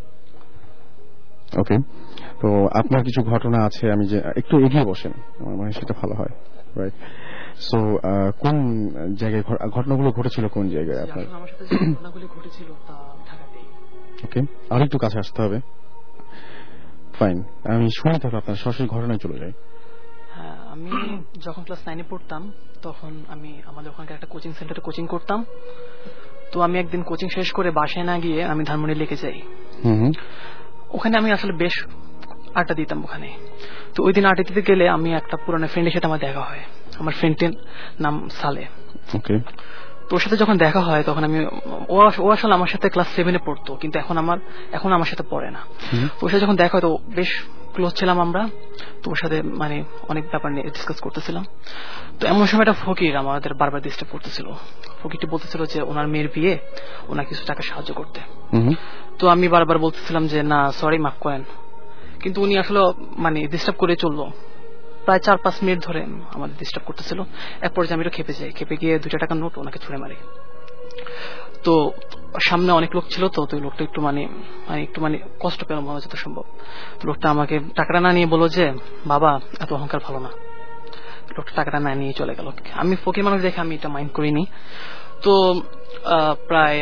ওকে, তো আপনার কিছু ঘটনা আছে, আমি যে একটু এগিয়ে বসেন, আমার মনে হয় সেটা ভালো হয়। রাইট, সো কোন জায়গায় ঘটনাগুলো ঘটেছিল, কোন জায়গায় আপনার?
আমার সাথে যে ঘটনাগুলো ঘটেছিল তা ঢাকাতেই।
ওকে, আর একটু কাছে আসতে হবে। ফাইন, আমি শুনে থাকলে আপনার সরাসরি ঘটনায় চলে যাই।
হ্যাঁ, আমি যখন ক্লাস 9-এ পড়তাম তখন আমি আমাদের ওখানকার একটা কোচিং সেন্টারে কোচিং করতাম। তো আমি একদিন কোচিং শেষ করে বাসায় না গিয়ে আমি ধানমন্ডি লেকে যাই। ওখানে আমি আসলে বেশ আড্ডা দিতাম ওখানে। তো ওই দিন আড্ডা দিতে গেলে আমি একটা পুরনো ফ্রেন্ডের সাথে আমার দেখা হয়। আমার ফ্রেন্ডটির নাম সালে।
ওকে,
তো ওর সাথে যখন দেখা হয় তখন আমি ও আসলে আমার সাথে ক্লাস 7-এ পড়তো, কিন্তু এখন আমার সাথে পড়ে না। ওর সাথে যখন দেখা হয় তো বেশ ক্লোজ ছিলাম আমরা। তো ওর সাথে মানে অনেক ব্যাপার নিয়ে ডিসকাস করতেছিলাম। তো এমন সময় একটা ফকির আমাদের বারবার ডিস্টার্ব করতেছিল। ফকিরটি বলতেছিল যে ওনার মেয়ের বিয়ে, ওনার কিছু টাকা সাহায্য করতে। তো আমি বারবার বলতেছিলাম যে না সরি, মাফ করেন। কিন্তু উনি আসলে মানে ডিস্টার্ব করে চললো। প্রায় 4-5 মিনিট ধরে আমাদের ডিস্টার্ব করতেছিল। এক পর্যায়ে আমি খেপে যাই, খেপে গিয়ে 2 টাকার নোট ওনাকে ছুঁড়ে মারি। তো সামনে অনেক লোক ছিল, তো লোকটা একটু মানে কষ্ট পেল মনে হয় যত সম্ভব। লোকটা আমাকে টাকাটা না নিয়ে বললো যে বাবা এত অহংকার ভালো না। লোকটা টাকাটা না নিয়ে চলে গেল। আমি ফকির মানুষ দেখে আমি এটা মাইন্ড করিনি। তো প্রায়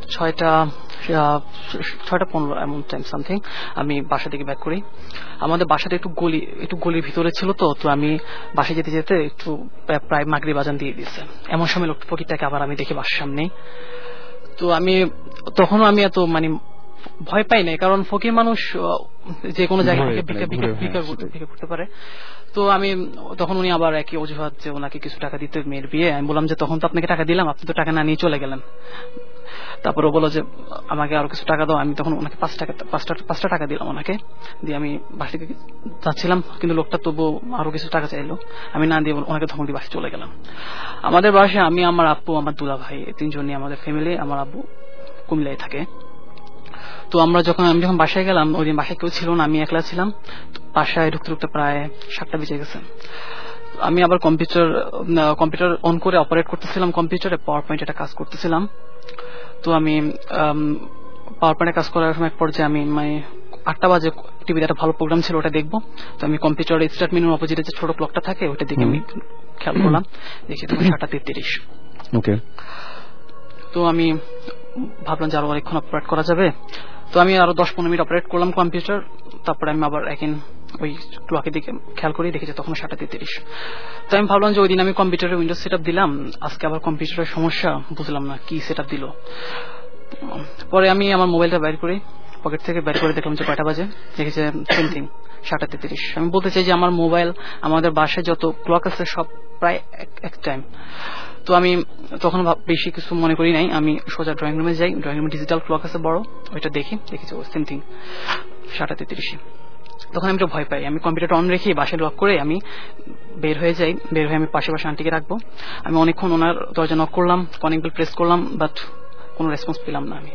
6:15 এমন টাইম সামথিং আমি বাসা থেকে ব্যাক করি। আমাদের বাসাটা একটু গলির ভিতরে ছিল। তো আমি বাসায় যেতে যেতে একটু প্রায় মাগরিব আজান দিয়ে দিয়েছে। এমন সময় লোকটা ফকিরটাকে আবার আমি দেখি বাসার সামনেই। তো তখনও আমি এত মানে ভয় পাই নাই, কারণ ফকির মানুষ যে কোনো জায়গা থেকে ভিক্ষা করতে পারে। তো তখন উনি আবার একই অজুহাত যে ওনাকে কিছু টাকা দিতে, মেয়ের বিয়ে। আমি বললাম যে তখন তো আপনাকে টাকা দিলাম, আপনি তো টাকা না নিয়ে চলে গেলেন। তারপর ও বললো যে আমাকে আরো কিছু টাকা দাও। আমি তখন ওনাকে 5টা টাকা দিলাম ওনাকে দিয়ে। আমি বাসা থেকে যাচ্ছিলাম, কিন্তু লোকটা তবু আরো কিছু টাকা চাইলো। আমি না দিয়ে ওনাকে ধমক দিয়ে বাসায় চলে গেলাম। আমাদের বাসায় আমি, আমার আব্বু, আমার দুলা ভাই, 3 জনই আমাদের ফ্যামিলি। আমার আব্বু কুমিল্লায় থাকে। তো আমি যখন বাসায় গেলাম, ওই দিন বাসায় কেউ ছিল না, আমি একলা ছিলাম। বাসায় ঢুকতে ঢুকতে প্রায় 7টা বেজে গেছে। আমি আবার কম্পিউটার অন করে অপারেট করতেছিলাম, কম্পিউটারে পাওয়ার পয়েন্ট একটা কাজ করতেছিলাম। তো আমি পাওয়ার পয়েন্টে কাজ করার সময় এক পর্যায়ে আমি 8টা বাজে টিভিতে একটা ভালো প্রোগ্রাম ছিল, ওটা দেখবো। তো আমি কম্পিউটারে স্টার্ট মেনুর অপোজিটে যে ছোট ক্লকটা থাকে ওটা দিকে আমি খেয়াল করলাম, দেখি তখন 7:33। ওকে, তো আমি ভাবলাম যে আরো অনেকক্ষণ অপারেট করা যাবে। তো আমি আরো 10-15 মিনিট অপারেট করলাম কম্পিউটার। তারপরে আমি আবার ওই ক্লকের দিকে খেয়াল করে দেখেছি তখন 7:33। তো আমি ভাবলাম যে ওই দিন আমি কম্পিউটারে উইন্ডোজ সেট দিলাম, আজকে আবার কম্পিউটারের সমস্যা, বুঝলাম না কি সেট দিল। পরে আমি আমার মোবাইলটা বাইর করে পকেট থেকে বের করে দেখলাম যে কয়টা বাজে, দেখেছে সেম থিং 7:33। আমি বলতে চাই যে আমার মোবাইল, আমাদের বাসায় যত ক্লক আছে সব প্রায় এক টাইম। তো আমি তখন বেশি কিছু মনে করি নাই, আমি সোজা ড্রয়িং রুমে যাই, ড্রয়িং রুমে ডিজিটাল ক্লক আছে বড়, ওইটা দেখেছি সেম থিং 7:33। তখন আমি একটু ভয় পাই, আমি কম্পিউটারটা অন রেখে বাসায় লক করে আমি বের হয়ে যাই। বের হয়ে আমি পাশে আন্টিকে রাখবো। আমি অনেকক্ষণ ওনার দরজা নক করলাম, কলিং বেল প্রেস করলাম, বাট কোনো রেসপন্স পেলাম না।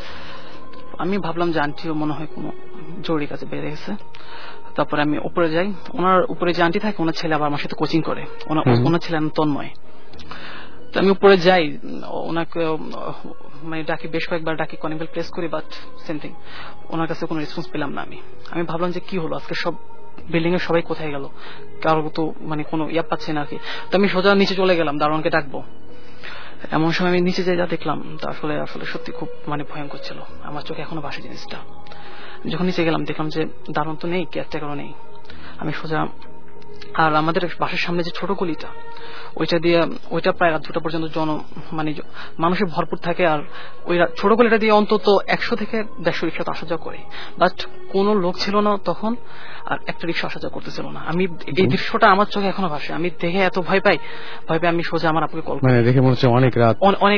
আমি ভাবলাম যে আন্টিও মনে হয় কোনো জরুরি কাজে বেড়ে গেছে। তারপরে আমি উপরে যাই, ওনার উপরে যে আন্টি থাকে ওনার ছেলে আবার আমার সাথে কোচিং করে, ওনার ছেলে তন্ময়। তো আমি উপরে যাই, ওনাকে ডাকি, বেশ কয়েকবার ডাকি, কলিং বেল প্রেস করি, বাট সেম থিং, ওনার কাছে কোনো রেসপন্স পেলাম না। আমি ভাবলাম যে কি হলো আজকে, সব বিল্ডিং এর সবাই কোথায় গেল, কারো তো কোনো ইয়া পাচ্ছে না আর কি। তো আমি সোজা নিচে চলে গেলাম দারোয়ানকে ডাকবো। এমন সময় আমি নিচে যাই, যা দেখলাম তা আসলে সত্যি খুব ভয়ঙ্কর ছিল। আমার চোখে এখনো ভাসে জিনিসটা। যখন নিচে গেলাম দেখলাম যে দারোয়ান তো নেই, কেয়ারটেকারও নেই। আমি সোজা, আর আমাদের বাসার সামনে যে ছোট গলিটা, ওইটা প্রায় রাত 2টা পর্যন্ত মানুষের ভরপুর থাকে। আর ওই ছোট গলিটা দিয়ে অন্তত 100 থেকে 150 রিক্সা আসা যাওয়া করে, বাট কোনো লোক ছিল না তখন, আর একটা রিক্সা আসা যাওয়া করতেছিল না। আমি এই দৃশ্যটা আমার চোখে এখনো ভাসে। আমি দেখে এত ভয় পাই আমি সোজা আমার আপুকে কল করি।
দেখে মনে হচ্ছে অনেক রাত,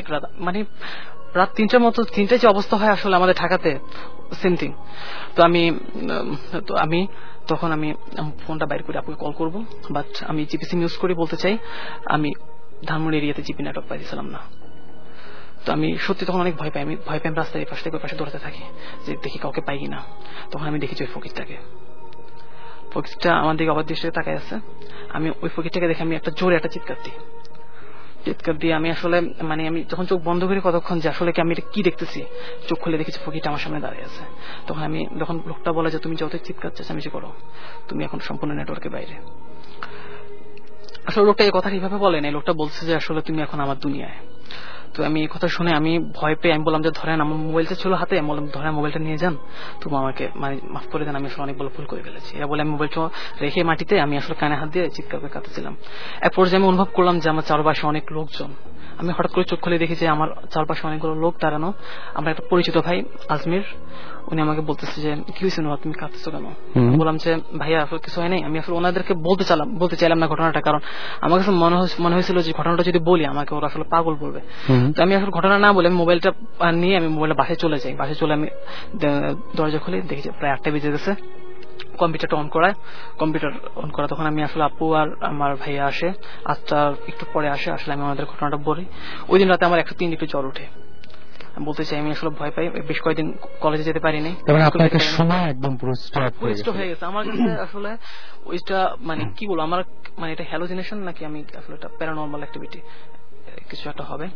রাত 3টার মতো, 3টায় যে অবস্থা হয় আসলে আমাদের ঢাকাতে, সেম থিং। তো আমি তখন ফোনটা বাইর করে আপুকে কল করবো, বাট আমি জিপি সিম ইউজ করে বলতে চাই আমি ধানমন্ডি এরিয়াতে জিপি নেটওয়ার্ক পাইছিলাম না। তো আমি সত্যি তখন অনেক ভয় পাই। আমি রাস্তায় এই পাশ থেকে ওই পাশে দৌড়াতে থাকি যে দেখি কাউকে পাই কিনা। তখন আমি দেখেছি ওই ফকিরটা আমার দিকে অবাক দৃষ্টিতে তাকায় আছে। আমি ওই ফকিরটাকে দেখে আমি একটা জোরে একটা চিৎকার দিয়ে আমি আসলে আমি যখন চোখ বন্ধ করি কতক্ষণ যে আসলে আমি এটা কি দেখতেছি, চোখ খুলে দেখেছি ফকিরটা আমার সামনে দাঁড়িয়ে আছে। তখন লোকটা বলে যে তুমি যতই চিৎকার চেঁচামেচি করো, তুমি এখন সম্পূর্ণ নেটওয়ার্কের বাইরে। আসলে লোকটা এই কথা এইভাবে বলে না, লোকটা বলছে যে আসলে তুমি এখন আমার দুনিয়ায়। তো আমি এই কথা শুনে আমি ভয় পেয়ে আমি বললাম যে ধরেন, আমার মোবাইলটা ছিল হাতে, আমি বললাম ধরেন মোবাইলটা নিয়ে যান, তুমি আমাকে মাফ করে দেন, আমি আসলে অনেক বড় ভুল করে ফেলেছি। এরা বলে আমি মোবাইলটা রেখে মাটিতে আমি আসলে কানে হাত দিয়ে চিৎকার করে কাঁদতেছিলাম। এক পর্যায়ে আমি অনুভব করলাম যে আমার চারপাশে অনেক লোকজন। আমি হঠাৎ করে চোখ খুলে দেখি যে আমার চারপাশে অনেকগুলো লোক দাঁড়ানো। আমার একটা পরিচিত ভাই আজমির, উনি আমাকে বলতেছে যে কি হয়েছে নোহা, তুমি কাঁদতেছো কেন? বললাম যে ভাইয়া আসলে কিছু হয় নাই। আমি আসলে ওনাদেরকে বলতে চাইলাম না ঘটনাটা, কারণ আমার কাছে মনে হয়েছিল যে ঘটনাটা যদি বলি আমাকে ওরা আসলে পাগল বলবে। তো আমি আসলে ঘটনা না বলে আমি মোবাইলটা নিয়ে আমি মোবাইলটা বাসায় চলে যাই। বাসায় চলে আমি দরজা খুলে দেখি যে প্রায় 8টা বেজে গেছে। কম্পিউটার অন করা তখন আমি আসলে আপু আর আমার ভাইয়া আসে, 8টার একটু পরে আসে। আসলে আমি আমাদের ঘটনাটা বলি। ওই দিন রাতে আমার 103 ডিগ্রি জ্বর উঠে। বলতে চাই আমি আসলে ভয় পাই, বেশ কয়েকদিন কলেজে যেতে পারিনি।
একদম পুরো স্টপ
হয়ে গেছে আমার কাছে। আসলে ওইটা কি বলবো, আমার এটা হ্যালোজিনেশন নাকি আমি আসলে এটা প্যারানর্মাল অ্যাক্টিভিটি কিছু একটা হবে।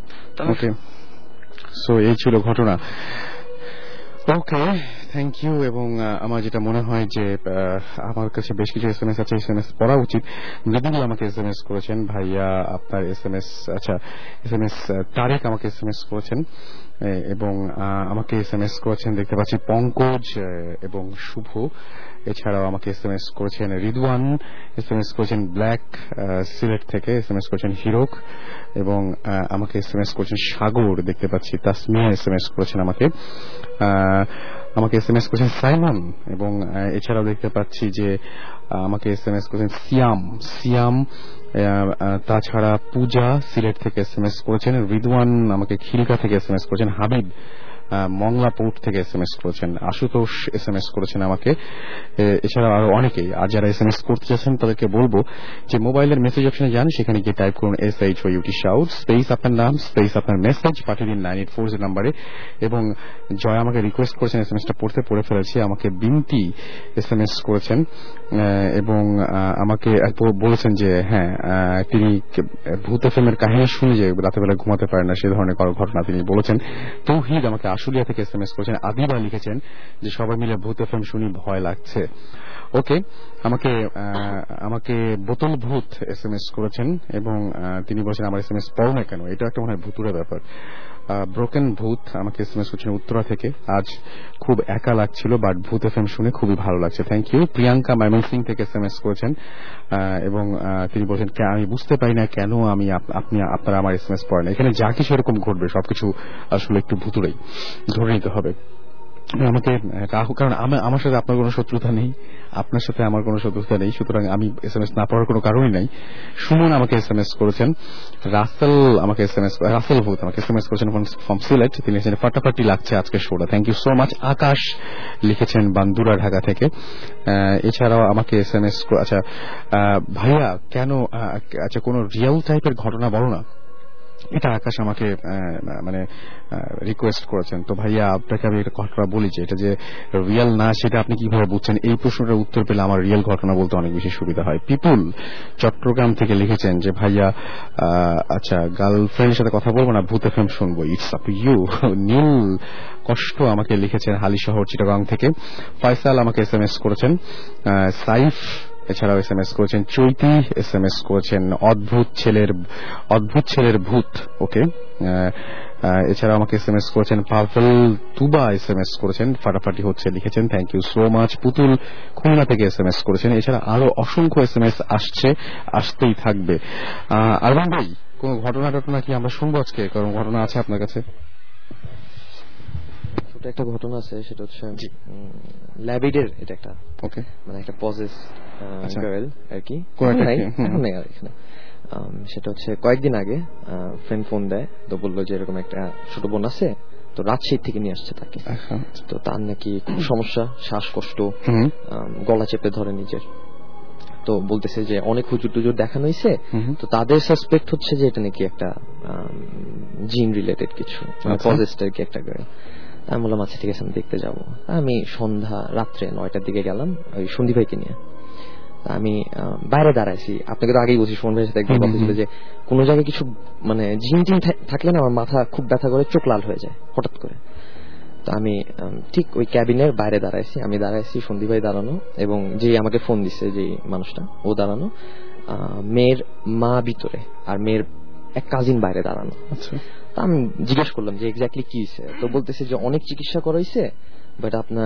সো এই ছিল ঘটনা। Okay, thank you. এবং আমার যেটা মনে হয় যে আমার কাছে বেশ কিছু SMS আছে, SMS পড়া উচিত। মৃদুল আমাকে SMS করেছেন, ভাইয়া আপনার SMS, আচ্ছা SMS তারেক আমাকে SMS করেছেন, এবং আমাকে SMS করেছেন দেখতে পাচ্ছি পঙ্কজ এবং শুভ। এছাড়াও আমাকে SMS করেছেন রিদওয়ান, SMS করেছেন ব্ল্যাক সিলেট থেকে, SMS করেছেন হিরক, এবং আমাকে SMS করেছেন সাগর দেখতে পাচ্ছি। তাসমিয়া SMS করেছেন আমাকে SMS করেছেন সাইমন, এবং এছাড়াও দেখতে পাচ্ছি যে আমাকে SMS করেছেন সিয়াম। তাছাড়া পূজা সিলেট থেকে SMS করেছেন, রিদওয়ান আমাকে খিলকা থেকে SMS করেছেন, হাবিব মংলা পোর্ট থেকে SMS করেছেন, আশুতোষ SMS করেছেন আমাকে, এছাড়া আরো অনেকেই। আর যারা SMS করতে চাচ্ছেন তাদেরকে বলবো যে মোবাইলের মেসেজ অপশনে যান, সেখানে গিয়ে টাইপ করুন SHOUT শাউট স্পেস আপনার নাম স্পেস আপনার মেসেজ, পাঠিয়ে দিন 9840 নাম্বারে। এবং জয় আমাকে রিকোয়েস্ট করেছেন SMSটা পড়ে ফেলেছি। আমাকে বিনতি SMS করেছেন এবং আমাকে বলেছেন যে হ্যাঁ তিনি ভূত এফএমের কাহিনী শুনে যে রাতেবেলা ঘুমাতে পারেন না, সে ধরনের ঘটনা তিনি বলেছেন। তৌহিদ আমাকে আশুলিয়া থেকে SMS করেছেন। আদিবা লিখেছেন যে সবাই মিলে ভূত এফএম শুনি, ভয় লাগছে। ওকে, আমাকে বোতল ভূত SMS করেছেন এবং তিনি বলেছেন আমার SMS পড়ো না কেন, এটা একটা মনে হয় ভুতুরে ব্যাপার। ব্রোকেন ভূত আমাকে SMS করছেন উত্তরা থেকে, আজ খুব একা লাগছিল বাট ভূত এফএম শুনে খুবই ভালো লাগছে, থ্যাংক ইউ। প্রিয়াঙ্কা ময়মনসিং থেকে SMS করেছেন এবং তিনি বলছেন আমি বুঝতে পারি না কেন আপনারা আমার SMS পড়েন, এখানে যা কিছু এরকম ঘটবে সবকিছু আসলে একটু ভুতুরেই ধরে নিতে হবে আমাকে। কারণ আমার সাথে আপনার কোনো শত্রুতা নেই, আপনার সাথে আমার কোনো শত্রুতা নেই, সুতরাং আমি SMS না পড়ার কোনো কারণই নাই। সুমন আমাকে SMS করেছেন, রাসেল ভূত আমাকে SMS করেছেন ফ্রম সিলেট, তিনি লিখেছেন ফাটাফাটি লাগছে আজকে শোটা, thank you so much. Akash লিখেছেন বান্দুরা ঢাকা থেকে। এছাড়াও আমাকে SMS আচ্ছা ভাইয়া কেন আচ্ছা কোনো রিয়েল টাইপের ঘটনা বলো না, এটা আকাশ আমাকে মানে রিকোয়েস্ট করেছেন। তো ভাইয়া আপনাকে আমি একটা ঘটনা বলি যে এটা যে রিয়েল না সেটা আপনি কিভাবে বুঝছেন, এই প্রশ্নটার উত্তর পেলে আমার রিয়েল ঘটনা বলতে অনেক বেশি সুবিধা হয়। পিপুল চট্টগ্রাম থেকে লিখেছেন যে ভাইয়া আচ্ছা গার্লফ্রেন্ডের সাথে কথা বলবো না ভূত এফএম শুনবো, ইটস আপ ইউ। নীল কষ্ট আমাকে লিখেছেন হালিশহর চিটাগাং থেকে। ফয়সাল আমাকে SMS করেছেন। সাইফ এছাড়াও SMS করেছেন। চৈতি SMS করেছেন অদ্ভুত ছেলের ভূত, ওকে। এছাড়াও আমাকে SMS করেছেন পাভেল তুবা SMS করেছেন ফাটাফাটি হচ্ছে লিখেছেন, থ্যাংক ইউ সো মাচ। পুতুল খুলনা থেকে SMS করেছেন। এছাড়া আরো অসংখ্য SMS আসতেই থাকবে। আরমান ভাই কোন ঘটনা কি আমরা শুনবো আজকে, কোন ঘটনা আছে আপনার কাছে?
একটা ঘটনা আছে, সেটা হচ্ছে ল্যাবিডের, এটা একটা ওকে মানে একটা পজেস গার্ল আর কি, এখন নেই আর এখানে। সেটা হচ্ছে কয়েকদিন আগে ফ্রেন্ড ফোন দেয়, তো বললো যে এরকম একটা ছোট বোন আছে, তো রাজশাহী থেকে নিয়ে আসছে তাকে, তো তার নাকি খুব সমস্যা, শ্বাসকষ্ট, গলা চেপে ধরে নিজের, তো বলতেছে যে অনেক হুজুর টুজুর দেখানো হয়েছে, তো তাদের সাসপেক্ট হচ্ছে যে এটা নাকি একটা জিন রিলেটেড কিছু, পজেসটার কি একটা গার্ল। আমি বললাম আচ্ছা ঠিক আছে আমি দেখতে যাবো। আমি রাত্রে 9টার দিকে গেলাম ওই সন্দীপ ভাইকে নিয়ে। আমি বাইরে দাঁড়াইছি, আপনাকে তো আগেই বলছি সোহন ভাইয়ের সাথে একদম কথা ছিল যে কোনো জায়গায় কিছু মানে জিন টিন থাকলে না আমার মাথা খুব ব্যথা করে, চোখ লাল হয়ে যায় হঠাৎ করে। তো আমি ঠিক ওই ক্যাবিনের বাইরে দাঁড়াইছি, আমি দাঁড়াইছি, সন্দীপ ভাই দাঁড়ানো এবং যে আমাকে ফোন দিছে যে মানুষটা ও দাঁড়ানো, মেয়ের মা ভিতরে আর মেয়ের এক কাজিন বাইরে দাঁড়ানো। আচ্ছা, আমি জিজ্ঞেস করলাম যে এক্স্যাক্টলি কি হয়েছে, তো বলতেছে যে অনেক চিকিৎসা করা হয়েছে বাট আপনার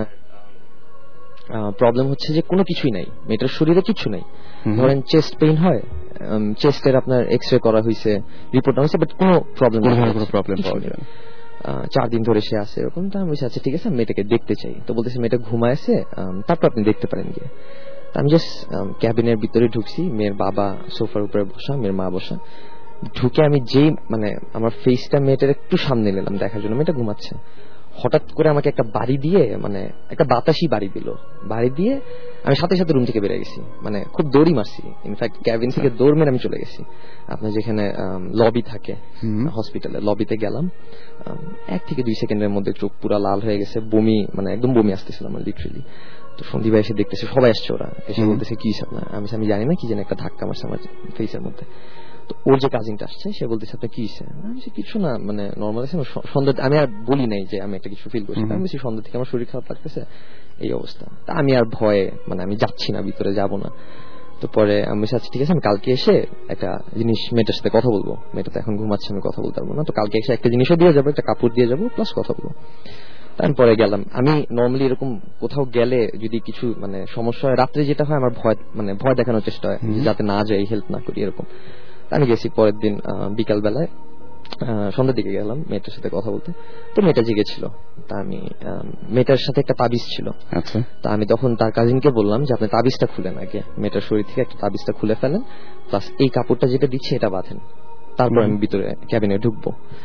প্রবলেম হচ্ছে যে কোনো কিছুই নাই, মেয়েটার শরীরে কিছু নাই। ধরেন চেস্ট পেইন হয়, চেস্টের আপনার এক্সরে করা হয়েছে, রিপোর্ট হয়েছে, বাট কোনো প্রবলেম পাওয়া যায় 4 দিন ধরে সে আছে এরকম। তো আমি বলছি আচ্ছা ঠিক আছে মেয়েটাকে দেখতে চাই। তো বলতেছে মেয়েটা ঘুমায়ছে, তারপর আপনি দেখতে পারেন গিয়ে। আমি জাস্ট ক্যাবিনের ভিতরে ঢুকছি, মেয়ের বাবা সোফার উপরে বসা, মেয়ের মা বসা। ঢুকে আমি যেই মানে আমার ফেসটা মেয়েটার একটু সামনে নিলাম দেখার জন্য, মেয়েটা ঘুমাচ্ছে, হঠাৎ করে আমাকে একটা বাড়ি দিয়ে, মানে একটা বাতাসি বাড়ি দিল, বাড়ি দিয়ে আমি সাথে সাথে রুম থেকে বেরিয়ে গেছি, মানে খুব দৌড়ি মারছি। ইনফ্যাক্ট ক্যাবিন থেকে দৌড় মেরে আমি চলে গেছি আপনার যেখানে লবি থাকে হসপিটালে, লবিতে গেলাম। 1 থেকে 2 সেকেন্ডের মধ্যে চোখ পুরা লাল হয়ে গেছে, বমি, মানে একদম বমি আসতেছিল আমার লিটারেলি। তো সন্দীপ ভাই এসে দেখতেছে, সবাই আসছে, ওরা এসে বলতেছে কি আপনার, আমি জানি না কি যেন একটা ধাক্কা মারছে আমার ফেসের মধ্যে। তো ওর যে কাজিনটা আসছে সে বলতেছে আপনার কি হয়েছে, আমি কিছু না, মানে নর্মাল আছে। সন্ধ্যা আমি আর বলি নাই যে আমি একটা কিছু ফিল করছি, আমি বলছি সন্ধ্যা থেকে আমার শরীর খারাপ লাগতেছে, এই অবস্থা। তা আমি আর ভয়ে মানে আমি যাচ্ছি না, ভিতরে যাব না। তো পরে আমি বলছি আচ্ছা ঠিক আছে আমি কালকে এসে একটা জিনিস মেয়েটার সাথে কথা বলবো, মেয়েটা তো এখন ঘুমাচ্ছে, আমি কথা বলতে পারবো না, তো কালকে এসে একটা জিনিসও দিয়ে যাবো, একটা কাপড় দিয়ে যাবো, প্লাস কথা বলবো। তারপরে গেলাম। আমি নর্মালি এরকম কোথাও গেলে যদি কিছু মানে সমস্যা হয়, রাত্রে যেটা হয় আমার ভয় দেখানোর চেষ্টা হয় যাতে না যাই, হেল্প না করি এরকম। আমি গেছি পরের দিন বিকাল বেলায়, সন্ধ্যার দিকে গেলাম মেয়েটার সাথে কথা বলতে। তো মেয়েটা জেগেছিল, তা আমি মেয়েটার সাথে একটা তাবিজ ছিল। আচ্ছা, তা আমি তখন তার কাজিনকে বললাম যে আপনি তাবিজটা খুলেন আগে, মেয়েটার শরীর থেকে একটা তাবিজটা খুলে ফেলেন, প্লাস এই কাপড়টা যেটা দিচ্ছে এটা বাঁধেন, তারপর আমি ভিতরে ক্যাবিনে ঢুকবো।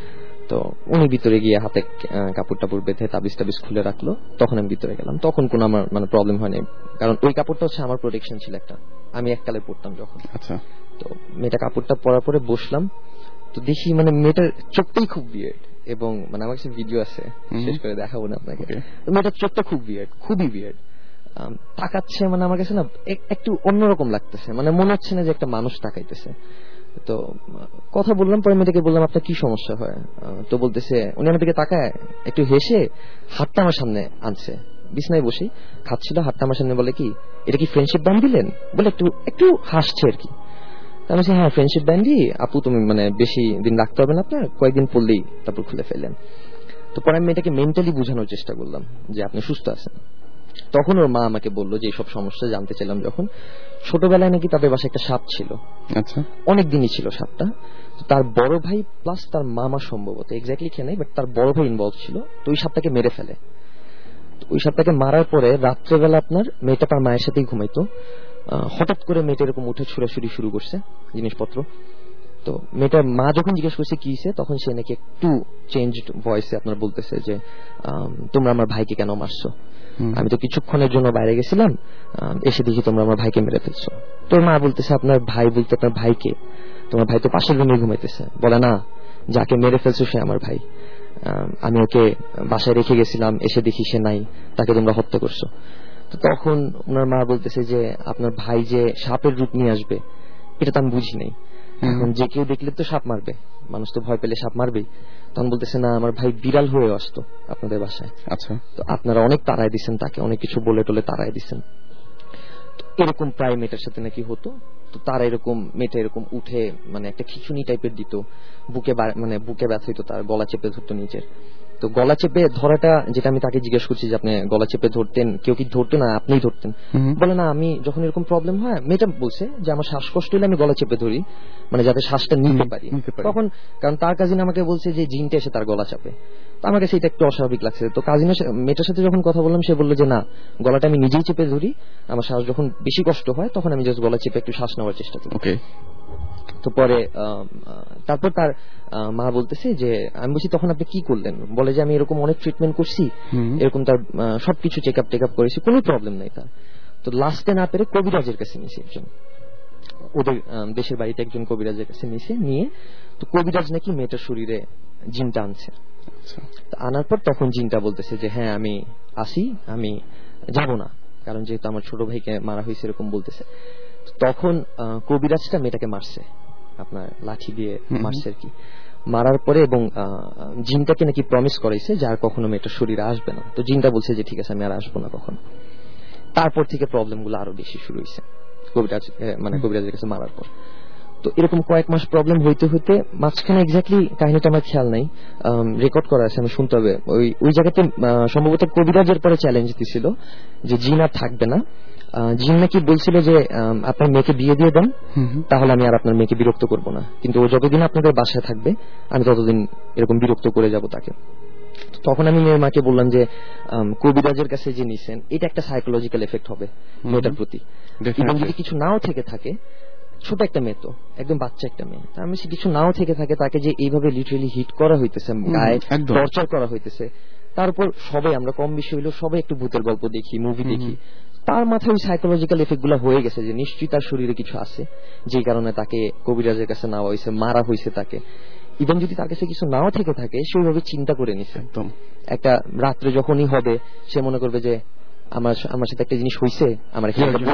তো উনি ভিতরে গিয়ে হাতে কাপড় টাপড় বেঁধে তাবিজ টাবিজ খুলে রাখলো, তখন আমি ভিতরে গেলাম। তখন কোনো আমার মানে প্রবলেম হয়নি, কারণ ওই কাপড়টা হচ্ছে আমার প্রোটেকশন ছিল একটা, আমি এককালে পরতাম যখন।
আচ্ছা।
তো মেয়েটা কাপড়টা পরার পরে বসলাম, তো দেখি মানে মেয়েটার চোখটাই খুব বিয়ার্ড, এবং মানে আমার কাছে ভিডিও আছে, শেষ করে দেখাবো না আপনাকে। তো মেয়েটার চোখটা খুব বিয়ার্ড, খুবই বিয়ার্ড, তাকাচ্ছে, মানে আমার কাছে না একটু অন্যরকম লাগতেছে, মানে মনে হচ্ছে না যে একটা মানুষ তাকাইতেছে। তো কথা বললাম, পরে মেয়েটাকে বললাম আপনার কি সমস্যা হয়, তো বলতেছে, উনি আমার দিকে তাকায় একটু হেসে হাতটা আমার সামনে আনছে, বিছনায় বসে খাচ্ছিল, হাতটা আমার সামনে বলে কি এটা কি ফ্রেন্ডশিপ ব্যান্ড দিলেন, বলে একটু একটু হাসছে আর কি। আমি বলছি হ্যাঁ ফ্রেন্ডশিপ ব্যান্ডই আপু, তুমি মানে বেশি দিন রাখতে হবে না আপনার, কয়েকদিন পড়লেই তারপর খুলে ফেললেন। তো পরে আমি মেয়েটাকে মেন্টালি বোঝানোর চেষ্টা করলাম যে আপনি সুস্থ আছেন। তখন ওর মা আমাকে বললো যে এইসব সমস্যা জানতে চাইলাম যখন, ছোটবেলায় নাকি তাদের বাসায় একটা সাপ ছিল।
আচ্ছা।
অনেক দিনই ছিল সাপটা। তার বড় ভাই প্লাস তার মামা সম্ভবত, এক্স্যাক্টলি খেয়ে নেই, বাট তার বড় ভাই ইনভলভ ছিল। তো ওই সাপটাকে মেরে ফেলে। ওই সাপটাকে মারার পরে রাত্রেবেলা আপনার মেয়েটা তার মায়ের সাথেই ঘুমাইতো, হঠাৎ করে মেয়েটা এরকম উঠে ছুড়াছুড়ি শুরু করছে জিনিসপত্র। তো মেয়েটার মা যখন জিজ্ঞেস করছে কি হয়েছে, তখন সে নাকি একটু চেঞ্জড ভয়েসে আপনার বলতেছে যে তোমরা আমার ভাইকে কেন মারছো, আমি তো কিছুক্ষণের জন্য বাইরে গেছিলাম, এসে দেখি তোমরা আমার ভাইকে মেরে ফেলছো। তোর মা বলতেছে আপনার ভাই বলতে আপনার ভাইকে, তোমার ভাই তো পাশের রুমে ঘুমাইতেছে। বলে না, যাকে মেরে ফেলছো সে আমার ভাই, আমি ওকে বাসায় রেখে গেছিলাম, এসে দেখি সে নাই, তাকে তোমরা হত্যা করছো। তো তখন ওনার মা বলতেছে যে আপনার ভাই যে সাপের রূপ নিয়ে আসবে এটা তো আমি বুঝি নাই, এখন যে কেউ দেখলে তো সাপ মারবে, মানুষ তো ভয় পেলে সাপ মারবেই। তখন বলতেছে না, আমার ভাই বিড়াল হয়ে আসতো আপনাদের বাসায়।
আচ্ছা। তো
আপনারা অনেক তাড়ায় দিচ্ছেন তাকে, অনেক কিছু বলে টলে তাড়ায় দিচ্ছেন। এরকম প্রায় মেয়েটার সাথে নাকি হতো। তো তারা এরকম মেয়েটা এরকম উঠে মানে একটা খিচুনি টাইপের দিত, বুকে মানে বুকে ব্যথা হইতো, তার গলা চেপে ধরতো নিচের। তো গলা চেপে ধরাটা, যেটা আমি তাকে জিজ্ঞেস করছি যে আপনি গলা চেপে ধরতেন, কেউ কি ধরতো না আপনিই ধরতেন? বলে না, আমি যখন এরকম প্রবলেম হয়, মেয়েটা বলছে যে আমার শ্বাসকষ্ট হলে আমি গলা চেপে ধরি, মানে যাতে শ্বাসটা নিতে পারি। তখন কারণ তার কাজিন আমাকে বলছে যে জিনটা এসে তার গলা চাপে, তো আমাকে সেটা একটু অস্বাভাবিক লাগছে। তো কাজিনের মেয়েটার সাথে যখন কথা বললাম, সে বললো যে না, গলাটা আমি নিজেই চেপে ধরি, আমার শ্বাস যখন বেশি কষ্ট হয় তখন আমি জাস্ট গলা চেপে একটু শ্বাস নেওয়ার চেষ্টা করি। তো পরে তারপর তার মা বলতেছে যে আমি বলছি তখন আপনি কি করলেন, বলে যে আমি এরকম অনেক ট্রিটমেন্ট করছি, এরকম তার সবকিছু চেক আপ করেছি, কোনো প্রবলেম নাই তার। তো লাস্টে না পেরে কবিরাজের কাছে নিয়েছি, একজন ওদের দেশের বাড়িতে একজন কবিরাজের কাছে নিয়ে, তো কবিরাজ নাকি মেয়েটার শরীরে জিনটা আনছে। আনার পর তখন জিনটা বলতেছে যে হ্যাঁ আমি আসি, আমি যাব না, কারণ যেহেতু আমার ছোট ভাইকে মারা হয়েছে এরকম বলতেছে। তখন কবিরাজটা মেয়েটাকে মারছে, আপনার লাঠি দিয়ে মারছে আর কি। মারার পরে এবং জিনটাকে নাকি প্রমিস করাইছে যে আর কখনো মেয়েটার শরীরে আসবে না। তো জিনটা বলছে যে ঠিক আছে আমি আর আসবো না কখনো। তারপর থেকে প্রবলেম গুলো আরো বেশি শুরু হয়েছে কবিরাজের কাছে মারার পর। তো এরকম কয়েক মাস প্রবলেম হইতে হইতে মাঝখানে এক্স্যাক্টলি কাহিনীটা আমার খেয়াল নাই, রেকর্ড করা আছে, আমি শুনতে হবে। ওই জায়গাতে সম্ভবত কবিরাজের পরে চ্যালেঞ্জ দিছিল যে জিন আর থাকবে না। জিন নাকি বলছিল যে আপনার মেয়েকে বিয়ে দিয়ে দেন, তাহলে আমি আর আপনার মেয়েকে বিরক্ত করব না, কিন্তু ও যতদিন আপনাদের বাসায় থাকবে আমি ততদিন এরকম বিরক্ত করে যাব তাকে। তখন আমি মেয়ের মাকে বললাম যে কবিরাজের কাছে যে নিছেন এটা একটা সাইকোলজিক্যাল এফেক্ট হবে মেয়েটার প্রতি, এবং যদি কিছু নাও থেকে থাকে, ছোট একটা মেয়ে তো একদম বাচ্চা একটা মেয়ে, আমি কিছু নাও থেকে থাকে, তাকে যে এইভাবে লিটারেলি হিট করা হইতেছে, গায়ে টর্চার করা হইতেছে, তার উপর সবাই আমরা কম বেশি হইলেও সবাই একটু ভূতের গল্প দেখি, মুভি দেখি, তার মাথায় ওই সাইকোলজিক্যাল এফেক্ট গুলো হয়ে গেছে যে নিশ্চয়ই তার শরীরে কিছু আছে, যে কারণে তাকে কবিরাজের কাছে নেওয়া হয়েছে, মারা হয়েছে তাকে। ইভেন যদি তার কাছে কিছু নাও থেকে থাকে, সেইভাবে চিন্তা করে নিছে। একটা রাত্রে যখনই হবে সে মনে করবে যে আমার সাথে একটা জিনিস হয়েছে, আমার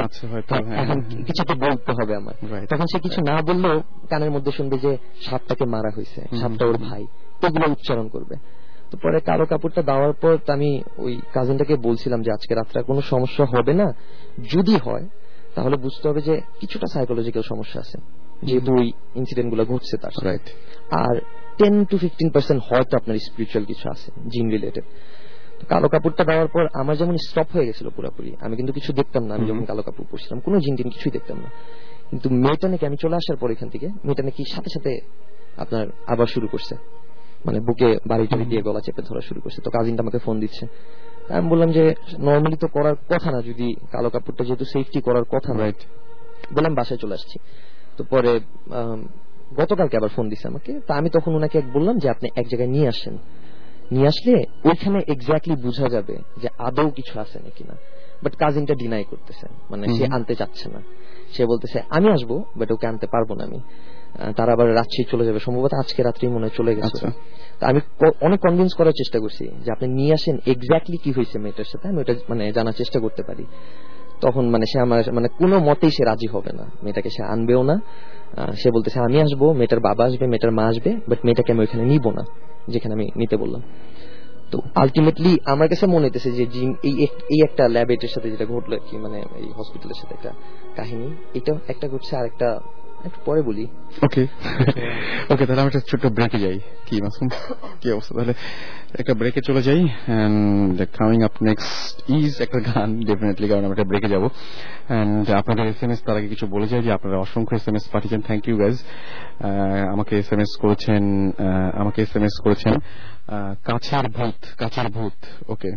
কিছু তো বলতে হবে আমার। তখন সে কিছু না বললেও কানের মধ্যে শুনবে যে সাপটাকে মারা হয়েছে, সাপটা ওর ভাই, এগুলো উচ্চারণ করবে। তো পরে কালো কাপড়টা দেওয়ার পর আমি ওই কাজিনটাকে বলছিলাম যে আজকে রাত্রে কোনো সমস্যা হবে না, যদি হয় তাহলে বুঝতে হবে যে কিছুটা সাইকোলজিক্যাল সমস্যা আছে, যেহেতু ওই ইনসিডেন্ট গুলো ঘটছে তার। আর 10 to 15% হয়তো আপনার স্পিরিচুয়াল কিছু আছে জিন রিলেটেড। কালো কাপড়টা দেওয়ার পর আমার যেমন স্টপ হয়ে গেছিল পুরোপুরি, আমি কিন্তু কিছু দেখতাম না, আমি যখন কালো কাপড় পরছিলাম কোনো জিন টিন কিছুই দেখতাম না। কিন্তু মেয়েটা নাকি আমি চলে আসার পর এখান থেকে মেয়েটা নাকি সাথে সাথে আপনার আবার শুরু করছে, মানে বুকে বাড়ি টাড়ি দিয়ে গলা চেপে ধরা শুরু করছে। তো কাজিনটা আমাকে ফোন দিচ্ছে, আমি বললাম যে নর্মালি তো করার কথা না, যদি কালো কাপড়টা যেহেতু সেফটি করার কথা, বললাম বাসায় চলে আসছি। তো পরে গতকালকে আবার ফোন দিছে আমাকে। তা আমি তখন ওনাকে বললাম যে আপনি এক জায়গায় নিয়ে আসেন, নিয়ে আসলে ওইখানে এক্স্যাক্টলি বোঝা যাবে যে আদৌ কিছু আছে নাকি না। বাট কাজিনটা ডিনাই করতেছে, মানে সে আনতে চাচ্ছে না। সে বলতেছে আমি আসবো, বাট ওকে আনতে পারবো না আমি, তারা আবার রাত্রি চলে যাবে, সম্ভবত আজকে রাত্রেই মনে চলে গেছে। আমি অনেক কনভিন্স করার চেষ্টা করছি যে আপনি নিয়ে আসেন এক্স্যাক্টলি কি হয়েছে মেয়েটার সাথে, আমি ওটা মানে জানার চেষ্টা করতে পারি। তখন মানে সে আমার মানে কোনো মতেই সে রাজি হবে না, মেয়েটাকে সে আনবেও না। সে বলতেছে আমি আসবো, মেয়েটার বাবা আসবে, মেয়েটার মা আসবে, বাট মেয়েটাকে আমি ওইখানে নিব না যেখানে আমি নিতে বললাম। তো আলটিমেটলি আমার কাছে মনে হইতেছে যে এই একটা ল্যাবেটের সাথে যেটা ঘটলো কি, মানে এই হসপিটালের সাথে একটা কাহিনী, এটা একটা ঘটছে, আর একটা একটু পরে বলি।
ওকে ওকে, তাহলে আমি একটা ছোট্ট ব্রেকে যাই। কি মাসুম, কি অবস্থা? তাহলে একটা ব্রেকে চলে যাই। And coming up next is একটা গান ডেফিনেটলি, কারণ আমরা একটা ব্রেকে যাবো। এন্ড আপনাদের SMS তার আগে কিছু বলে যায় যে আপনারা অসংখ্য SMS পাঠিয়েছেন, থ্যাংক ইউ গাইজ। আমাকে SMS করেছেন কাছের ভূত। ওকে,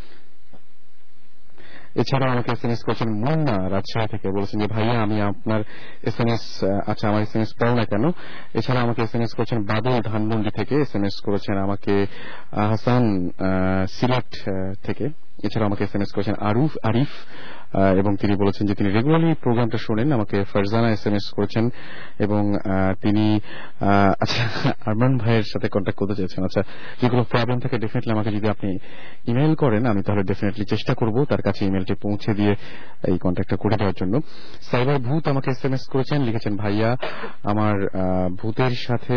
এছাড়াও আমাকে SMS করেছেন মুন্না রাজশাহী থেকে, বলেছেন যে ভাইয়া আমি আপনার SMS, আচ্ছা আমার SMS পাও না কেন। এছাড়া আমাকে SMS করেছেন বাদল ধানমন্ডি থেকে, SMS করেছেন আমাকে হাসান সিলেট থেকে। এছাড়া আমাকে SMS করেছেন আরিফ, এবং তিনি বলেছেন যে তিনি রেগুলারলি প্রোগ্রামটা শোনেন। আমাকে ফারজানা SMS করেছেন, এবং তিনি আচ্ছা আরমান ভাইয়ের সাথে কন্ট্যাক্ট করতে চেয়েছেন। আচ্ছা, যদি কোনো প্রবলেম থাকে ডেফিনেটলি আমাকে যদি আপনি ইমেল করেন, আমি তাহলে ডেফিনেটলি চেষ্টা করব তার কাছে ইমেলটি পৌঁছে দিয়ে এই কন্ট্যাক্টটা করে দেওয়ার জন্য। সাইবার ভূত আমাকে SMS করেছেন, লিখেছেন ভাইয়া আমার ভূতের সাথে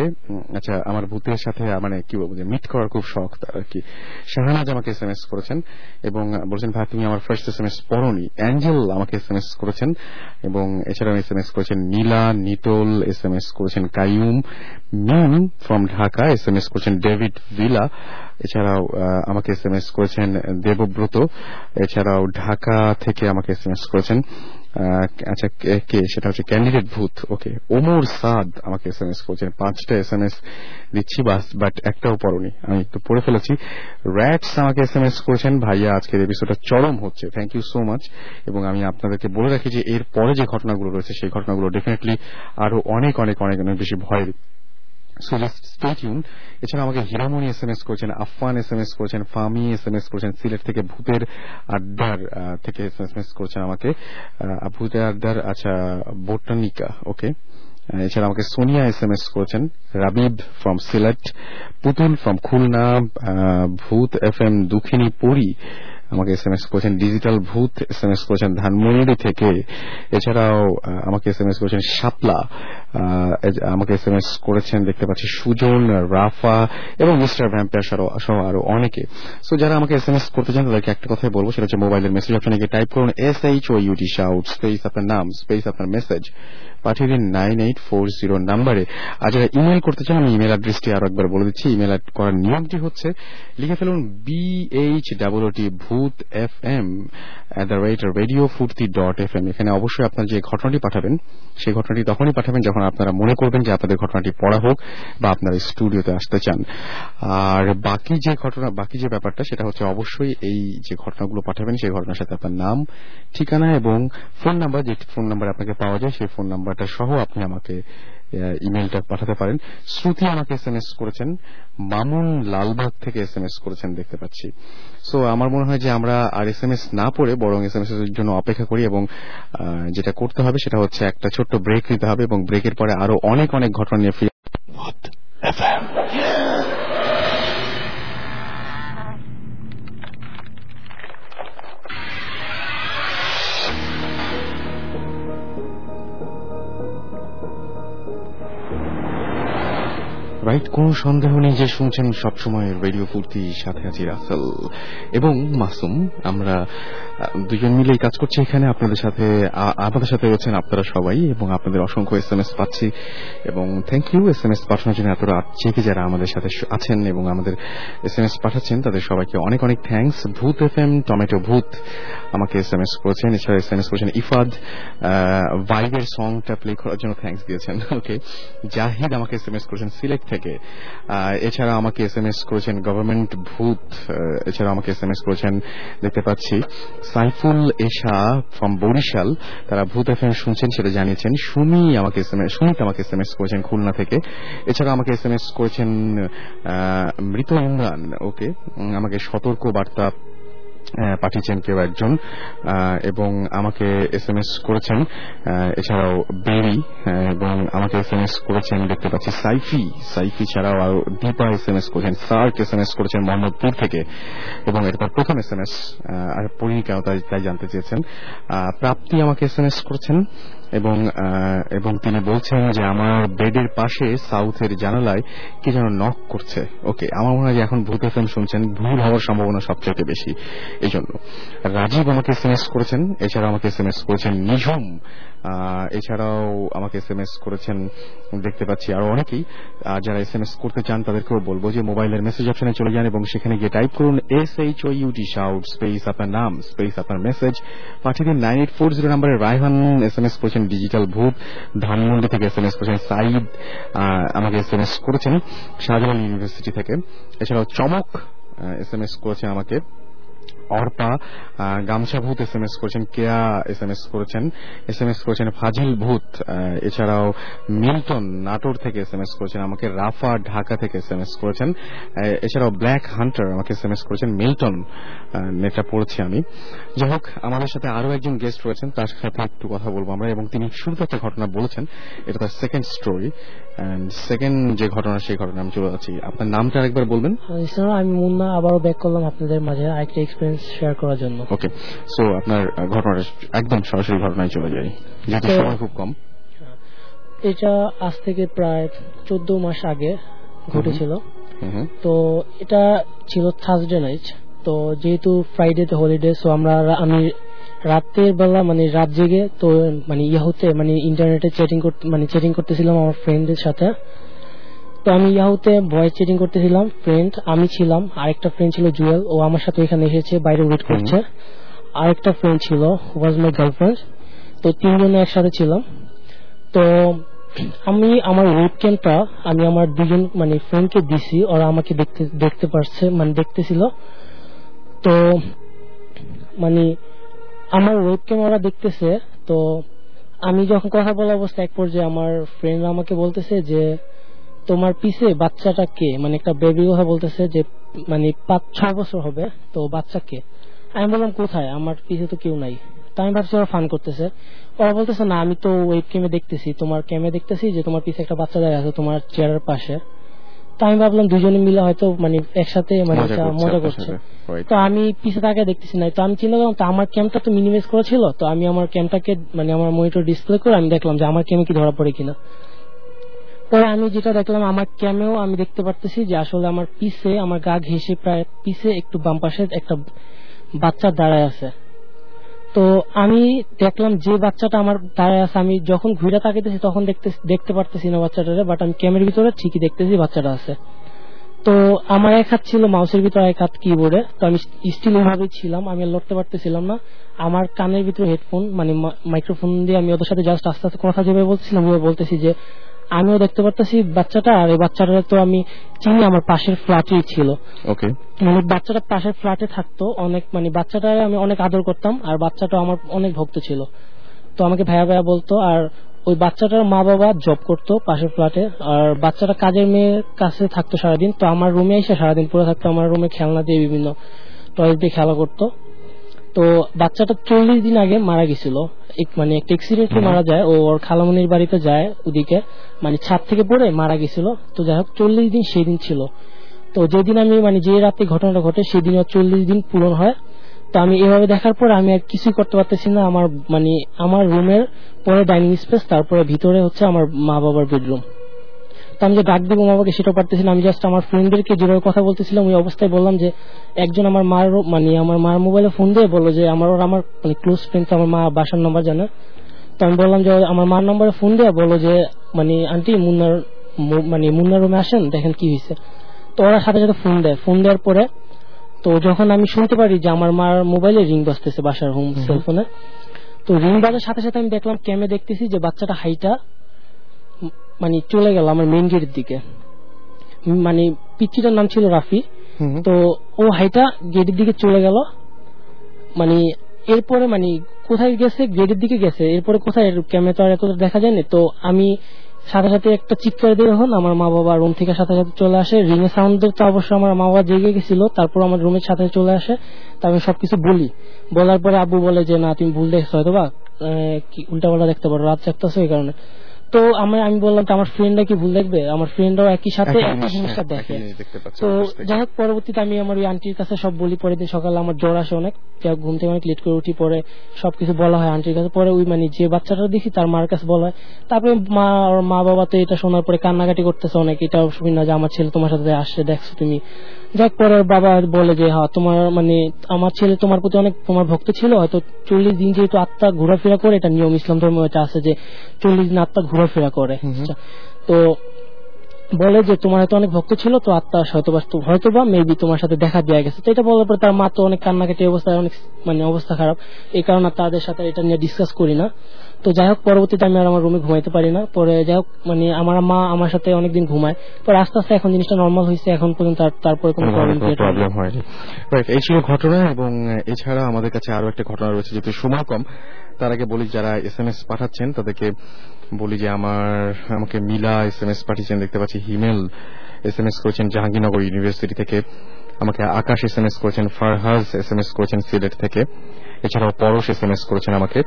মানে কি বলবো যে মিট করার খুব শখ আর কি। শাহনাজ আমাকে SMS করেছেন এবং বলছেন ভাই তুমি আমার ফার্স্ট SMS পড়োনি। অ্যাঞ্জেল আমাকে SMS করেছেন, এবং এছাড়াও SMS করেছেন নীলা, নিটোল SMS করেছেন কাইয়ুম, মিম ফ্রম ঢাকা SMS করেছেন ডেভিড ভিলা। এছাড়াও আমাকে SMS করেছেন দেবব্রত। এছাড়াও ঢাকা থেকে আমাকে SMS করেছেন আচ্ছা কে, সেটা হচ্ছে ক্যান্ডিডেট ভূত। ওকে, ওমর সাদ আমাকে SMS করেছেন। 5টা SMS দিচ্ছি বাট একটাও পড়োনি, আমি একটু পড়ে ফেলেছি। র্যাটস আমাকে SMS করেছেন ভাইয়া আজকের এপিসোডটা চরম হচ্ছে, থ্যাংক ইউ সো মাচ। এবং আমি আপনাদেরকে বলে রাখি যে এর পরে যে ঘটনাগুলো রয়েছে সেই ঘটনাগুলো ডেফিনেটলি আরো অনেক অনেক অনেক অনেক বেশি ভয়ের। So just stay tune. এছাড়া আমাকে হীরামণি SMS করেছেন, আফফান SMS করেছেন, ফামি SMS করেছেন, সিলেট থেকে ভূতের আড্ডার থেকে SMS করেছেন আমাকে ভূতের আড্ডার আচ্ছা বোটানিকা। ওকে, এছাড়া আমাকে সোনিয়া SMS করেছেন, রাবিব ফ্রম সিলেট, পুতুল ফ্রম খুলনা, ভূত FM দুঃখিনী পুরী আমাকে SMS করেছেন, ডিজিটাল ভূত SMS করেছেন ধানমন্ডি থেকে। এছাড়াও আমাকে SMS করেছেন শাপলা, আমাকে SMS করেছেন দেখতে পাচ্ছি সুজন, রাফা এবং মিস্টার ভ্যাম্পায়ার সহ আরো অনেকে। সো যারা আমাকে SMS করতে চান তাদেরকে একটা কথাই বলবো, সেটা হচ্ছে মোবাইলের মেসেজ অপশনে গিয়ে টাইপ করুন SHOUT শাউট স্পেস আপনার নাম স্পেস আপনার মেসেজ, পাঠিয়ে দিন 9840 নাম্বারে। আর যারা ইমেল করতে চান আমি ইমেল অ্যাড্রেসটি আরো একবার বলে দিচ্ছি। ইমেল করার নিয়মটি হচ্ছে লিখে ফেলুন BHOOT ভূত FM@radiofurti.fm। এখানে অবশ্যই আপনার যে ঘটনাটি পাঠাবেন সেই ঘটনাটি তখনই পাঠাবেন যখন আপনারা মনে করবেন যে আপনাদের ঘটনাটি পড়া হোক বা আপনারা স্টুডিওতে আসতে চান। আর বাকি যে ব্যাপারটা সেটা হচ্ছে অবশ্যই এই যে ঘটনাগুলো পাঠাবেন সেই ঘটনার সাথে আপনার নাম, ঠিকানা এবং ফোন নাম্বার, যে ফোন নাম্বার আপনাকে পাওয়া যায় সেই ফোন নাম্বারটা সহ আপনি আমাকে ইমেলটা পাঠাতে পারেন। শ্রুতি আমাকে SMS করেছেন, মামুন লালবাগ থেকে SMS করেছেন দেখতে পাচ্ছি। সো আমার মনে হয় যে আমরা আর SMS না পড়ে বরং SMS এর জন্য অপেক্ষা করি, এবং যেটা করতে হবে সেটা হচ্ছে একটা ছোট্ট ব্রেক নিতে হবে, এবং ব্রেকের পরে আরো অনেক অনেক ঘটনা নিয়ে ফিরে FM। রাইট, কোন সন্দেহ নেই যে শুনছেন সবসময় রেডিও ফুর্তি, সাথে আছি রাসেল এবং মাসুম। আমরা দুজন মিলেই কাজ করছি এখানে। আপনাদের সাথে রয়েছেন আপনারা সবাই, এবং আপনাদের অসংখ্য SMS পাচ্ছি, এবং থ্যাংক ইউ SMS পাঠানোর জন্য এত রাত জেগে যারা আমাদের সাথে আছেন এবং আমাদের SMS পাঠাচ্ছেন তাদের সবাইকে অনেক অনেক থ্যাঙ্কস। ভূত FM টমেটো ভূত আমাকে SMS করেছেন। এছাড়া SMS করেছেন ইফাদ, ভাইবের সংটা প্লে করার জন্য থ্যাঙ্কস দিয়েছেন। ওকে, জাহিদ আমাকে SMS করেছেন সিলেক্ট থেকে। এছাড়া আমাকে SMS করেছেন গভর্নমেন্ট ভূত। এছাড়া আমাকে SMS করেছেন দেখতে পাচ্ছি সাইফুল এশা ফ্রম বরিশাল, তারা ভূত এফএম শুনছেন সেটা জানিয়েছেন। সুমিত আমাকে এসএমএস করেছেন খুলনা থেকে। এছাড়া আমাকে এসএমএস করেছেন মৃত ইমরান, ওকে, আমাকে সতর্ক বার্তা পাঠিয়েছেন কেউ একজন, এবং আমাকে এসএমএস করেছেন এছাড়াও বেরি, এবং আমাকে এসএমএস করেছেন দেখতে পাচ্ছি সাইফি ছাড়াও আরো দীপা এসএমএস করেছেন, সার্ক এসএমএস করেছেন মোহাম্মদপুর থেকে, এবং এটা তার প্রথম এসএমএস, আর পড়িনি কেন তাই জানতে চেয়েছেন। প্রাপ্তি আমাকে এসএমএস করেছেন এবং তিনি বলছেন যে আমার বেডের পাশে সাউথের জানালায় কি যেন নক করছে। ওকে, আমার মনে হয় যে এখন ভূত এফএম শুনছেন, ভুল হওয়ার সম্ভাবনা সবচেয়ে বেশি এই জন্য। রাজীব আমাকে এসএমএস করেছেন, এছাড়াও আমাকে এসএমএস করেছেন নিঝুম, এছাড়াও আমাকে এসএমএস করেছেন দেখতে পাচ্ছি আরো অনেকেই। যারা এসএমএস করতে চান তাদেরকেও বলবো যে মোবাইলের মেসেজ অপশনে চলে যান এবং সেখানে গিয়ে টাইপ করুন SHOUT শাউট স্পেস আপনার নাম স্পেস আপনার মেসেজ, পাঠিয়ে দিন 9840 নম্বরে। রায়হান এসএমএস করেছেন ডিজিটাল ভূত ধানমন্ডি থেকে, এসএমএস করেছেন সাইদ, আমাকে এসএমএস করেছেন শাহজালাল ইউনিভার্সিটি থেকে। এছাড়াও চমক এসএমএস করেছেন আমাকে, অর্পা গামছা ভূত এসএমএস করেছেন, কেয়া এসএমএস করেছেন ফাজিল ভূত, এছাড়াও মিল্টন নাটোর থেকে এসএমএস করেছেন আমাকে, রাফা ঢাকা থেকে এসএমএস করেছেন, এছাড়াও ব্ল্যাক হান্টার আমাকে এসএমএস করেছেন মিল্টন, এটা পড়েছি আমি। যাই হোক, আমাদের সাথে আরো একজন গেস্ট রয়েছেন, তার সাথে একটু কথা বলবো আমরা, এবং তিনি শুরুতে একটা ঘটনা বলেছেন, এটা তার সেকেন্ড স্টোরি, সেকেন্ড যে ঘটনা সেই ঘটনা আমি চলে যাচ্ছি। আপনার নামটা আরেকবার বলবেন?
আমি মুন্না, আবারও ব্যাক করলাম আপনাদের মাঝে আরেকটা এক্সপিরিয়েন্স শেয়ার করার জন্য।
ওকে, সো আপনার ঘটনাটা একদম সরাসরি ঘটনায় চলে যাই, যেহেতু সময় খুব কম।
এটা আজ থেকে প্রায় 14 মাস আগে ঘটেছিল। তো এটা ছিল থার্সডে নাইট। তো যেহেতু ফ্রাইডেতে হলিডে, সো আমি রাতের বেলা রাত জেগে তো ইয়াহুতে ইন্টারনেটে চ্যাটিং করতেছিলাম আমার ফ্রেন্ডের সাথে। তো আমি ইয়াহুতে ভয়েস চ্যাটিং করতেছিলাম, ফ্রেন্ড আমি ছিলাম, আরেকটা ফ্রেন্ড ছিল জুয়েল, ও আমার সাথে এখানে এসেছে, বাইরে ওয়েট করছে। আরেকটা ফ্রেন্ড ছিল, ওয়াজ মাই গার্লফ্রেন্ড। তো তিনজনে একসাথে ছিলাম। তো আমি আমার ওয়েবক্যামটা আমি আমার দুজন ফ্রেন্ডকে দিছি, ওরা আমাকে দেখতে পারছে, দেখতেছিল। তো আমার ওয়েবক্যাম ওরা দেখতেছে। তো আমি যখন কথা বলা অবস্থা এক পর্যায়ে আমার ফ্রেন্ড আমাকে বলতেছে যে তোমার পিছে বাচ্চাটা কে, একটা বেবি কথা বলতেছে, যে 5-6 বছর হবে, তো বাচ্চা কে? আমি বললাম কোথায়, আমার পিছে তো কেউ নাই। তো আমি ভাবছি ওরা ফান করতেছে। ওরা বলতেছে না, আমি তো ওয়েবক্যামে দেখতেছি, তোমার ক্যামে দেখতেছি যে তোমার পিছে একটা বাচ্চা দাঁড়িয়ে আছে তোমার চেয়ারের পাশে। তো আমি ভাবলাম দুজনে মিলে হয়তো একসাথে মজা করছে। তো আমি পিছে তাকে দেখতেছি না। তো আমি চিন্তা করলাম, তো আমার ক্যামটা তো মিনিমাইজ করা ছিল, তো আমি আমার ক্যামটাকে আমার মনিটর ডিসপ্লে করে আমি দেখলাম যে আমার ক্যামে কি ধরা পড়ে কিনা। পরে আমি যেটা দেখলাম, আমার ক্যামেও আমি দেখতে পারতেছি যে আসলে আমার পিছে, আমার গা ঘেঁষে প্রায় পিছে একটু বাম পাশে একটা বাচ্চা দাঁড়ায় আছে। তো আমি দেখলাম যে বাচ্চাটা আমার দাঁড়ায় আছে, আমি যখন ঘুরে তাকাইতেছি তখন দেখতে পারতেছি না বাচ্চাটারে, বাট আমি ক্যামের ভিতরে ঠিকই দেখতেছি বাচ্চাটা আছে। তো আমার এক হাত ছিল মাউসের ভিতরে, এক হাত কিবোর্ডে। তো আমি স্টিল ওইভাবেই ছিলাম, আমি লড়তে পারতেছিলাম না। আমার কানের ভিতরে হেডফোন মাইক্রোফোন দিয়ে আমি ওদের সাথে জাস্ট আস্তে আস্তে কথা যেভাবে বলতেছিলাম ওইভাবে বলতেছি যে আমিও দেখতে পারতেছি বাচ্চাটা, আর এই বাচ্চাটা তো আমি চিনি, আমার পাশের ফ্ল্যাটেই ছিল।
ওকে,
বাচ্চাটা পাশের ফ্ল্যাটে থাকতো, অনেক বাচ্চাটা আমি অনেক আদর করতাম, আর বাচ্চাটা আমার অনেক ভক্ত ছিল। তো আমাকে ভাইয়া ভাইয়া বলতো। আর ওই বাচ্চাটার মা বাবা জব করতো পাশের ফ্ল্যাটে, আর বাচ্চাটা কাজের মেয়ের কাছে থাকতো সারাদিন। তো আমার রুমে এসে সারাদিন পড়ে থাকতো, আমার রুমে খেলনা দিয়ে বিভিন্ন টয়েস দিয়ে খেলা করতো। তো বাচ্চাটা 40 দিন আগে মারা গেছিল, একটা অ্যাক্সিডেন্টে মারা যায়। ও ওর খালামনির বাড়িতে যায়, ওদিকে ছাদ থেকে পড়ে মারা গেছিল। তো যাই হোক 40 দিন সেই দিন ছিল। তো যেদিন আমি যে রাতে ঘটনাটা ঘটে সেদিন 40 দিন পূরণ হয়। তো আমি এভাবে দেখার পর আমি আর কিছুই করতে পারতেছি না। আমার রুমের পরে ডাইনিং স্পেস, তারপরে ভিতরে হচ্ছে আমার মা বাবার বেডরুম। তো আমি যে ডাক দেবো মা বাবাকে সেটা পারতেছি না। আমি জাস্ট আমার ফ্রেন্ডদেরকে যেভাবে কথা বলতেছিলাম ওই অবস্থায় বললাম যে একজন আমার মার মোবাইলে ফোন দিয়ে বললো যে আমার ক্লোজ ফ্রেন্ড, আমার মা বাসার নাম্বার জানে। তো আমি বললাম যে আমার মার নাম্বারে ফোন দিয়ে বললো যে আন্টি মুন্নার রুমে আসেন, দেখেন কি হয়েছে। তো ওরা সাথে সাথে ফোন দেওয়ার পরে তো যখন আমি শুনতে পারি যে আমার মার মোবাইলে রিং বাজতেছে বাসার হোম সেলফোনে, তো রিং বাজার সাথে সাথে আমি দেখলাম ক্যামে দেখতেছি যে বাচ্চাটা হাইটা চলে গেল আমার মেইন গেটের দিকে। পিচ্চিটার নাম ছিল রাফি। তো ও হাইটা গেটের দিকে চলে গেল। এরপরে মানে কোথায় গেছে, গেটের দিকে গেছে, এরপরে কোথায় ক্যামেরা তো আর এত দেখা যায়নি। তো আমি সাথে সাথে একটা চিৎকার দিয়ে যখন আমার মা বাবা রুম থেকে সাথে সাথে চলে আসে, রিংয়ের সাউন্ড তো অবশ্য আমার মা বাবা জেগে গেছিল, তারপর আমার রুমের সাথে চলে আসে। তার আমি সবকিছু বলি, বলার পরে আব্বু বলে যে না তুমি ভুল দেখছো হয়তো বা উল্টা পাল্টা দেখতে পারো, রাত জাগতেছো এই কারণে। তো আমি বললাম তো আমার ফ্রেন্ডরা কি ভুল দেখবে, আমার ফ্রেন্ডরাও একই সাথে একই জিনিসটা দেখে। তো যাই হোক পরবর্তীতে আমি আমার ওই আন্টির কাছে সব বলি। পরের দিন সকালে আমার জ্বর আসে অনেক, ঘুম থেকে অনেক লেট করে উঠি, পরে সবকিছু বলা হয় আন্টির কাছে। পরে ওই মানে যে বাচ্চাটা দেখি তার মার কাছে বলা হয়। তারপরে মা বাবা তো এটা শোনার পরে কান্নাকাটি করতেছে অনেক, এটা শুনি না যে আমার ছেলে তোমার সাথে আসছে দেখছো তুমি। যাক পরে বাবা বলে যে হ্যাঁ তোমার মানে আমার ছেলে তোমার প্রতি অনেক তোমার ভক্ত ছিল, হয়তো 40 দিন যেহেতু আত্মা ঘোরাফেরা করে, এটা নিয়ম ইসলাম ধর্ম এটা আছে যে 40 দিন আত্মা ঘোরাফেরা করে। তো বলে যে তোমার হয়তো অনেক ভক্ত ছিল, তো আত্মা হয়তো বা মেবি তোমার সাথে দেখা দেওয়া গেছে। তো এটা বলার পরে তার মা তো অনেক কান্নাকাটি অবস্থায়, অনেক মানে অবস্থা খারাপ, এই কারণে তাদের সাথে এটা নিয়ে ডিসকাস করি না। তো যাই হোক পরবর্তীতে আমি আর আমার রুমে ঘুমাইতে পারি না। পরে যাই হোক মানে আমার মা আমার সাথে অনেকদিন ঘুমায়, পরে আস্তে আস্তে এখন জিনিসটা নর্মাল হয়েছে, এখন পর্যন্ত তারপরে কোনো প্রবলেম
হয়নি। এই ছিল ঘটনা। এবং এছাড়া আমাদের কাছে আরো একটা ঘটনা রয়েছে, যেহেতু সময় কম তার আগে বলি যারা SMS পাঠাচ্ছেন তাদেরকে বলি যে আমাকে মিলা SMS পাঠিয়েছেন, দেখতে পাচ্ছি হিমেল SMS করেছেন জাহাঙ্গীরনগর ইউনিভার্সিটি থেকে, আমাকে আকাশ SMS করেছেন, ফারহাজ SMS করেছেন সিলেট থেকে, এছাড়াও পরশ SMS করেছেন আমাকে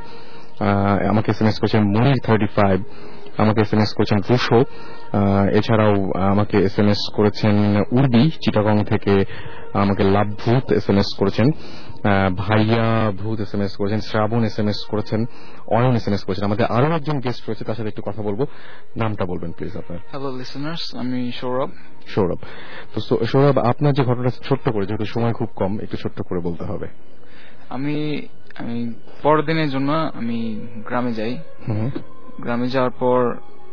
SMS করেছেন মনির 35, আমাকে SMS করেছেন রুশো, এছাড়াও আমাকে SMS করেছেন উর্বি চিটাগং থেকে, আমাকে লাভ ভূত SMS করেছেন, ভাইয়া ভূত SMS করেছেন, শ্রাবণ SMS করেছেন, অয়ন SMS করেছেন। আমাদের আরো একজন গেস্ট রয়েছে, তার সাথে একটু কথা বলবো। নামটা বলবেন প্লিজ আপনার।
হ্যালো লিসেনার্স, আমি সৌরভ।
তো সৌরভ, আপনার যে ঘটনা ছোট্ট করে, যেহেতু সময় খুব কম, একটু ছোট্ট করে বলতে হবে।
আমি পরদিনের জন্য আমি গ্রামে যাই। গ্রামে যাওয়ার পর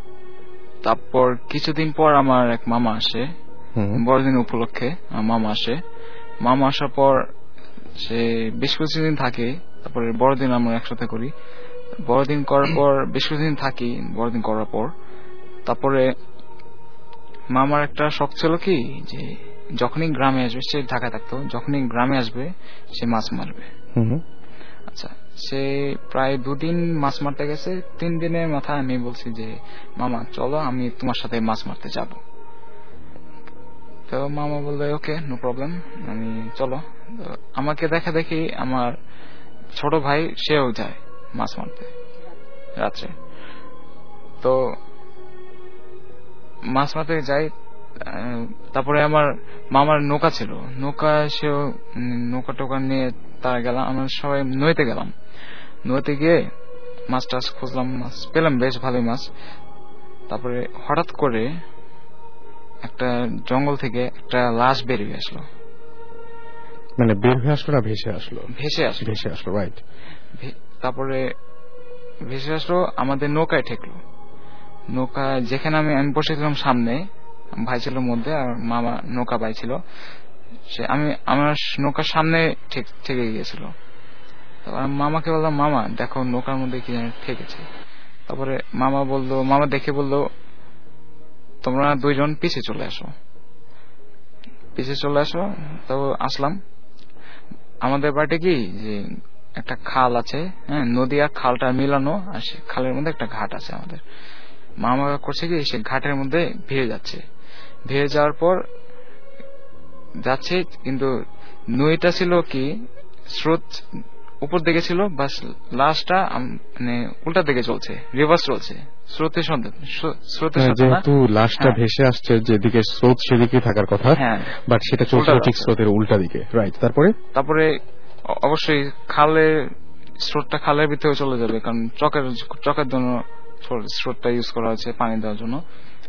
তারপর কিছুদিন পর আমার এক মামা আসে, বড়দিন উপলক্ষে মামা আসে। মামা আসার পর সে বেশ কিছুদিন থাকে, তারপরে বড়দিন আমরা একসাথে করি। বড়দিন করার পর বেশ কিছুদিন থাকি, বড়দিন করার পর তারপরে মামার একটা শখ ছিল কি যে যখনই গ্রামে আসবে, সে ঢাকা থাকতো, যখনই গ্রামে আসবে সে মাছ মারবে। আচ্ছা, সে প্রায় 2 দিন মাছ মারতে গেছে। 3 দিনের মাথায় আমি বলছি যে মামা চলো আমি তোমার সাথে মাছ মারতে যাব। তো মামা বললো ওকে নো প্রবলেম, আমি চলো। আমাকে দেখা দেখি আমার ছোট ভাই সেও যায় মাছ মারতে রাত্রে। তো মাছ মারতে যাই। তারপরে আমার মামার নৌকা ছিল, সেও নৌকা টোকা নিয়ে তারা গেলাম, আমরা সবাই নদীতে গেলাম। নদীতে গিয়ে মাছ টাছ খুঁজলাম, মাছ পেলাম বেশ ভালোই মাছ। তারপরে হঠাৎ করে একটা জঙ্গল থেকে একটা লাশ বেরিয়ে আসলো।
মানে বের হয়ে আসলো না ভেসে আসলো?
ভেসে আসলো,
রাইট।
তারপরে ভেসে আসলো, আমাদের নৌকায় ঠেকলো। নৌকা যেখানে আমি বসেছিলাম সামনে, ভাই ছিল মধ্যে, আর মামা নৌকা ভাই ছিল, সে আমার নৌকার সামনে ঠেকে গিয়েছিল। তারপর মামাকে বললাম মামা দেখো নৌকার মধ্যে কি জানি ঠেকেছে। তারপরে মামা দেখে বললো তোমরা 2 জন পিছে চলে আসো। তো আসলাম। আমাদের বাড়িতে কি যে একটা খাল আছে, হ্যাঁ, নদী আর খালটা মিলানো, আর সে খালের মধ্যে একটা ঘাট আছে আমাদের। মামা করছে কি সে ঘাটের মধ্যে ভিড়ে যাচ্ছে। ভিড়ে যাওয়ার পর যাচ্ছে, কিন্তু নদীটা ছিল কি স্রোত উপর দিকে ছিল, বাস লাশটা মানে উল্টা দিকে চলছে, রিভার্স চলছে স্রোতের সাথে।
যেহেতু লাশটা ভেসে আসছে যেদিকে স্রোত সেদিকে থাকার কথা, বাট সেটা চলছে ঠিক স্রোতের উল্টা দিকে। রাইট। তারপরে
অবশ্যই স্রোতটা খালের ভিতরে চলে যাবে, কারণ চকের জন্য স্রোতটা ইউজ করা হয়েছে পানি দেওয়ার জন্য।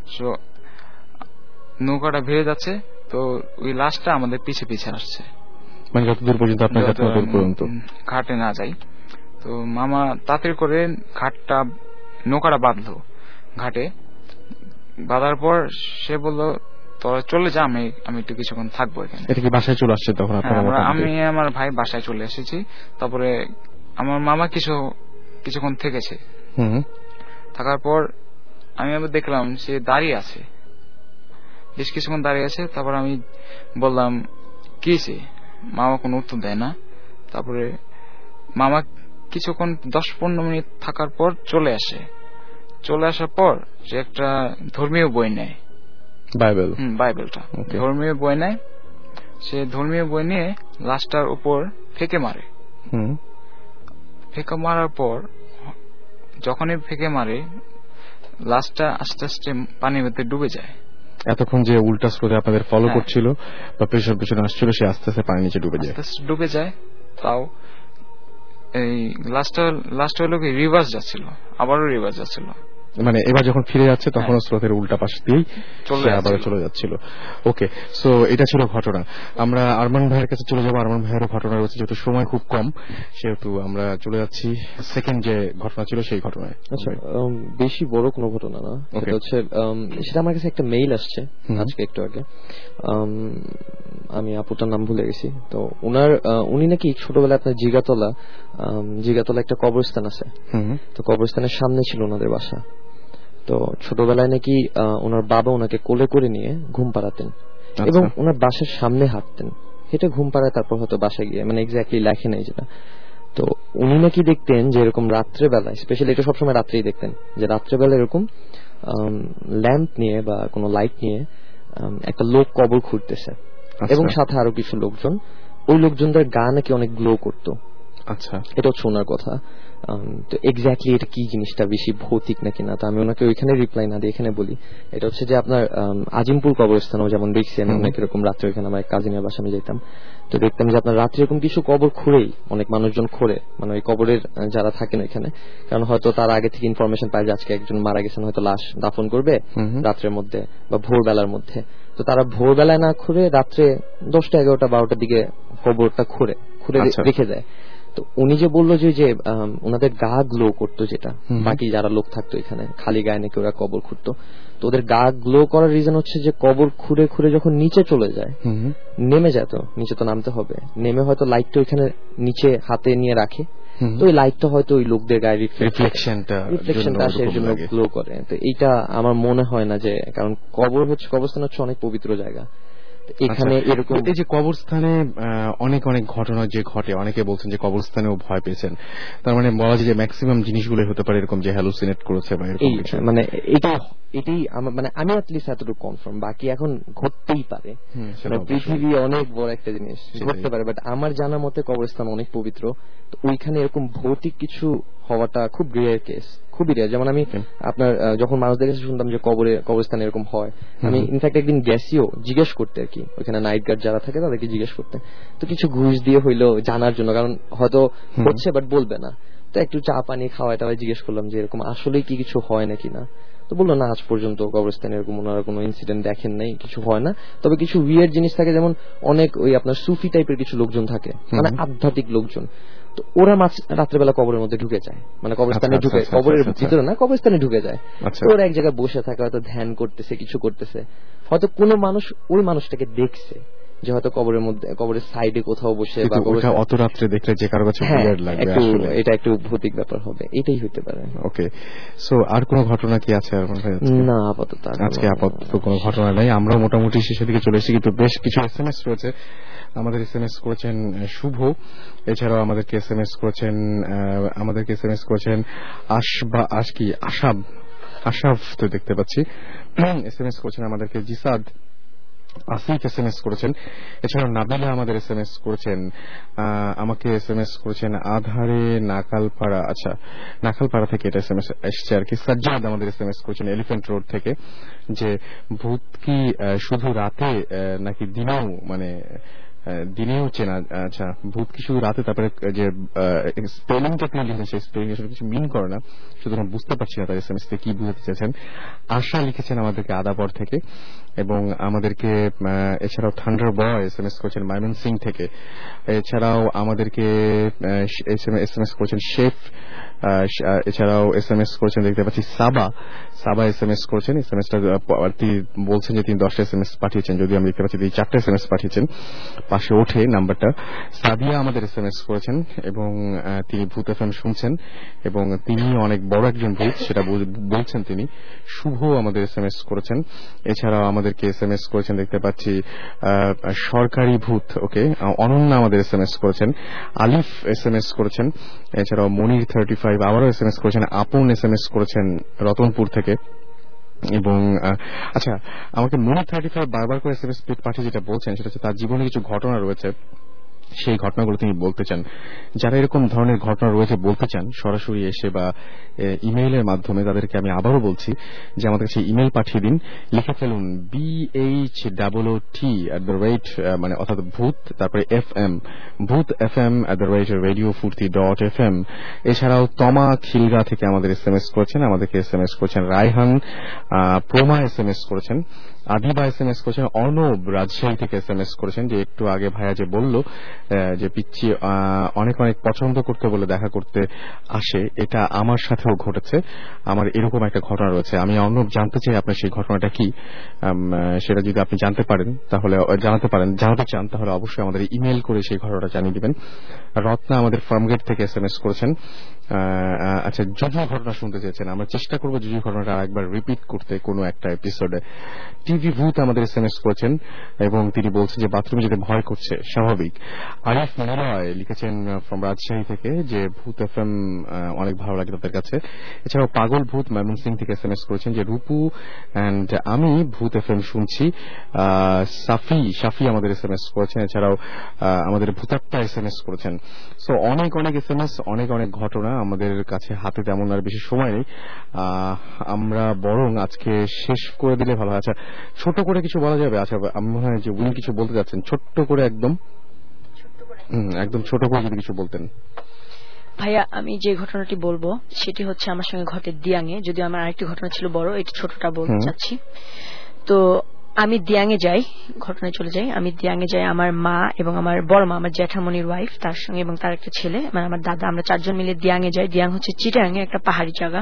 নৌকাটা ভেসে যাচ্ছে, তো ওই লাশটা আমাদের পিছে পিছে আসছে,
মানে যতদূর পর্যন্ত আপনার
ঘাটে না যাই। তো মামা তাড়াতাড়ি করে নৌকাটা বাঁধলো ঘাটে। বাঁধার পর সে বললো তোরা চলে যা, আমি একটু কিছুক্ষণ থাকবো এখানে।
এটা কি বাসায় চলে আসছে তখন?
আমি আমার ভাই বাসায় চলে এসেছি। তারপরে আমার মামা কিছুক্ষণ থেকেছে। থাকার পর আমি আবার দেখলাম সে দাঁড়িয়ে আছে, বেশ কিছুক্ষণ দাঁড়িয়ে আছে। তারপর আমি বললাম কি হয়েছে? মামা কোনো উত্তর দেয় না। তারপরে মামা কিছুক্ষণ 10-15 মিনিট থাকার পর চলে আসার পর যে একটা ধর্মীয় বই নেয়, বাইবেলটা ধর্মীয় বই নেয়। সে ধর্মীয় বই নিয়ে লাশটার উপর ফেঁকে মারে। ফেঁকে মারার পর যখনই ফেঁকে মারে লাশটা আস্তে আস্তে পানির মধ্যে ডুবে যায়।
এতক্ষণ যে উল্টা স্রোতে আপনাদের ফলো করছিল বা পেছনে আসছিল, সে আস্তে আস্তে পানির নিচে ডুবে যায়।
তাও এই লাস্টটা হলো কি রিভার্স যাচ্ছিল, আবারও রিভার্স যাচ্ছিল,
মানে এবার যখন ফিরে যাচ্ছে তখন স্রোতের উল্টা পাশ দিয়েই আবার চলে যাচ্ছিল। ওকে, সো এটা ছিল ঘটনা। আমরা আরমান ভাইয়ের কাছে চলে যাবো। আরমান ভাইয়েরও ঘটনা রয়েছে, যেহেতু সময় খুব কম সেহেতু আমরা চলে যাচ্ছি সেকেন্ড যে ঘটনা ছিল সেই ঘটনায়।
আচ্ছা, বেশি বড় কোনো ঘটনা না, সেটা হচ্ছে সেটা আমার কাছে একটা মেইল আসছে আজকে একটু আগে। আমি আপুটার নাম ভুলে গেছি। তো উনি নাকি ছোটবেলায় আপনার জিগাতলা একটা কবরস্থান আছে, তো কবরস্থানের সামনে ছিল ওনাদের বাসা। তো ছোটবেলায় নাকি ওনার বাবা ওনাকে কোলে করে নিয়ে ঘুম পাড়াতেন এবং ওনার বাসার সামনে হাঁটতেন, হেঁটে ঘুম পাড়ায় তারপর হয়তো বাসায় গিয়ে, মানে এক্স্যাক্টলি লেখে নাই যেটা। তো উনি নাকি দেখতেন যে এরকম রাত্রেবেলায়, স্পেশালি এটা সবসময় রাত্রেই দেখতেন, যে রাত্রেবেলা এরকম ল্যাম্প নিয়ে বা কোনো লাইট নিয়ে একটা লোক কবর খুঁড়তেছে এবং সাথে আরো কিছু লোকজন, ওই লোকজনদের গা নাকি অনেক গ্লো করতো।
আচ্ছা,
এটা হচ্ছে ওনার কথা। তো এক্স্যাক্টলি এটা কি জিনিসটা, বেশি ভৌতিক নাকি না, তো আমি ওনাকে ওইখানে রিপ্লাই না দিয়ে এখানে বলি। এটা হচ্ছে যে আপনার আজিমপুর কবরস্থানও যেমন দেখছি আমি অনেক এরকম রাত্রে, ওইখানে আমার কাজিনের বাসা আমি যেতাম, তো দেখতাম যে আপনার রাত্রে এরকম কিছু কবর খুঁড়েই অনেক মানুষজন খোঁড়ে, মানে ওই কবরের যারা থাকেন ওইখানে, কারণ হয়তো তার আগে থেকে ইনফরমেশন পায় যে আজকে একজন মারা গেছেন, হয়তো লাশ দাফন করবে রাত্রের মধ্যে বা ভোরবেলার মধ্যে। তো তারা ভোরবেলায় না খুঁড়ে রাত্রে 10টা 11টা 12টার দিকে কবরটা খুঁড়ে রেখে দেয়। তো উনি যে বললো যে ওনাদের গা গ্লো করতো, যেটা বাকি যারা লোক থাকতো এখানে খালি গায়ে নাকি ওরা কবর খুঁড়তো, তো ওদের গা গ্লো করার রিজন হচ্ছে যে কবর খুঁড়ে খুঁড়ে যখন নিচে চলে যায়, নেমে যায়, তো নিচে তো নামতে হবে, নেমে হয়তো লাইটটা ওইখানে নিচে হাতে নিয়ে রাখে, তো ওই লাইটটা হয়তো ওই লোকদের গায়ে রিফ্লেকশনটা আসে, এর জন্য গ্লো করে। তো এইটা আমার মনে হয় না যে, কারণ কবরস্থান হচ্ছে অনেক পবিত্র জায়গা, এখানে এরকম
এই যে কবরস্থানে অনেক ঘটনা যে ঘটে, অনেকে বলছেন যে কবরস্থানেও ভয় পেয়েছেন, তার মানে বলা যায় যে ম্যাক্সিমাম জিনিসগুলো হতে পারে এরকম যে হ্যালুসিনেট করেছে বা এরকম কিছু,
মানে এটাই মানে আমি অ্যাটলিস্ট এতটুকু কনফার্ম, বাকি এখন ঘটতেই পারে, পৃথিবী অনেক বড় একটা জিনিস, ঘটতে পারে, বাট আমার জানা মতে কবরস্থান অনেক পবিত্র, তো ওইখানে এরকম ভৌতিক কিছু হওয়াটা খুব রেয়ার কেস, খুবই রেয়ার। যেমন আমি আপনার যখন মানুষদের কাছে শুনতাম যে কবরস্থানে এরকম হয়, আমি ইনফ্যাক্ট একদিন গেছিও জিজ্ঞেস করতে আর কি, ওইখানে নাইট গার্ড যারা থাকে তাদেরকে জিজ্ঞেস করতে, তো কিছু ঘুষ দিয়ে হইলো জানার জন্য, কারণ হয়তো হচ্ছে বাট বলবে না, তো একটু চা পানি খাওয়াটা জিজ্ঞেস করলাম যে এরকম আসলে কি কিছু হয় নাকি না, তো বললো না আজ পর্যন্ত কবরস্থানে এরকম ওনারা কোনো ইনসিডেন্ট দেখেন নাই, কিছু হয় না, তবে কিছু উইয়ার্ড জিনিস থাকে, যেমন অনেক ওই আপনার সুফি টাইপের কিছু লোকজন থাকে, মানে আধ্যাত্মিক লোকজন, তো ওরা রাত্রেবেলা কবরের মধ্যে ঢুকে যায়, মানে কবরস্থানে ঢুকে, কবরের ভিতরে না কবরস্থানে ঢুকে যায়, ওরা এক জায়গায় বসে থাকে, হয়তো ধ্যান করতেছে, কিছু করতেছে, হয়তো কোনো মানুষ ওই মানুষটাকে দেখছে যে হয়তো কবরের মধ্যে, কবরের সাইডে কোথাও বসে, বা
অত রাত্রে দেখলে যে কারো কাছে উইয়ার্ড লাগবে,
এটা একটু ভৌতিক ব্যাপার হবে, এটাই হতে পারে।
ওকে, সো আর কোনো ঘটনা কি আছে?
না, আপাতত
কোনো ঘটনা নাই। আমরা মোটামুটি শেষের দিকে চলে এসেছি, কিন্তু বেশ কিছু SMS রয়েছে। আমাদের SMS করেছেন শুভ, এছাড়াও আমাদেরকে SMS করেছেন আশাব তো দেখতে পাচ্ছি, SMS করেছেন আমাদেরকে জিসাদ, আসিফ SMS করেছেন, এছাড়াও নাবিলা আমাদের SMS করেছেন, আমাকে SMS করেছেন আধারে নাকালপাড়া, আচ্ছা নাকালপাড়া থেকে এটা SMS এসছে আর কি। সাজ্জাদ আমাদের SMS করেছেন এলিফ্যান্ট রোড থেকে, যে ভূত কি শুধু রাতে নাকি দিনেও, মানে দিনেও চেনা, আচ্ছা ভূত কি শুধু রাতে, তারপরে যে স্পেলিংটা তিনি লিখেছেন সেই স্পেলিং আসলে কিছু মিন করে না, সুতরাং বুঝতে পারছি না তার SMS তে কি বুঝাতে চেয়েছেন। আশা লিখেছেন আমাদেরকে আদাবর থেকে, এবং আমাদেরকে এছাড়াও থান্ডার বয় SMS করেছেন ময়মনসিং থেকে, এছাড়াও আমাদেরকে SMS করেছেন শেফ, এছাড়াও SMS করেছেন দেখতে পাচ্ছি সাবা SMS করেছেন। SMS টা তিনি বলছেন যে তিনি 10টা SMS পাঠিয়েছেন, যদিও আমি দেখতে পাচ্ছি তিনি 4টা SMS পাঠিয়েছেন, পাশে ওঠে নাম্বারটা। সাদিয়া আমাদের SMS করেছেন এবং তিনি ভূত FM শুনছেন এবং তিনি অনেক বড় একজন ভূত সেটা বলছেন তিনি। শুভ আমাদের SMS করেছেন, এছাড়াও আমাদের আমাদেরকে SMS করেছেন দেখতে পাচ্ছি। সরকারি ভূত, ওকে, অনন্যা আমাদের SMS করেছেন, আলিফ SMS করেছেন, এছাড়াও মনির 35 আবারও SMS করেছেন, আপন SMS করেছেন রতনপুর থেকে। এবং আচ্ছা, আমাকে মনির 35 বারবার করে SMS পাঠিয়ে যেটা বলছেন সেটা হচ্ছে তার জীবনে কিছু ঘটনা রয়েছে, সেই ঘটনাগুলো তিনি বলতে চান। যারা এরকম ধরনের ঘটনা রয়েছে বলতে চান সরাসরি এসে বা ইমেইলের মাধ্যমে, তাদেরকে আমি আবারও বলছি যে আমাদের কাছে ইমেইল পাঠিয়ে দিন, লিখে ফেলুন BHOOT মানে অর্থাৎ ভূত, তারপরে FM, ভূত FM @radiofurti.fm। এছাড়াও তমা খিলগা থেকে আমাদের SMS করেছেন, আমাদেরকে SMS করেছেন রায়হান, প্রমা SMS করেছেন, আদিবা SMS করেছেন, অর্ণব রাজশাহী থেকে SMS করেছেন যে একটু আগে ভাইয়া যে বলল যে পিচ্চি অনেক অনেক পছন্দ করতে বলে দেখা করতে আসে, এটা আমার সাথেও ঘটেছে, আমার এরকম একটা ঘটনা রয়েছে। আমি অর্ণব জানতে চাই আপনার সেই ঘটনাটা কি, সেটা যদি আপনি জানতে চান তাহলে অবশ্যই আমাদের ইমেল করে সেই ঘটনাটা জানিয়ে দিবেন। রত্না আমাদের ফার্মগেট থেকে SMS করেছেন। আচ্ছা, জুজু ঘটনা শুনতে চেয়েছেন, আমরা চেষ্টা করবো জুজু ঘটনাটা আরেকবার রিপিট করতে কোনো একটা এপিসোডে। টিভি ভূত আমাদের SMS করেছেন এবং তিনি বলছেন যে বাথরুমে যেতে ভয় করছে, স্বাভাবিক। আরিফ নিলয় লিখেছেন ফ্রম রাজশাহী থেকে যে ভূত FM অনেক ভালো লাগে তাদের কাছে। এছাড়াও পাগল ভূত ময়মনসিং থেকে SMS করেছেন যে রূপু অ্যান্ড আমি ভূত FM শুনছি। সাফি আমাদের SMS করেছেন। এছাড়াও আমাদের ভূতাত্মা SMS করেছেন। সো অনেক অনেক SMS, অনেক অনেক ঘটনা আমাদের কাছে, হাতে তেমন আর বেশি সময় নেই, আমরা বরং আজকে শেষ করে দিলে ভালো হয়। আচ্ছা, ছোট করে কিছু বলা যাবে? আচ্ছা, আমি মনে হয় যে উনি কিছু বলতে যাচ্ছেন, ছোট্ট করে একদম ছোট করে যদি কিছু বলতেন।
ভাইয়া, আমি যে ঘটনাটি বলবো সেটি হচ্ছে আমার সঙ্গে ঘটে দিয়াঙে, যদিও আমার আরেকটি ঘটনা ছিল বড়, এটি ছোটটা বলতে চাচ্ছি। তো আমি দিয়াঙে যাই, ঘটনায় চলে যাই। আমি দিয়াঙে যাই আমার মা এবং আমার বড় মা, আমার জ্যাঠামণির ওয়াইফ, তার সঙ্গে এবং তার একটা ছেলে, মানে আমার দাদা, আমরা 4 জন মিলে দিয়াঙে যাই। দিয়াং হচ্ছে চিটাগাঙে একটা পাহাড়ি জায়গা।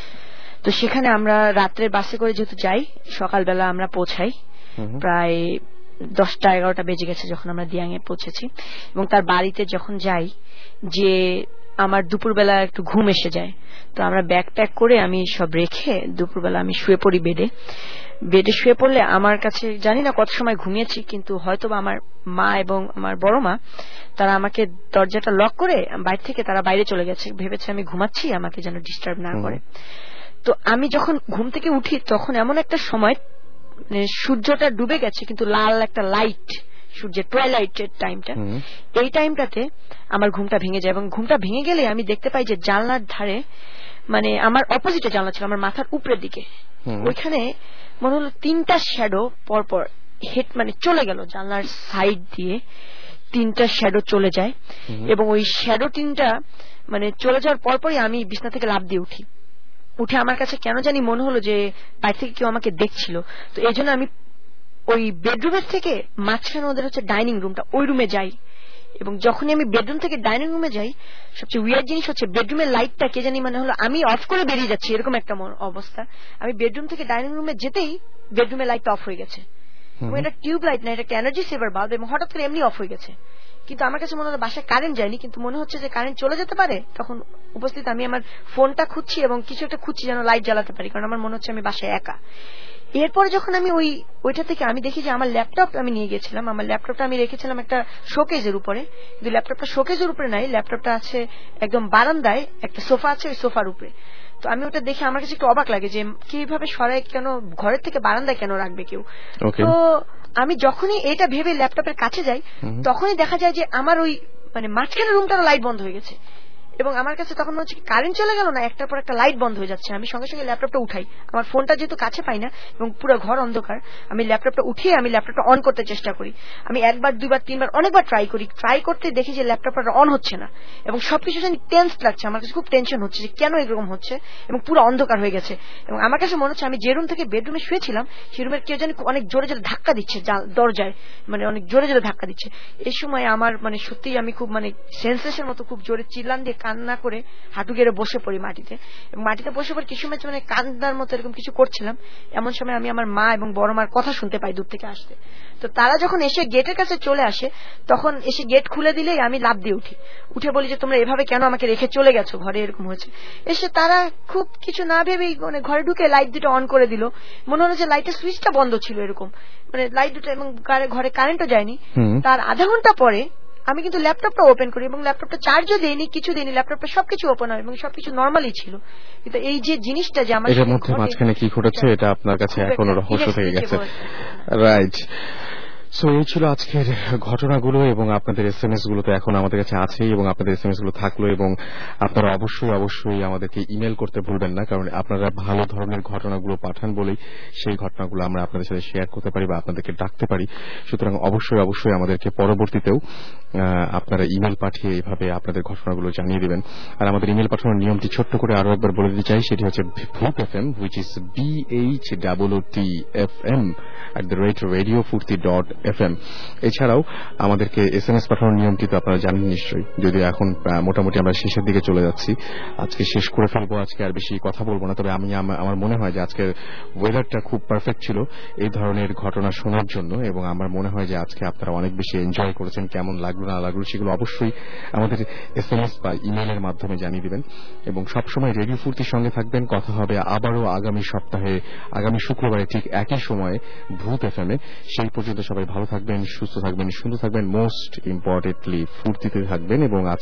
তো সেখানে আমরা রাত্রের বাসে করে যেহেতু যাই, সকালবেলা আমরা পৌঁছাই, প্রায় 10টা-11টা বেজে গেছে যখন আমরা দিয়াঙে পৌঁছেছি। এবং তার বাড়িতে যখন যাই, যে আমার দুপুরবেলা একটু ঘুম এসে যায়। তো আমরা ব্যাগ প্যাক করে আমি সব রেখে দুপুরবেলা আমি শুয়ে পড়ি বেডে শুয়ে পড়লে আমার কাছে জানি না কত সময় ঘুমিয়েছি, কিন্তু হয়তোবা আমার মা এবং আমার বড় মা তারা আমাকে দরজাটা লক করে বাইরে থেকে তারা বাইরে চলে গেছে, ভেবেছে আমি ঘুমাচ্ছি, আমাকে যেন ডিস্টার্ব না করে। তো আমি যখন ঘুম থেকে উঠি তখন এমন একটা সময়, সূর্যটা ডুবে গেছে কিন্তু লাল একটা লাইট, সূর্যের টুয়াইলাইটের টাইমটা, এই টাইমটাতে আমার ঘুমটা ভেঙে যায়। এবং ঘুমটা ভেঙে গেলে আমি দেখতে পাই যে জানলার ধারে, মানে আমার অপোজিটে জানলা ছিল, আমার মাথার উপরের দিকে, ওইখানে মনে হলো 3টা শ্যাডো পরপর হেড, মানে চলে গেল জানলার সাইড দিয়ে 3টা শ্যাডো চলে যায়। এবং ওই শ্যাডো 3টা মানে চলে যাওয়ার পরপরই আমি বিছনা থেকে লাফ দিয়ে উঠে আমার কাছে কেন জানি মনে হলো যে বাইরে থেকে কেউ আমাকে দেখছিল। তো এই জন্য আমি ওই বেডরুমের থেকে মাঝখানে ওদের হচ্ছে ডাইনিং রুমটা, ওই রুমে যাই। এবং যখনই আমি বেডরুম থেকে ডাইনিং রুমে যাই, সবচেয়ে উইয়ার্ড জিনিস হচ্ছে বেডরুমের লাইটটা কে জানি মানে হলো আমি অফ করে বেরিয়ে যাচ্ছি, এরকম একটা অবস্থা। আমি বেডরুম থেকে ডাইনিং রুমে যেতেই বেডরুমের লাইটটা অফ হয়ে গেছে। এবং এটা টিউব লাইট না, এটা একটা এনার্জি সেভার বাল্ব, এবং হঠাৎ করে এমনি অফ হয়ে গেছে। কিন্তু আমার কাছে মনে হলো বাসায় কারেন্ট যায়নি, কিন্তু মনে হচ্ছে যে কারেন্ট চলে যেতে পারে। তখন উপস্থিত আমি আমার ফোনটা খুঁজছি এবং কিছু একটা খুঁজছি যেন লাইট জ্বালাতে পারি, কারণ আমার মনে হচ্ছে আমি বাসায় একা। এরপরে যখন আমি ওইটা থেকে আমি দেখি যে আমার ল্যাপটপ আমি নিয়ে গেছিলাম, আমার ল্যাপটপটা আমি রেখেছিলাম একটা শোকেজের উপরে, কিন্তু ল্যাপটপটা শোকেজের উপরে নাই, ল্যাপটপটা আছে একদম বারান্দায়, একটা সোফা আছে ওই সোফার উপরে। তো আমি ওটা দেখে আমার কাছে একটু অবাক লাগে যে কিভাবে সরাই, কেন ঘরের থেকে বারান্দায় কেন রাখবে কেউ। তো আমি যখনই এটা ভেবে ল্যাপটপের কাছে যাই, তখনই দেখা যায় যে আমার ওই মানে মাঝখানের রুমটার লাইট বন্ধ হয়ে গেছে। এবং আমার কাছে তখন মনে হচ্ছে কারেন্ট চলে গেল না, একটার পর একটা লাইট বন্ধ হয়ে যাচ্ছে। আমি সঙ্গে সঙ্গে ল্যাপটপটা উঠাই, আমার ফোনটা যেহেতু কাছে পাই না এবং পুরো ঘর অন্ধকার, আমি ল্যাপটপটা উঠিয়ে আমি ল্যাপটপটা অন করতে চেষ্টা করি। আমি 1বার 2বার 3বার অনেকবার ট্রাই করতে দেখি যে ল্যাপটপটা অন হচ্ছে না, এবং সবকিছু জানি টেন্স লাগছে, আমার কাছে খুব টেনশন হচ্ছে যে কেন এরকম হচ্ছে, এবং পুরো অন্ধকার হয়ে গেছে। এবং আমার কাছে মনে হচ্ছে আমি যে রুম থেকে বেডরুমে শুয়েছিলাম সেই রুমের কেউ জানি অনেক জোরে জোরে ধাক্কা দিচ্ছে দরজায়, মানে অনেক জোরে জোরে ধাক্কা দিচ্ছে। এই সময় আমার মানে সত্যিই আমি খুব মানে সেন্সেশন মতো খুব জোরে চিল্লান দিয়ে কান্না করে হাঁটু গেড়ে বসে পড়ি মাটিতে, এবং মাটিতে বসে পড়ে কিছু সময় মানে কান্নার মতো এরকম কিছু করছিলাম। এমন সময় আমি আমার মা এবং বড় মার কথা শুনতে পাই দূর থেকে আসতে। তো তারা যখন এসে গেটের কাছে চলে আসে, তখন এসে গেট খুলে দিলেই আমি লাফ দিয়ে উঠে বলি যে তোমরা এভাবে কেন আমাকে রেখে চলে গেছো, ঘরে এরকম হয়েছে। এসে তারা খুব কিছু না ভেবেই মানে ঘরে ঢুকে লাইট দুটো অন করে দিল। মনে হলো যে লাইটের সুইচটা বন্ধ ছিল এরকম, মানে লাইট দুটো, এবং ঘরে কারেন্টও যায়নি। তার আধা ঘন্টা পরে আমি কিন্তু ল্যাপটপটা ওপেন করি, এবং ল্যাপটপটা চার্জও দেয়নি, কিছু দেয়নি, ল্যাপটপটা সবকিছু ওপেন হয় এবং সবকিছু নর্মালি ছিল। কিন্তু এই যে জিনিসটা যে আমার
এর মধ্যে মাঝখানে কি ঘটেছে এটা আপনার কাছে এখনো রহস্য থেকে গেছে। রাইট। সো এই ছিল আজকের ঘটনাগুলো, এবং আপনাদের এসএমএস গুলো তো এখন আমাদের কাছে আছেই, এবং আপনাদের এসএমএস গুলো থাকলো, এবং আপনারা অবশ্যই আমাদেরকে ইমেল করতে ভুলবেন না, কারণ আপনারা ভালো ধরনের ঘটনাগুলো পাঠান বলেই সেই ঘটনাগুলো আমরা আপনাদের সাথে শেয়ার করতে পারি বা আপনাদেরকে ডাকতে পারি। সুতরাং অবশ্যই আমাদেরকে পরবর্তীতেও আপনারা ইমেল পাঠিয়ে এইভাবে আপনাদের ঘটনাগুলো জানিয়ে দিবেন। আর আমাদের ইমেল পাঠানোর নিয়মটি ছোট্ট করে আরো একবার বলে দিতে চাই, সেটি হচ্ছে bhootfm, which is BHOOTFM এছাড়াও আমাদেরকে এসএমএস পাঠানোর নিয়মটি তো আপনারা জানেন নিশ্চয়ই, যদিও এখন মোটামুটি আমরা শেষের দিকে চলে যাচ্ছি, আজকে শেষ করে ফেলবো, আজকে আর বেশি কথা বলবো না। তবে আমার মনে হয় যে আজকের ওয়েদারটা খুব পারফেক্ট ছিল এই ধরনের ঘটনা শোনার জন্য, এবং আমার মনে হয় যে আজকে আপনারা অনেক বেশি এনজয় করেছেন। কেমন লাগলো না লাগলো সেগুলো অবশ্যই আমাদের এসএমএস বা ইমেইলের মাধ্যমে জানিয়ে দিবেন, এবং সবসময় রেডিও ফুর্তির সঙ্গে থাকবেন। কথা হবে আবারও আগামী সপ্তাহে, আগামী শুক্রবারে ঠিক একই সময়ে ভূত এফএমে। সেই পর্যন্ত সবাই ভালো থাকবেন, সুস্থ থাকবেন, সুন্দর থাকবেন, মোস্ট ইম্পর্টেন্টলি ফুর্তিতে থাকবেন। এবং